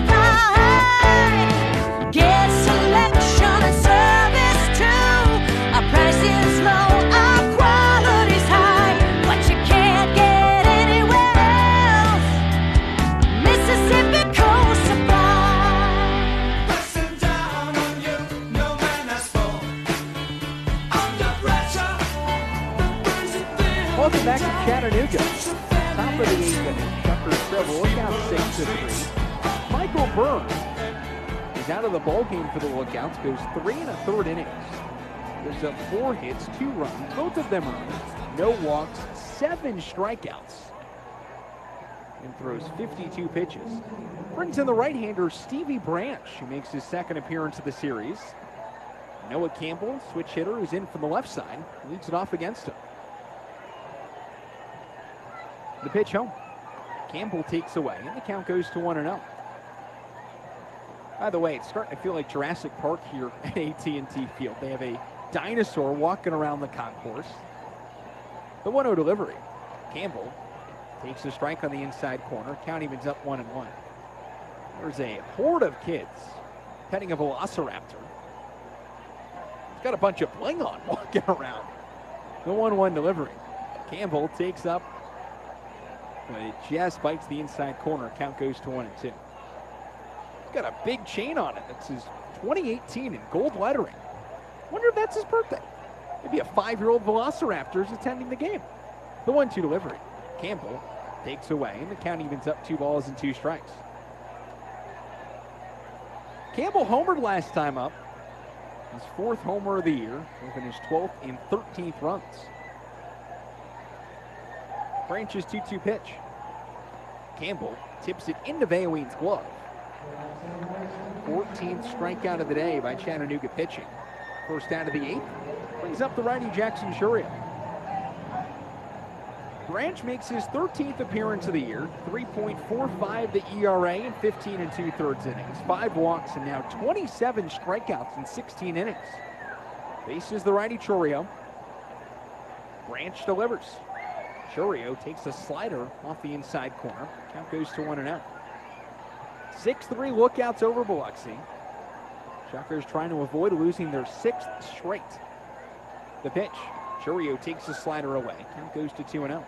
Supply. Get selection and service too. Our price is low, our quality's high. What you can't get anywhere else. Mississippi Coast Supply. Welcome back to Chattanooga. Top of the 8th inning. Shuckers travel. Lookout 6-3. Michael Byrne is out of the ballgame for the Lookouts. Goes 3 1/3 innings. Gives up 4 hits, 2 runs. Both of them earned. No walks, 7 strikeouts. And throws 52 pitches. Brings in the right-hander Stevie Branch, who makes his second appearance of the series. Noah Campbell, switch hitter, who's in from the left side, leads it off against him. The pitch home. Campbell takes away, and the count goes to 1-0. By the way, it's starting to feel like Jurassic Park here at AT&T Field. They have a dinosaur walking around the concourse. The 1-0 delivery. Campbell takes a strike on the inside corner. Count evens up 1-1. There's a horde of kids petting a velociraptor. He's got a bunch of bling on walking around. The 1-1 delivery. Campbell takes up, but it just bites the inside corner. Count goes to 1-2. He's got a big chain on it that says 2018 in gold lettering. Wonder if that's his birthday. Maybe a 5-year-old velociraptor is attending the game. The 1-2 delivery. Campbell takes away, and the count evens up 2 balls and 2 strikes. Campbell homered last time up. His 4th homer of the year, moving his 12th and 13th runs. Branch's 2-2 pitch. Campbell tips it into Vaileen's glove. 14th strikeout of the day by Chattanooga pitching. First out of the 8th. Brings up the righty Jackson Churio. Branch makes his 13th appearance of the year. 3.45 the ERA in 15 2/3 innings. 5 walks and now 27 strikeouts in 16 innings. Faces the righty Churio. Branch delivers. Churio takes a slider off the inside corner. Count goes to 1-0. 6-3 lookouts over Biloxi. Shuckers trying to avoid losing their 6th straight. The pitch. Churio takes the slider away. Count goes to 2-0.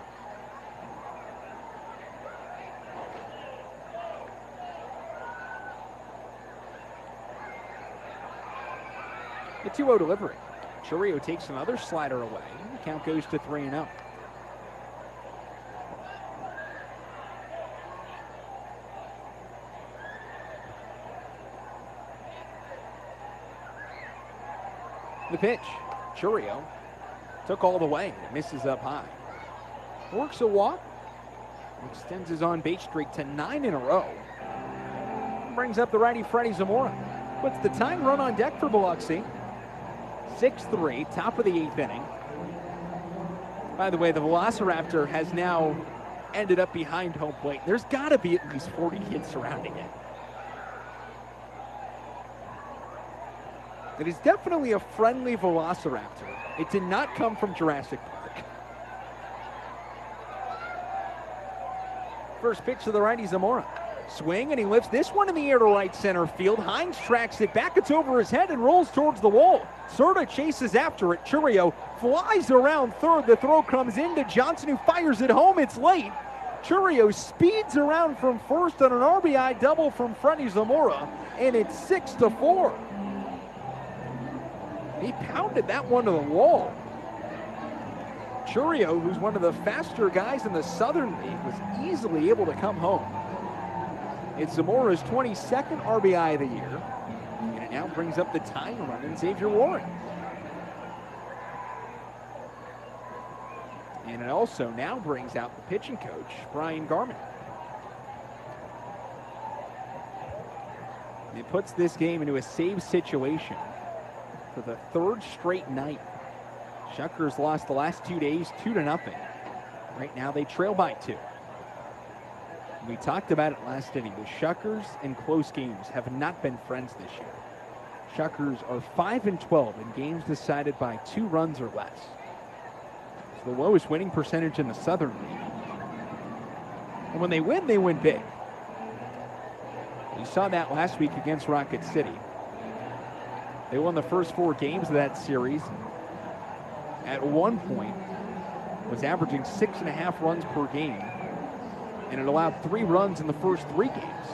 The 2-0 delivery. Churio takes another slider away. The count goes to 3-0. The pitch. Churio took all the way. It misses up high. Works a walk. Extends his on-base streak to 9 in a row. Brings up the righty Freddie Zamora. Puts the tying run on deck for Biloxi. 6-3, top of the 8th inning. By the way, the Velociraptor has now ended up behind home plate. There's got to be at least 40 kids surrounding it. It is definitely a friendly Velociraptor. It did not come from Jurassic Park. First pitch to the righty Zamora. Swing, and he lifts this one in the air to right center field. Hines tracks it back. It's over his head and rolls towards the wall. Serta chases after it. Churio flies around third. The throw comes into Johnson, who fires it home. It's late. Churio speeds around from first on an RBI double from Freddie Zamora, and it's 6-4. He pounded that one to the wall. Churio, who's one of the faster guys in the Southern League, was easily able to come home. It's Zamora's 22nd RBI of the year, and it now brings up the tying run in Xavier Warren. And it also now brings out the pitching coach, Brian Garman. And it puts this game into a save situation for the 3rd straight night. Shuckers lost the last 2 days 2-0. Right now they trail by 2. We talked about it last inning. The Shuckers in close games have not been friends this year. Shuckers are 5-12 in games decided by 2 runs or less. It's the lowest winning percentage in the Southern League. And when they win big. You saw that last week against Rocket City. They won the first 4 games of that series. At one point, was averaging 6.5 runs per game. And it allowed 3 runs in the first 3 games.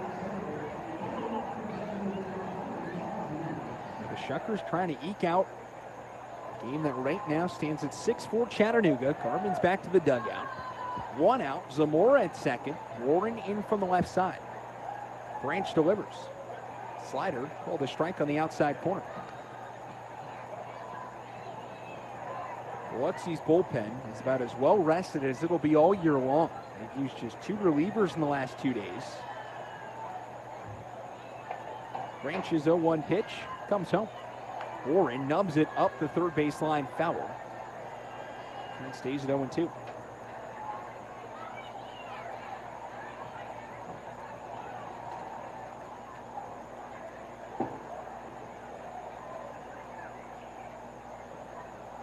The Shuckers trying to eke out a game that right now stands at 6-4 Chattanooga. Garman's back to the dugout. 1 out, Zamora at second. Warren in from the left side. Branch delivers. Slider called a strike on the outside corner. Biloxi's bullpen is about as well rested as it'll be all year long. They've used just 2 relievers in the last 2 days. Branch's 0-1 pitch comes home. Warren nubs it up the third baseline foul. And stays at 0-2.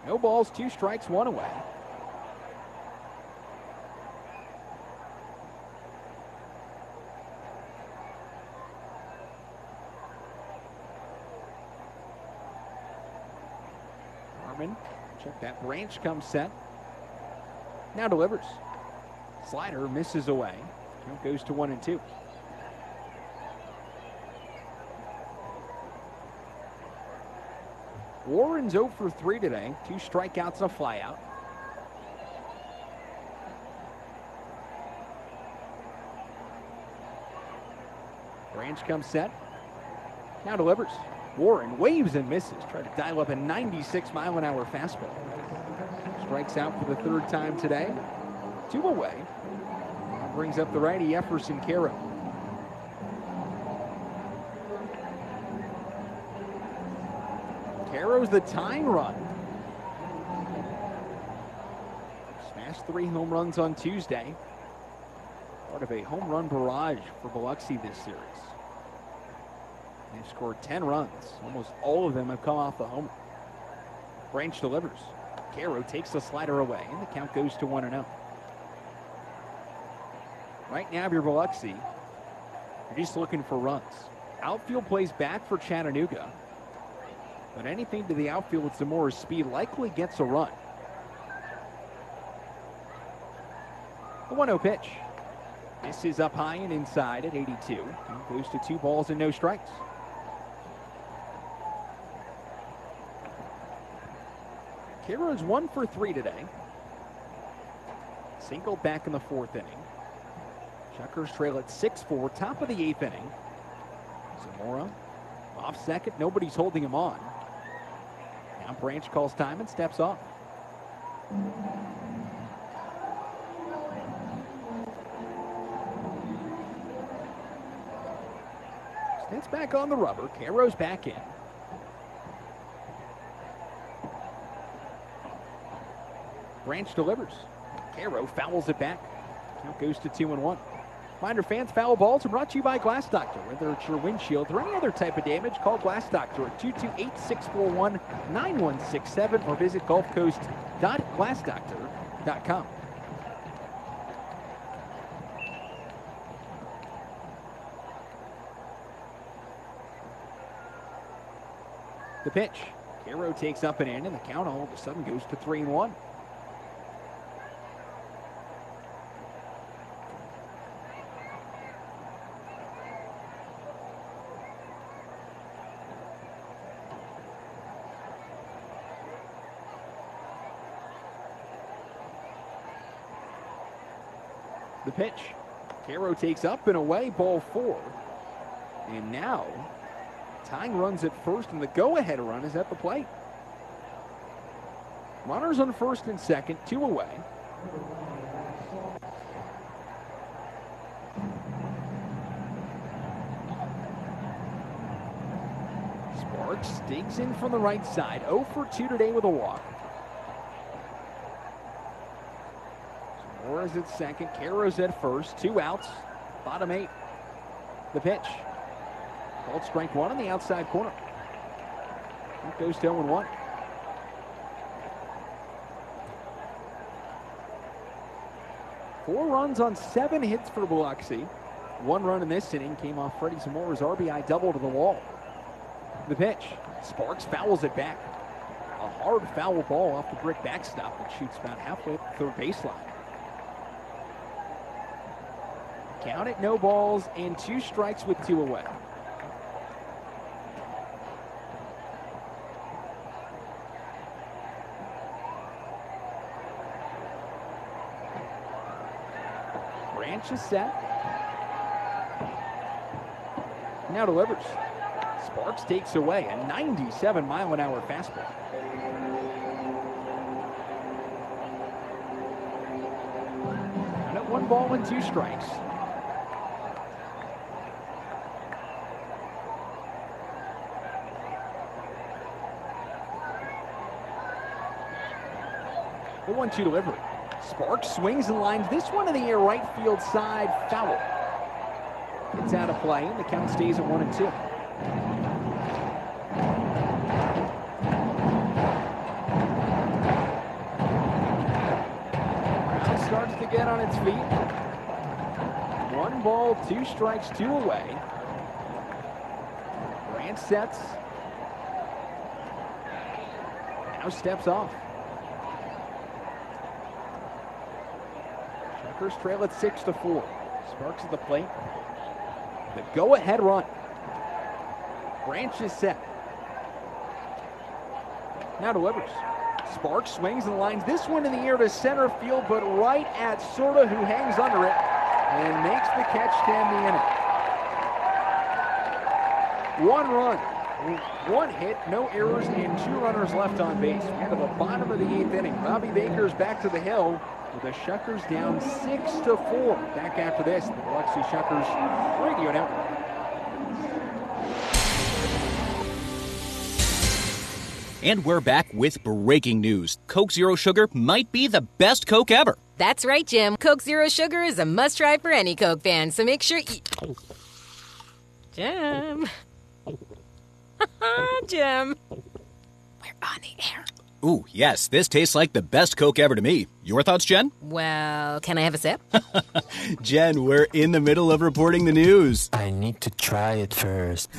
No balls, 2 strikes, 1 away. Harmon, check that. Branch comes set. Now delivers. Slider misses away. Count goes to 1-2. Warren's 0 for 3 today. 2 strikeouts and a flyout. Branch comes set. Now delivers. Warren waves and misses. Try to dial up a 96-mile-an-hour fastball. Strikes out for the 3rd time today. 2 away. That brings up the righty Jefferson Caro. Caro's the tying run. Smashed 3 home runs on Tuesday. Part of a home run barrage for Biloxi this series. They've scored 10 runs. Almost all of them have come off the homer. Branch delivers. Caro takes the slider away, and the count goes to 1-0. Right now, if you're Biloxi, you're just looking for runs. Outfield plays back for Chattanooga. But anything to the outfield with some more speed likely gets a run. The 1-0 pitch. This is up high and inside at 82. And goes to 2 balls and no strikes. Caro's 1 for 3 today. Single back in the 4th inning. Shuckers trail at 6-4, top of the 8th inning. Zamora off second, nobody's holding him on. Now Branch calls time and steps off. Steps back on the rubber. Caro's back in. Branch delivers. Caro fouls it back. Count goes to 2-1. Reminder, fans, foul balls are brought to you by Glass Doctor. Whether it's your windshield or any other type of damage, call Glass Doctor at 228-641-9167 or visit gulfcoast.glassdoctor.com. The pitch. Caro takes up and in, and the count all of a sudden goes to 3-1. The pitch. Caro takes up and away, ball 4. And now, tying runs at first, and the go-ahead run is at the plate. Runners on first and second, 2 away. Sparks digs in from the right side, 0 for 2 today with a walk. Zamora is at second, Caro's at first, 2 outs, bottom 8. The pitch. Called strike 1 on the outside corner. That goes to 0-1. Four runs on 7 hits for Biloxi. 1 run in this inning came off Freddie Zamora's RBI double to the wall. The pitch. Sparks fouls it back. A hard foul ball off the brick backstop that shoots about halfway up the 3rd baseline. Count it, no balls, and 2 strikes with 2 away. Branch is set. Now delivers. Sparks takes away a 97-mile-an-hour fastball. And at 1 ball and 2 strikes. The 1-2 delivery. Sparks swings and lines this one in the air, right field side, foul. It's out of play, and the count stays at 1-2. bat on its feet. 1 ball, 2 strikes, 2 away. Grant sets. Now steps off. Shuckers trail at 6-4. Sparks at the plate. The go-ahead run. Branch is set. Now delivers. Sparks swings and lines this one in the air to center field, but right at Sorta, who hangs under it and makes the catch to end the inning. 1 run, 1 hit, no errors, and 2 runners left on base. We're to the bottom of the 8th inning. Robbie Baker's back to the hill with the Shuckers down 6-4. Back after this, the Biloxi Shuckers Radio Network. And we're back with breaking news. Coke Zero Sugar might be the best Coke ever. That's right, Jim. Coke Zero Sugar is a must-try for any Coke fan, so make sure you... Jim. Jim. We're on the air. Ooh, yes, this tastes like the best Coke ever to me. Your thoughts, Jen? Well, can I have a sip? Jen, we're in the middle of reporting the news. I need to try it first.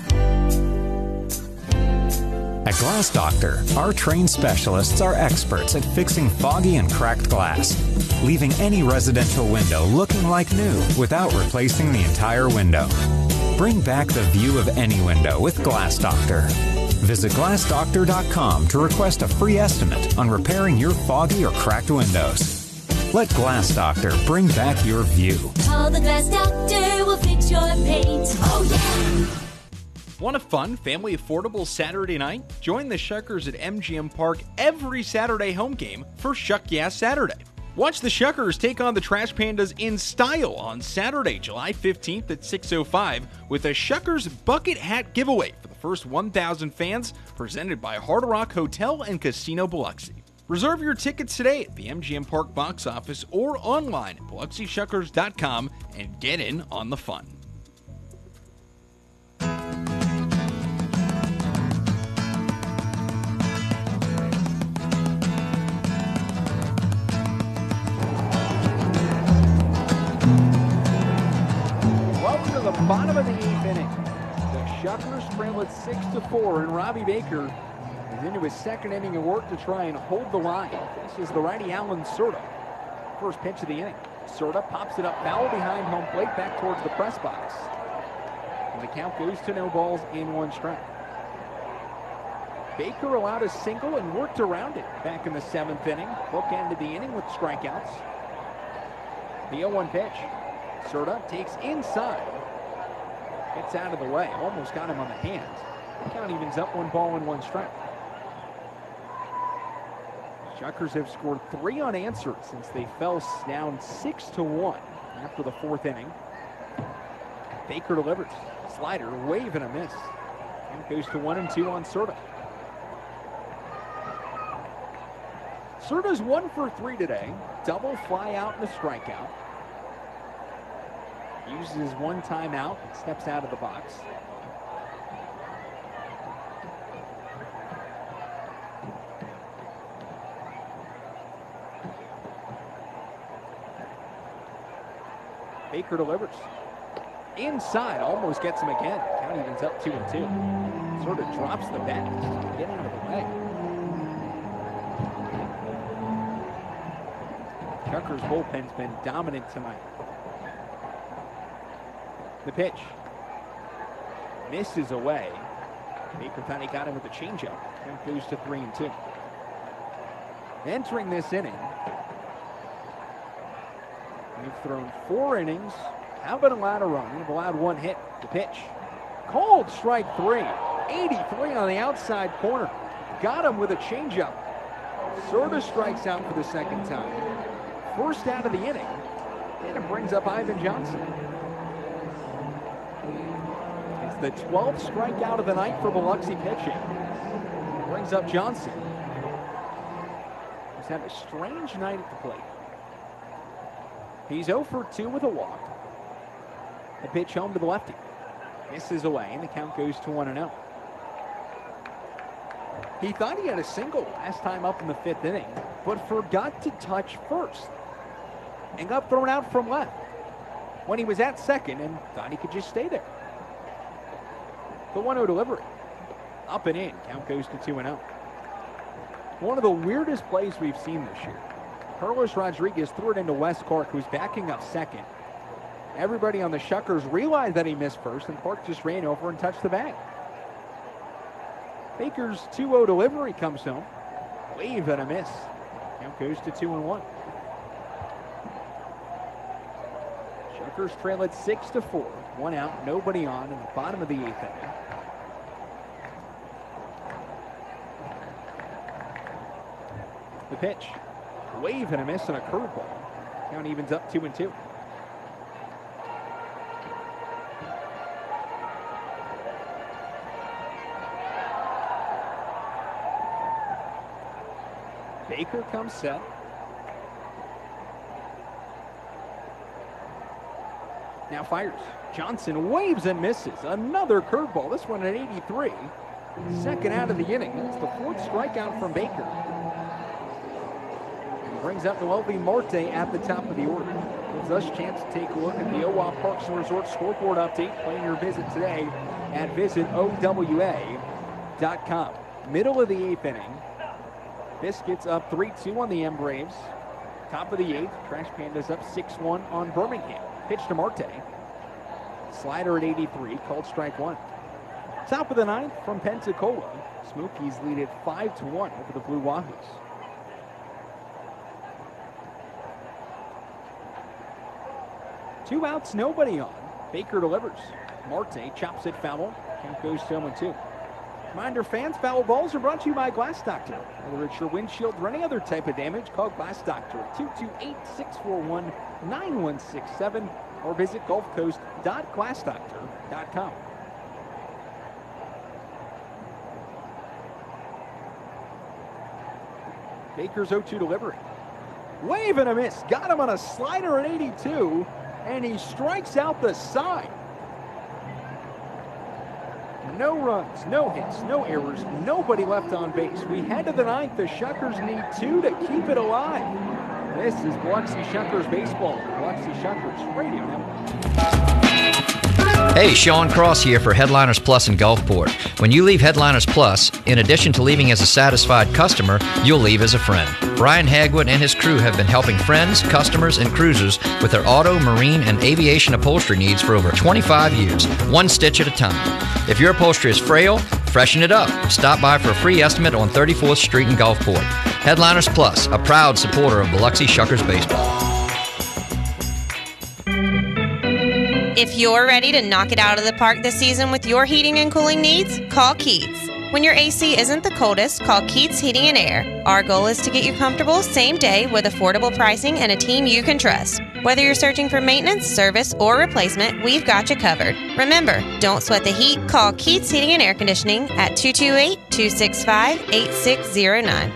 At Glass Doctor, our trained specialists are experts at fixing foggy and cracked glass, leaving any residential window looking like new without replacing the entire window. Bring back the view of any window with Glass Doctor. Visit glassdoctor.com to request a free estimate on repairing your foggy or cracked windows. Let Glass Doctor bring back your view. Call the Glass Doctor, we'll fix your paint. Oh, yeah! Want a fun, family affordable Saturday night? Join the Shuckers at MGM Park every Saturday home game for Shuck Yeah Saturday. Watch the Shuckers take on the Trash Pandas in style on Saturday, July 15th at 6:05 with a Shuckers bucket hat giveaway for the first 1,000 fans presented by Hard Rock Hotel and Casino Biloxi. Reserve your tickets today at the MGM Park box office or online at BiloxiShuckers.com and get in on the fun. Bottom of the 8th inning. The Shuckers trail at 6-4, and Robbie Baker is into his 2nd inning of work to try and hold the line. This is the righty Alan Sorta. First pitch of the inning. Sorta pops it up foul behind home plate back towards the press box. And the count goes to no balls in 1 strike. Baker allowed a single and worked around it back in the 7th inning. Bookended the inning with strikeouts. The 0-1 pitch. Sorta takes inside. Gets out of the way. Almost got him on the hands. Count evens up 1 ball and 1 strike. Shuckers have scored 3 unanswered since they fell down 6-1 after the 4th inning. Baker delivers. Slider, wave and a miss. Count goes to 1-2 on Sorta. Sorta's 1 for 3 today. Double fly out and a strikeout. Uses 1 timeout and steps out of the box. Baker delivers. Inside, almost gets him again. Count evens up 2-2. Sort of drops the bat. Get out of the way. Shuckers' bullpen's been dominant tonight. The pitch. Misses away. Baker thought he got him with a changeup. Count goes to 3-2. Entering this inning, we've thrown 4 innings. Haven't allowed a run. We've allowed 1 hit. The pitch. Called strike 3. 83 on the outside corner. Got him with a changeup. Sorta strikes out for the 2nd time. First out of the inning. And it brings up Ivan Johnson. The 12th strikeout of the night for Biloxi pitching. Brings up Johnson. He's had a strange night at the plate. He's 0 for 2 with a walk. The pitch home to the lefty. Misses away, and the count goes to 1-0. He thought he had a single last time up in the 5th inning, but forgot to touch first. and got thrown out from left when he was at second and thought he could just stay there. The 1-0 delivery. Up and in. Count goes to 2-0. One of the weirdest plays we've seen this year. Carlos Rodriguez threw it into Wes Clark, who's backing up second. Everybody on the Shuckers realized that he missed first, and Clark just ran over and touched the bag. Baker's 2-0 delivery comes home. Wave and a miss. Count goes to 2-1. Shuckers trail it 6-4. 1 out, nobody on in the bottom of the 8th inning. The pitch. Wave and a miss and a curveball. Count evens up 2-2. Baker comes set. Now fires. Johnson waves and misses. Another curveball. This one at 83. Second out of the inning. That's the 4th strikeout from Baker. Brings up Noelvi Marte at the top of the order. Gives us a chance to take a look at the OWA Parks and Resorts scoreboard update. Plan your visit today at visitowa.com. Middle of the 8th inning. Biscuits up 3-2 on the M Braves. Top of the 8th. Trash Pandas up 6-1 on Birmingham. Pitch to Marte. Slider at 83. Called strike 1. Top of the 9th from Pensacola. Smokies lead it 5-1 over the Blue Wahoos. Two outs, nobody on. Baker delivers. Marte chops it foul. Count goes to 0-2. Reminder, fans, foul balls are brought to you by Glass Doctor. Whether it's your windshield or any other type of damage, call Glass Doctor at 228-641-9167 or visit gulfcoast.glassdoctor.com. Baker's 0-2 delivery. Wave and a miss. Got him on a slider at 82. And he strikes out the side. No runs, no hits, no errors, nobody left on base. We head to the 9th. The Shuckers need 2 to keep it alive. This is Biloxi Shuckers Baseball. Biloxi Shuckers Radio Network. Hey, Sean Cross here for Headliners Plus in Gulfport. When you leave Headliners Plus, in addition to leaving as a satisfied customer, you'll leave as a friend. Brian Hagwood and his crew have been helping friends, customers, and cruisers with their auto, marine, and aviation upholstery needs for over 25 years, one stitch at a time. If your upholstery is frail, freshen it up. Stop by for a free estimate on 34th Street in Gulfport. Headliners Plus, a proud supporter of Biloxi Shuckers Baseball. If you're ready to knock it out of the park this season with your heating and cooling needs, call Keats. When your AC isn't the coldest, call Keats Heating and Air. Our goal is to get you comfortable same day with affordable pricing and a team you can trust. Whether you're searching for maintenance, service, or replacement, we've got you covered. Remember, don't sweat the heat. Call Keats Heating and Air Conditioning at 228-265-8609.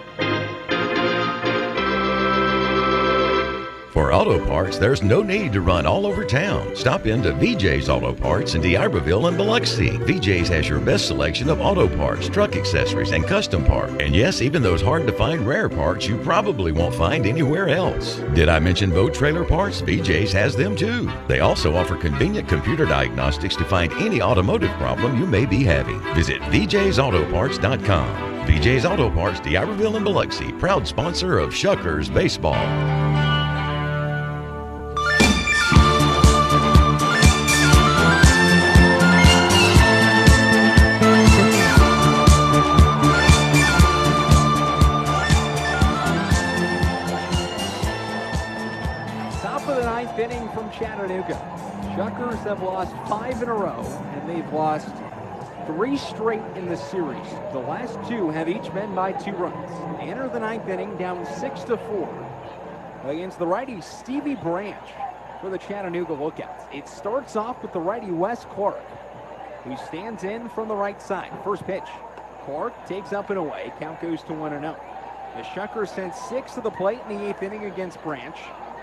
For auto parts, there's no need to run all over town. Stop in to VJ's Auto Parts in D'Iberville and Biloxi. VJ's has your best selection of auto parts, truck accessories, and custom parts. And yes, even those hard-to-find rare parts you probably won't find anywhere else. Did I mention boat trailer parts? VJ's has them too. They also offer convenient computer diagnostics to find any automotive problem you may be having. Visit VJ'sAutoParts.com. VJ's Auto Parts, D'Iberville and Biloxi, proud sponsor of Shuckers Baseball. Inning from Chattanooga. Shuckers have lost 5 in a row, and they've lost 3 straight in the series. The last 2 have each been by 2 runs. They enter the 9th inning down 6-4 against the righty Stevie Branch for the Chattanooga Lookouts. It starts off with the righty Wes Clark, who stands in from the right side. First pitch. Clark takes up and away. Count goes to 1-0. The Shuckers sent 6 to the plate in the 8th inning against Branch.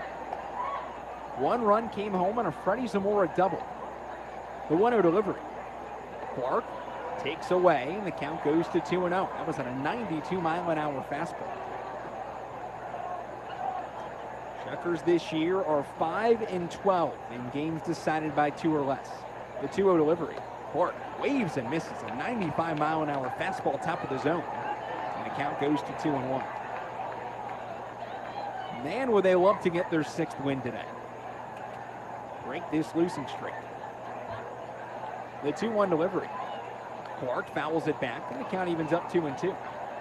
1 run came home on a Freddie Zamora double. The 1-0 delivery. Clark takes away, and the count goes to 2-0. That was on a 92-mile-an-hour fastball. Shuckers this year are 5-12 in games decided by 2 or less. The 2-0 delivery. Clark waves and misses a 95-mile-an-hour fastball top of the zone. And the count goes to 2-1. Man, would they love to get their 6th win today. Break this losing streak. The 2-1 delivery. Clark fouls it back, and the count evens up 2-2.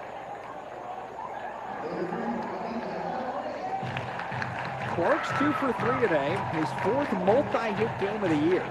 Clark's 2 for 3 today, his 4th multi-hit game of the year.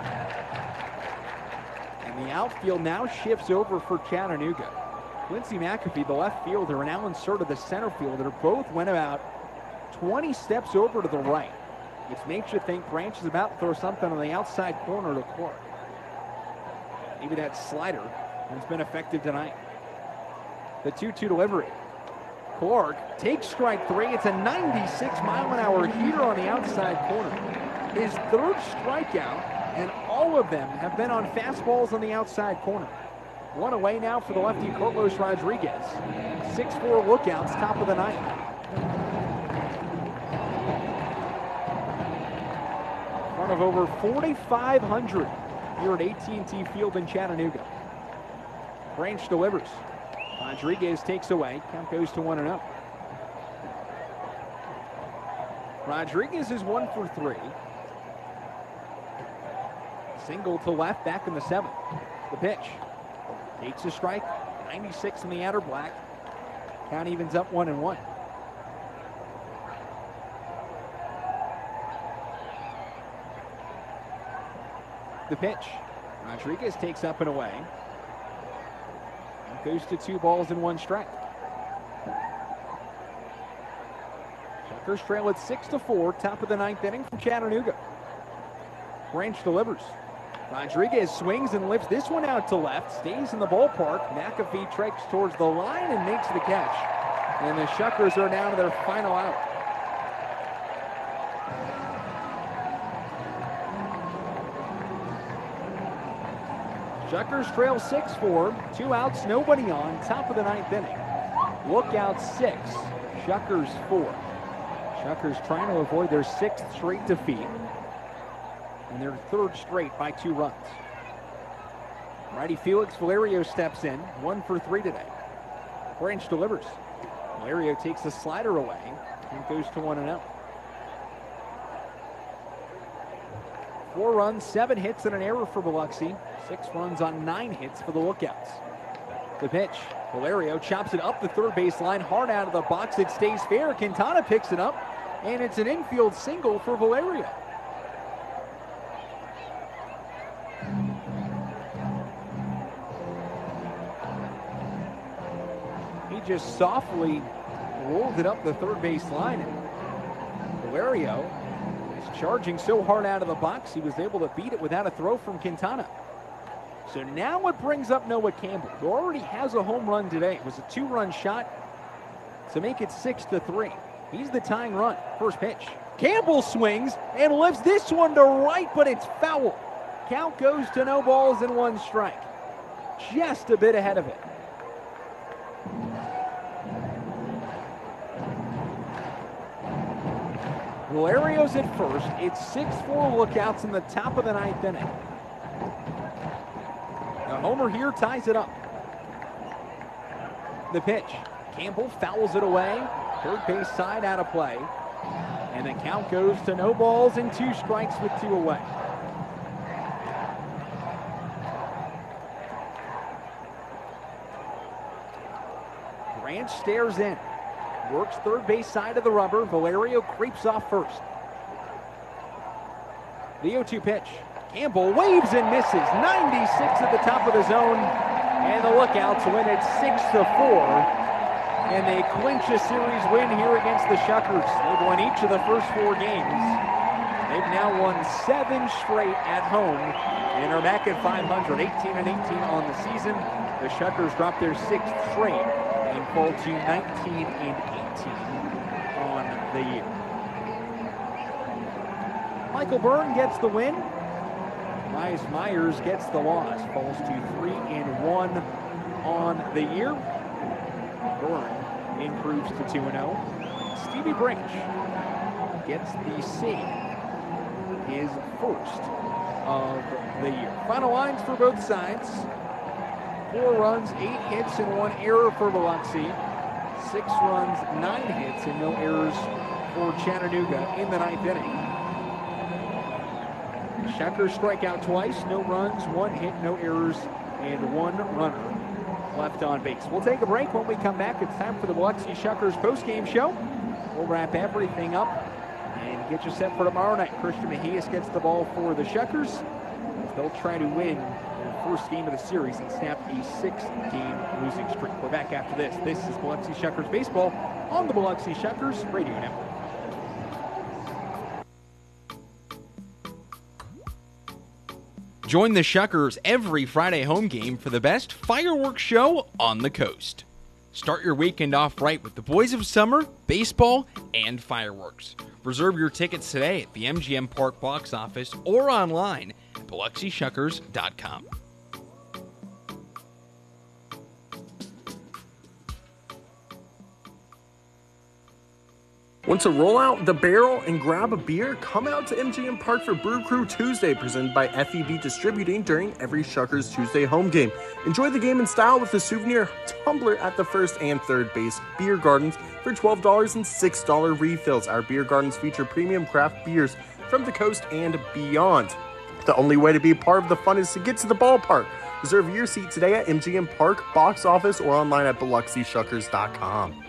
And the outfield now shifts over for Chattanooga. Quincy McAfee, the left fielder, and Alan Serta, the center fielder, both went about 20 steps over to the right, which makes you think Branch is about to throw something on the outside corner to Clark. Maybe that slider has been effective tonight. The 2-2 delivery. Clark takes strike 3. It's a 96-mile-an-hour heater on the outside corner. His 3rd strikeout, and all of them have been on fastballs on the outside corner. 1 away now for the lefty Carlos Rodriguez. 6-4 Lookouts, top of the 9th. In front of over 4,500 here at AT&T Field in Chattanooga. Branch delivers. Rodriguez takes away. Count goes to 1-0. Rodriguez is 1 for 3. Single to left, back in the 7th. The pitch. Takes a strike. 96 in the outer black. Count evens up 1-1. The pitch. Rodriguez takes up and away. Goes to 2 balls and 1 strike. Shuckers trail at 6-4, top of the 9th inning from Chattanooga. Branch delivers. Rodriguez swings and lifts this one out to left, stays in the ballpark. McAfee treks towards the line and makes the catch. And the Shuckers are down to their final out. Shuckers trail 6-4, 2 outs, nobody on, top of the 9th inning. Lookout 6, Shuckers 4. Shuckers trying to avoid their 6th straight defeat and their 3rd straight by 2 runs. Righty Felix Valerio steps in, 1 for 3 today. Branch delivers. Valerio takes a slider away and goes to 1-0. 4 runs, 7 hits, and an error for Biloxi. 6 runs on 9 hits for the Lookouts. The pitch. Valerio chops it up the 3rd base line, hard out of the box. It stays fair. Quintana picks it up, and it's an infield single for Valerio. He just softly rolled it up the 3rd base line, and Valerio is charging so hard out of the box, he was able to beat it without a throw from Quintana. So now it brings up Noah Campbell, who already has a home run today. It was a 2-run shot to make it 6-3. He's the tying run. First pitch. Campbell swings and lifts this one to right, but it's foul. Count goes to no balls and 1 strike. Just a bit ahead of it. Valerio's at first. It's 6-4 Lookouts in the top of the 9th inning. The homer here ties it up. The pitch. Campbell fouls it away. 3rd base side out of play. And the count goes to no balls and 2 strikes with 2 away. Branch stares in. Works 3rd base side of the rubber. Valerio creeps off first. The 0-2 pitch. Campbell waves and misses. 96 at the top of the zone. And the Lookouts win it 6-4. And they clinch a series win here against the Shuckers. They've won each of the first 4 games. They've now won 7 straight at home and are back at 500, 18-18 on the season. The Shuckers dropped their 6th straight and fall to 19-18 on the year. Michael Byrne gets the win. Miles Myers gets the loss. Falls to 3-1 on the year. Byrne improves to 2-0. Stevie Branch gets the save, his first of the year. Final lines for both sides. 4 runs, 8 hits, and 1 error for Biloxi. 6 runs, 9 hits, and no errors for Chattanooga in the 9th inning. The Shuckers strike out twice, no runs, 1 hit, no errors, and 1 runner left on base. We'll take a break. When we come back, it's time for the Biloxi Shuckers postgame show. We'll wrap everything up and get you set for tomorrow night. Christian Mejias gets the ball for the Shuckers. They'll try to win their first game of the series and snap a 6-game losing streak. We're back after this. This is Biloxi Shuckers baseball on the Biloxi Shuckers Radio Network. Join the Shuckers every Friday home game for the best fireworks show on the coast. Start your weekend off right with the Boys of Summer, baseball, and fireworks. Reserve your tickets today at the MGM Park box office or online at BiloxiShuckers.com. Want to roll out the barrel and grab a beer? Come out to MGM Park for Brew Crew Tuesday, presented by FEB Distributing during every Shuckers Tuesday home game. Enjoy the game in style with a souvenir tumbler at the first and third base beer gardens for $12 and $6 refills. Our beer gardens feature premium craft beers from the coast and beyond. The only way to be a part of the fun is to get to the ballpark. Reserve your seat today at MGM Park box office or online at BiloxiShuckers.com.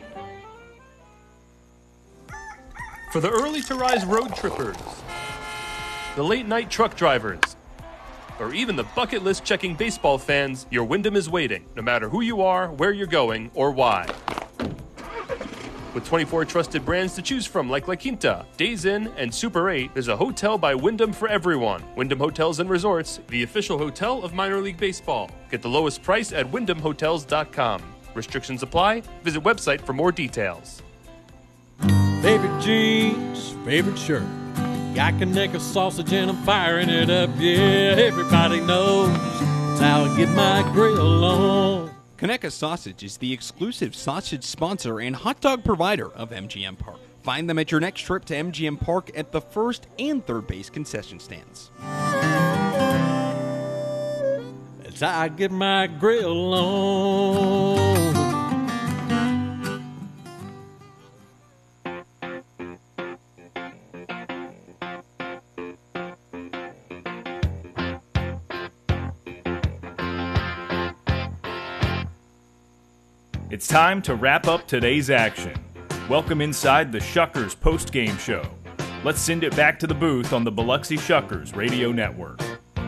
For the early-to-rise road trippers, the late-night truck drivers, or even the bucket list checking baseball fans, your Wyndham is waiting, no matter who you are, where you're going, or why. With 24 trusted brands to choose from like La Quinta, Days Inn, and Super 8, there's a hotel by Wyndham for everyone. Wyndham Hotels and Resorts, the official hotel of minor league baseball. Get the lowest price at WyndhamHotels.com. Restrictions apply. Visit website for more details. Favorite jeans, favorite shirt. Got Conecuh sausage and I'm firing it up. Yeah, everybody knows it's how I get my grill on. Conecuh Sausage is the exclusive sausage sponsor and hot dog provider of MGM Park. Find them at your next trip to MGM Park at the first and third base concession stands. It's how I get my grill on. It's time to wrap up today's action. Welcome inside the Shuckers post-game show. Let's send it back to the booth on the Biloxi Shuckers Radio Network.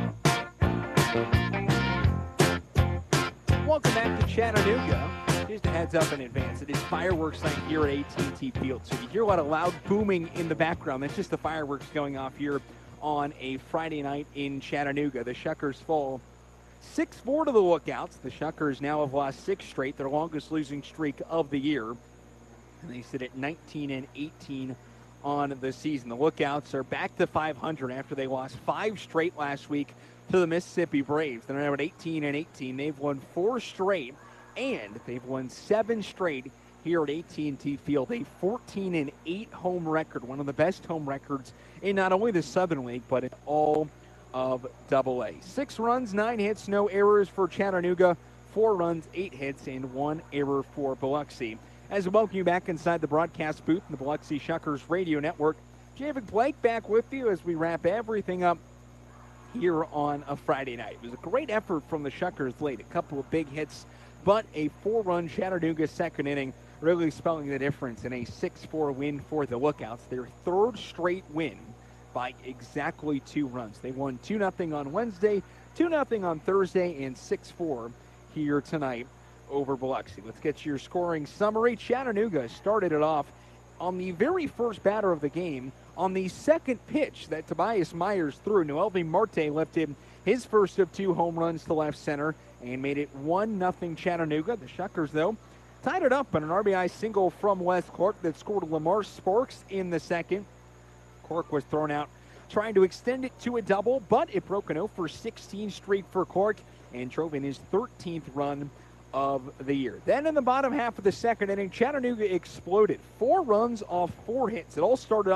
Welcome back to Chattanooga. Just a heads up in advance, it is fireworks night here at AT&T Field. So you hear a lot of loud booming in the background. That's just the fireworks going off here on a Friday night in Chattanooga. The Shuckers fall 6-4 to the Lookouts. The Shuckers now have lost 6 straight, their longest losing streak of the year. And they sit at 19-18 on the season. The Lookouts are back to 500 after they lost 5 straight last week to the Mississippi Braves. They're now at 18-18. They've won 4 straight, and they've won 7 straight here at AT&T Field. A 14-8 home record, one of the best home records in not only the Southern League, but in all of AA. 6 runs, 9 hits, no errors for Chattanooga. 4 runs, 8 hits, and 1 error for Biloxi. As we welcome you back inside the broadcast booth in the Biloxi Shuckers Radio Network, Javid Blake back with you as we wrap everything up here on a Friday night. It was a great effort from the Shuckers late. A couple of big hits, but a 4-run Chattanooga second inning really spelling the difference in a 6-4 win for the Lookouts. Their 3rd straight win by exactly 2 runs. They won 2-0 on Wednesday, 2-0 on Thursday, and 6-4 here tonight over Biloxi. Let's get your scoring summary. Chattanooga started it off on the very first batter of the game. On the second pitch that Tobias Myers threw, Noelvi Marte lifted his first of 2 home runs to left center and made it 1-0 Chattanooga. The Shuckers, though, tied it up on an RBI single from Wes Clark that scored Lamar Sparks in the second. Clark was thrown out trying to extend it to a double, but it broke an 0-for-16 streak for Clark and drove in his 13th run of the year. Then in the bottom half of the second inning, Chattanooga exploded. 4 runs off 4 hits. It all started off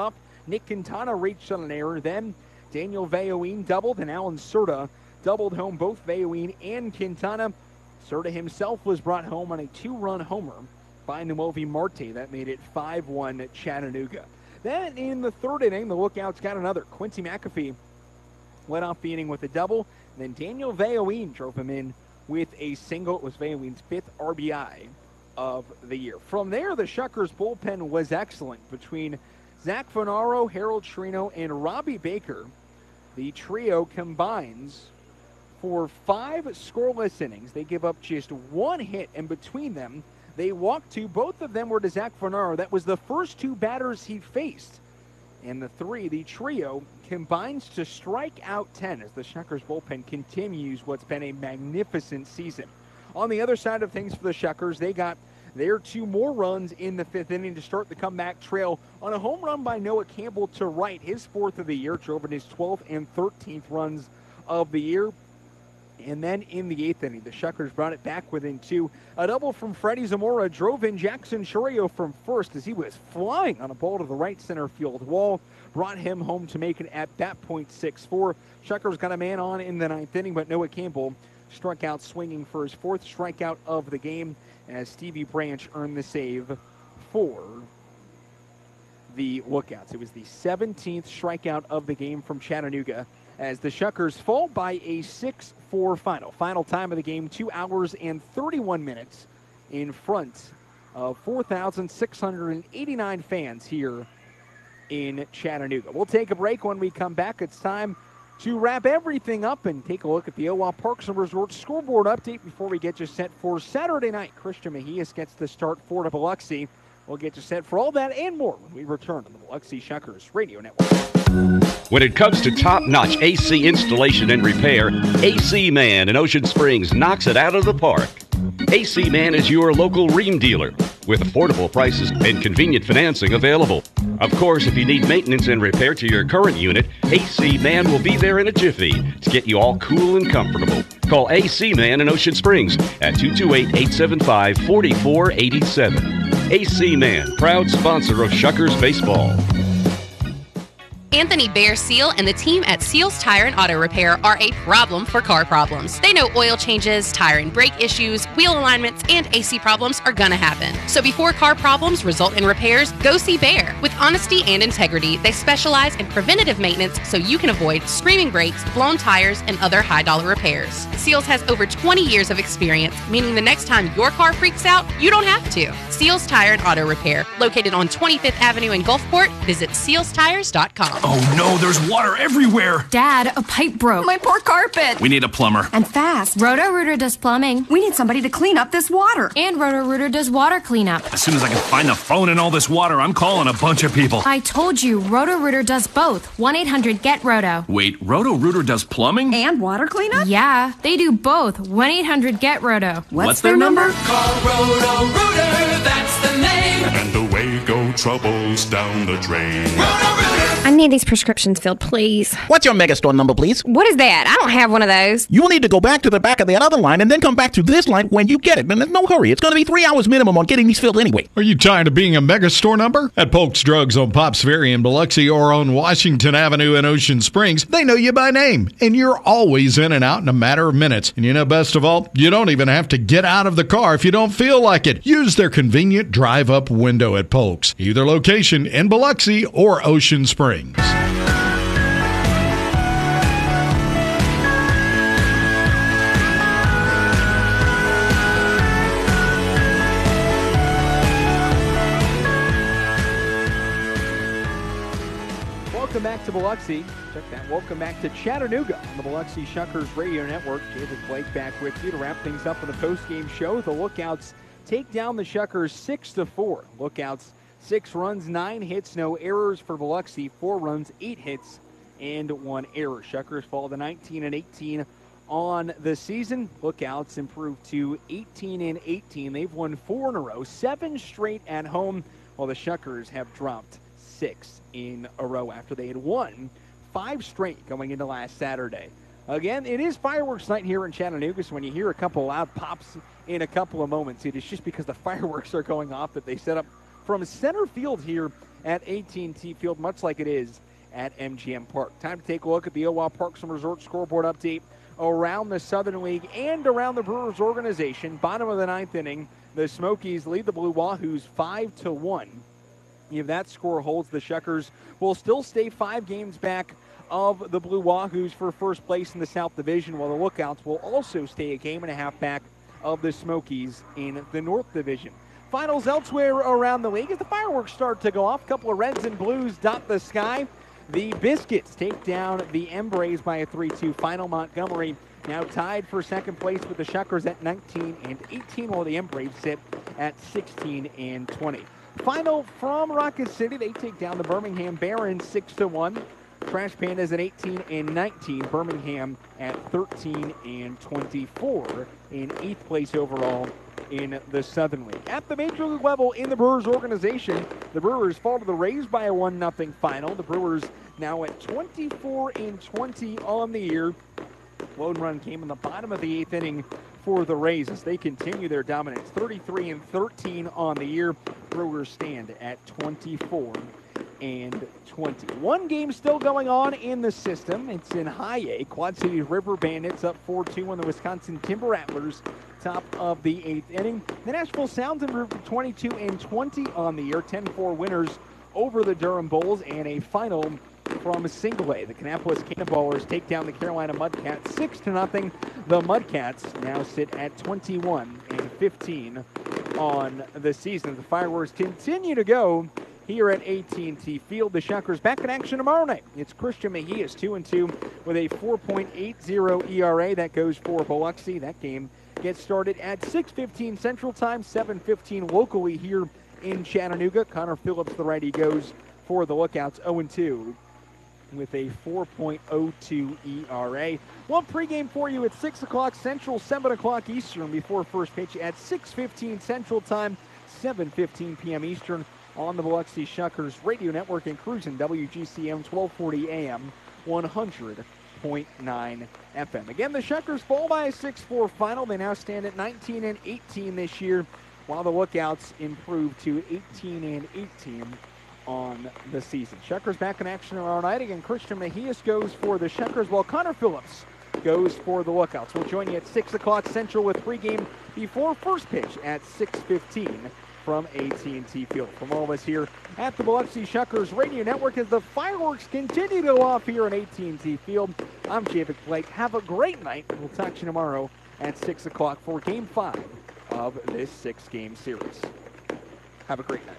Nick Quintana reached on an error. Then Daniel Veoin doubled, and Alan Serta doubled home both Veoin and Quintana. Serta himself was brought home on a 2-run homer by Nuovi Marte. That made it 5-1 Chattanooga. Then in the third inning, the Lookouts got another. Quincy McAfee led off the inning with a double. And then Daniel Veoin drove him in with a single. It was Veoin's 5th RBI of the year. From there, the Shuckers bullpen was excellent. Between Zach Finaro, Harold Trino, and Robbie Baker, the trio combines for 5 scoreless innings. They give up just 1 hit, and between them, they walked 2. Both of them were to Zach Finaro. That was the first 2 batters he faced. And the trio combines to strike out 10 as the Shuckers bullpen continues what's been a magnificent season. On the other side of things for the Shuckers, they got their 2 more runs in the 5th inning to start the comeback trail on a home run by Noah Campbell to right. His 4th of the year, drove in his 12th and 13th runs of the year. And then in the 8th inning, the Shuckers brought it back within 2. A double from Freddie Zamora drove in Jackson Chorio from first as he was flying on a ball to the right center field wall. Brought him home to make it at that point 6-4. Shuckers got a man on in the 9th inning, but Noah Campbell struck out swinging for his 4th strikeout of the game as Stevie Branch earned the save for the Lookouts. It was the 17th strikeout of the game from Chattanooga as the Shuckers fall by a 6-4 final. Final time of the game, 2 hours and 31 minutes in front of 4,689 fans here in Chattanooga. We'll take a break. When we come back, it's time to wrap everything up and take a look at the Omaha Parks and Resorts scoreboard update before we get you set for Saturday night. Christian Mejias gets the start for the Biloxi. We'll get you set for all that and more when we return to the Biloxi Shuckers Radio Network. When it comes to top-notch AC installation and repair, AC Man in Ocean Springs knocks it out of the park. AC Man is your local Rheem dealer with affordable prices and convenient financing available. Of course, if you need maintenance and repair to your current unit, AC Man will be there in a jiffy to get you all cool and comfortable. Call AC Man in Ocean Springs at 228-875-4487. AC Man, proud sponsor of Shuckers Baseball. Anthony Bear Seal and the team at Seals Tire and Auto Repair are a problem for car problems. They know oil changes, tire and brake issues, wheel alignments, and AC problems are gonna happen. So before car problems result in repairs, go see Bear. With honesty and integrity, they specialize in preventative maintenance so you can avoid screaming brakes, blown tires, and other high-dollar repairs. Seals has over 20 years of experience, meaning the next time your car freaks out, you don't have to. Seals Tire and Auto Repair, located on 25th Avenue in Gulfport. Visit sealstires.com. Oh no, there's water everywhere. Dad, a pipe broke. My poor carpet. We need a plumber. And fast. Roto-Rooter does plumbing. We need somebody to clean up this water. And Roto-Rooter does water cleanup. As soon as I can find the phone in all this water, I'm calling a bunch of people. I told you, Roto-Rooter does both. 1-800-GET-ROTO. Wait, Roto-Rooter does plumbing? And water cleanup? Yeah, they do both. 1-800-GET-ROTO. What's their number? Call Roto-Rooter, that's the name. And away go troubles down the drain. I need these prescriptions filled, please. What's your Megastore number, please? What is that? I don't have one of those. You will need to go back to the back of that other line and then come back to this line when you get it. And there's no hurry. It's going to be 3 hours minimum on getting these filled anyway. Are you tired of being a Megastore number? At Polk's Drugs on Pops Ferry in Biloxi or on Washington Avenue in Ocean Springs, they know you by name, and you're always in and out in a matter of minutes. And you know, best of all, you don't even have to get out of the car if you don't feel like it. Use their convenient drive-up window at Polk's, either location in Biloxi or Ocean Springs. Welcome back to Biloxi. Check that. Welcome back to Chattanooga on the Biloxi Shuckers Radio Network. David Blake back with you to wrap things up in the postgame show. The Lookouts take down the Shuckers 6-4. Lookouts 6 runs, 9 hits, no errors for Biloxi. 4 runs, 8 hits, and 1 error. Shuckers fall to 19-18 on the season. Lookouts improved to 18-18. They've won 4 in a row, 7 straight at home, while the Shuckers have dropped 6 in a row after they had won 5 straight going into last Saturday. Again, it is fireworks night here in Chattanooga, so when you hear a couple loud pops in a couple of moments, it is just because the fireworks are going off that they set up from center field here at AT&T Field, much like it is at MGM Park. Time to take a look at the Omaha Parks and Resort scoreboard update around the Southern League and around the Brewers organization. Bottom of the ninth inning, the Smokies lead the Blue Wahoos 5-1. If that score holds, the Shuckers will still stay 5 games back of the Blue Wahoos for first place in the South Division, while the Lookouts will also stay a game and a half back of the Smokies in the North Division. Finals elsewhere around the league as the fireworks start to go off. A couple of reds and blues dot the sky. The Biscuits take down the Embrace by a 3-2 final. Montgomery now tied for second place with the Shuckers at 19 and 18, while the Embrace sit at 16 and 20. Final from Rocket City, they take down the Birmingham Barons 6-1. Trash Pandas at 18 and 19. Birmingham at 13 and 24 in 8th place overall in the Southern League. At the Major League level in the Brewers organization, the Brewers fall to the Rays by a 1-0 final. The Brewers now at 24 and 20 on the year. Lone run came in the bottom of the 8th inning for the Rays as they continue their dominance. 33 and 13 on the year. Brewers stand at 24 and 20. One game still going on in the system. It's in High A. Quad Cities River Bandits up 4-2 on the Wisconsin Timber Rattlers. Top of the 8th inning. The Nashville Sounds improved 22 and 20 on the year. 10-4 winners over the Durham Bulls, and a final from Single A. The Kannapolis Cannonballers take down the Carolina Mudcats 6-0. The Mudcats now sit at 21 and 15 on the season. The fireworks continue to go here at AT&T Field. The Shuckers back in action tomorrow night. It's Christian Mejias 2-2 with a 4.80 ERA. That goes for Biloxi. That game gets started at 6:15 Central Time, 7:15 locally here in Chattanooga. Connor Phillips, the righty, goes for the Lookouts 0-2 with a 4.02 ERA. One pregame for you at 6 o'clock Central, 7 o'clock Eastern before first pitch at 6:15 Central Time, 7:15 p.m. Eastern on the Biloxi Shuckers Radio Network and Cruisin' WGCM 1240 AM, 100.9 FM. Again, the Shuckers fall by a 6-4 final. They now stand at 19 and 18 this year, while the Lookouts improve to 18 and 18 on the season. Shuckers back in action tomorrow night. Again, Christian Mejias goes for the Shuckers, while Connor Phillips goes for the Lookouts. We'll join you at 6 o'clock Central with pregame before first pitch at 6:15 from AT&T Field. From all of us here at the Biloxi Shuckers Radio Network, as the fireworks continue to go off here at AT&T Field, I'm Javid Blake. Have a great night. We'll talk to you tomorrow at 6 o'clock for Game 5 of this 6-game series. Have a great night.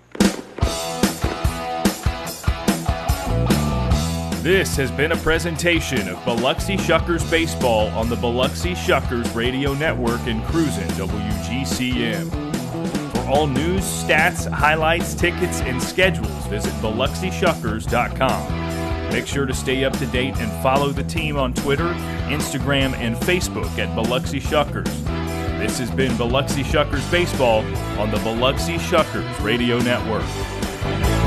This has been a presentation of Biloxi Shuckers Baseball on the Biloxi Shuckers Radio Network and Cruisin' WGCM. For all news, stats, highlights, tickets, and schedules, visit BiloxiShuckers.com. Make sure to stay up to date and follow the team on Twitter, Instagram, and Facebook at Biloxi Shuckers. This has been Biloxi Shuckers Baseball on the Biloxi Shuckers Radio Network.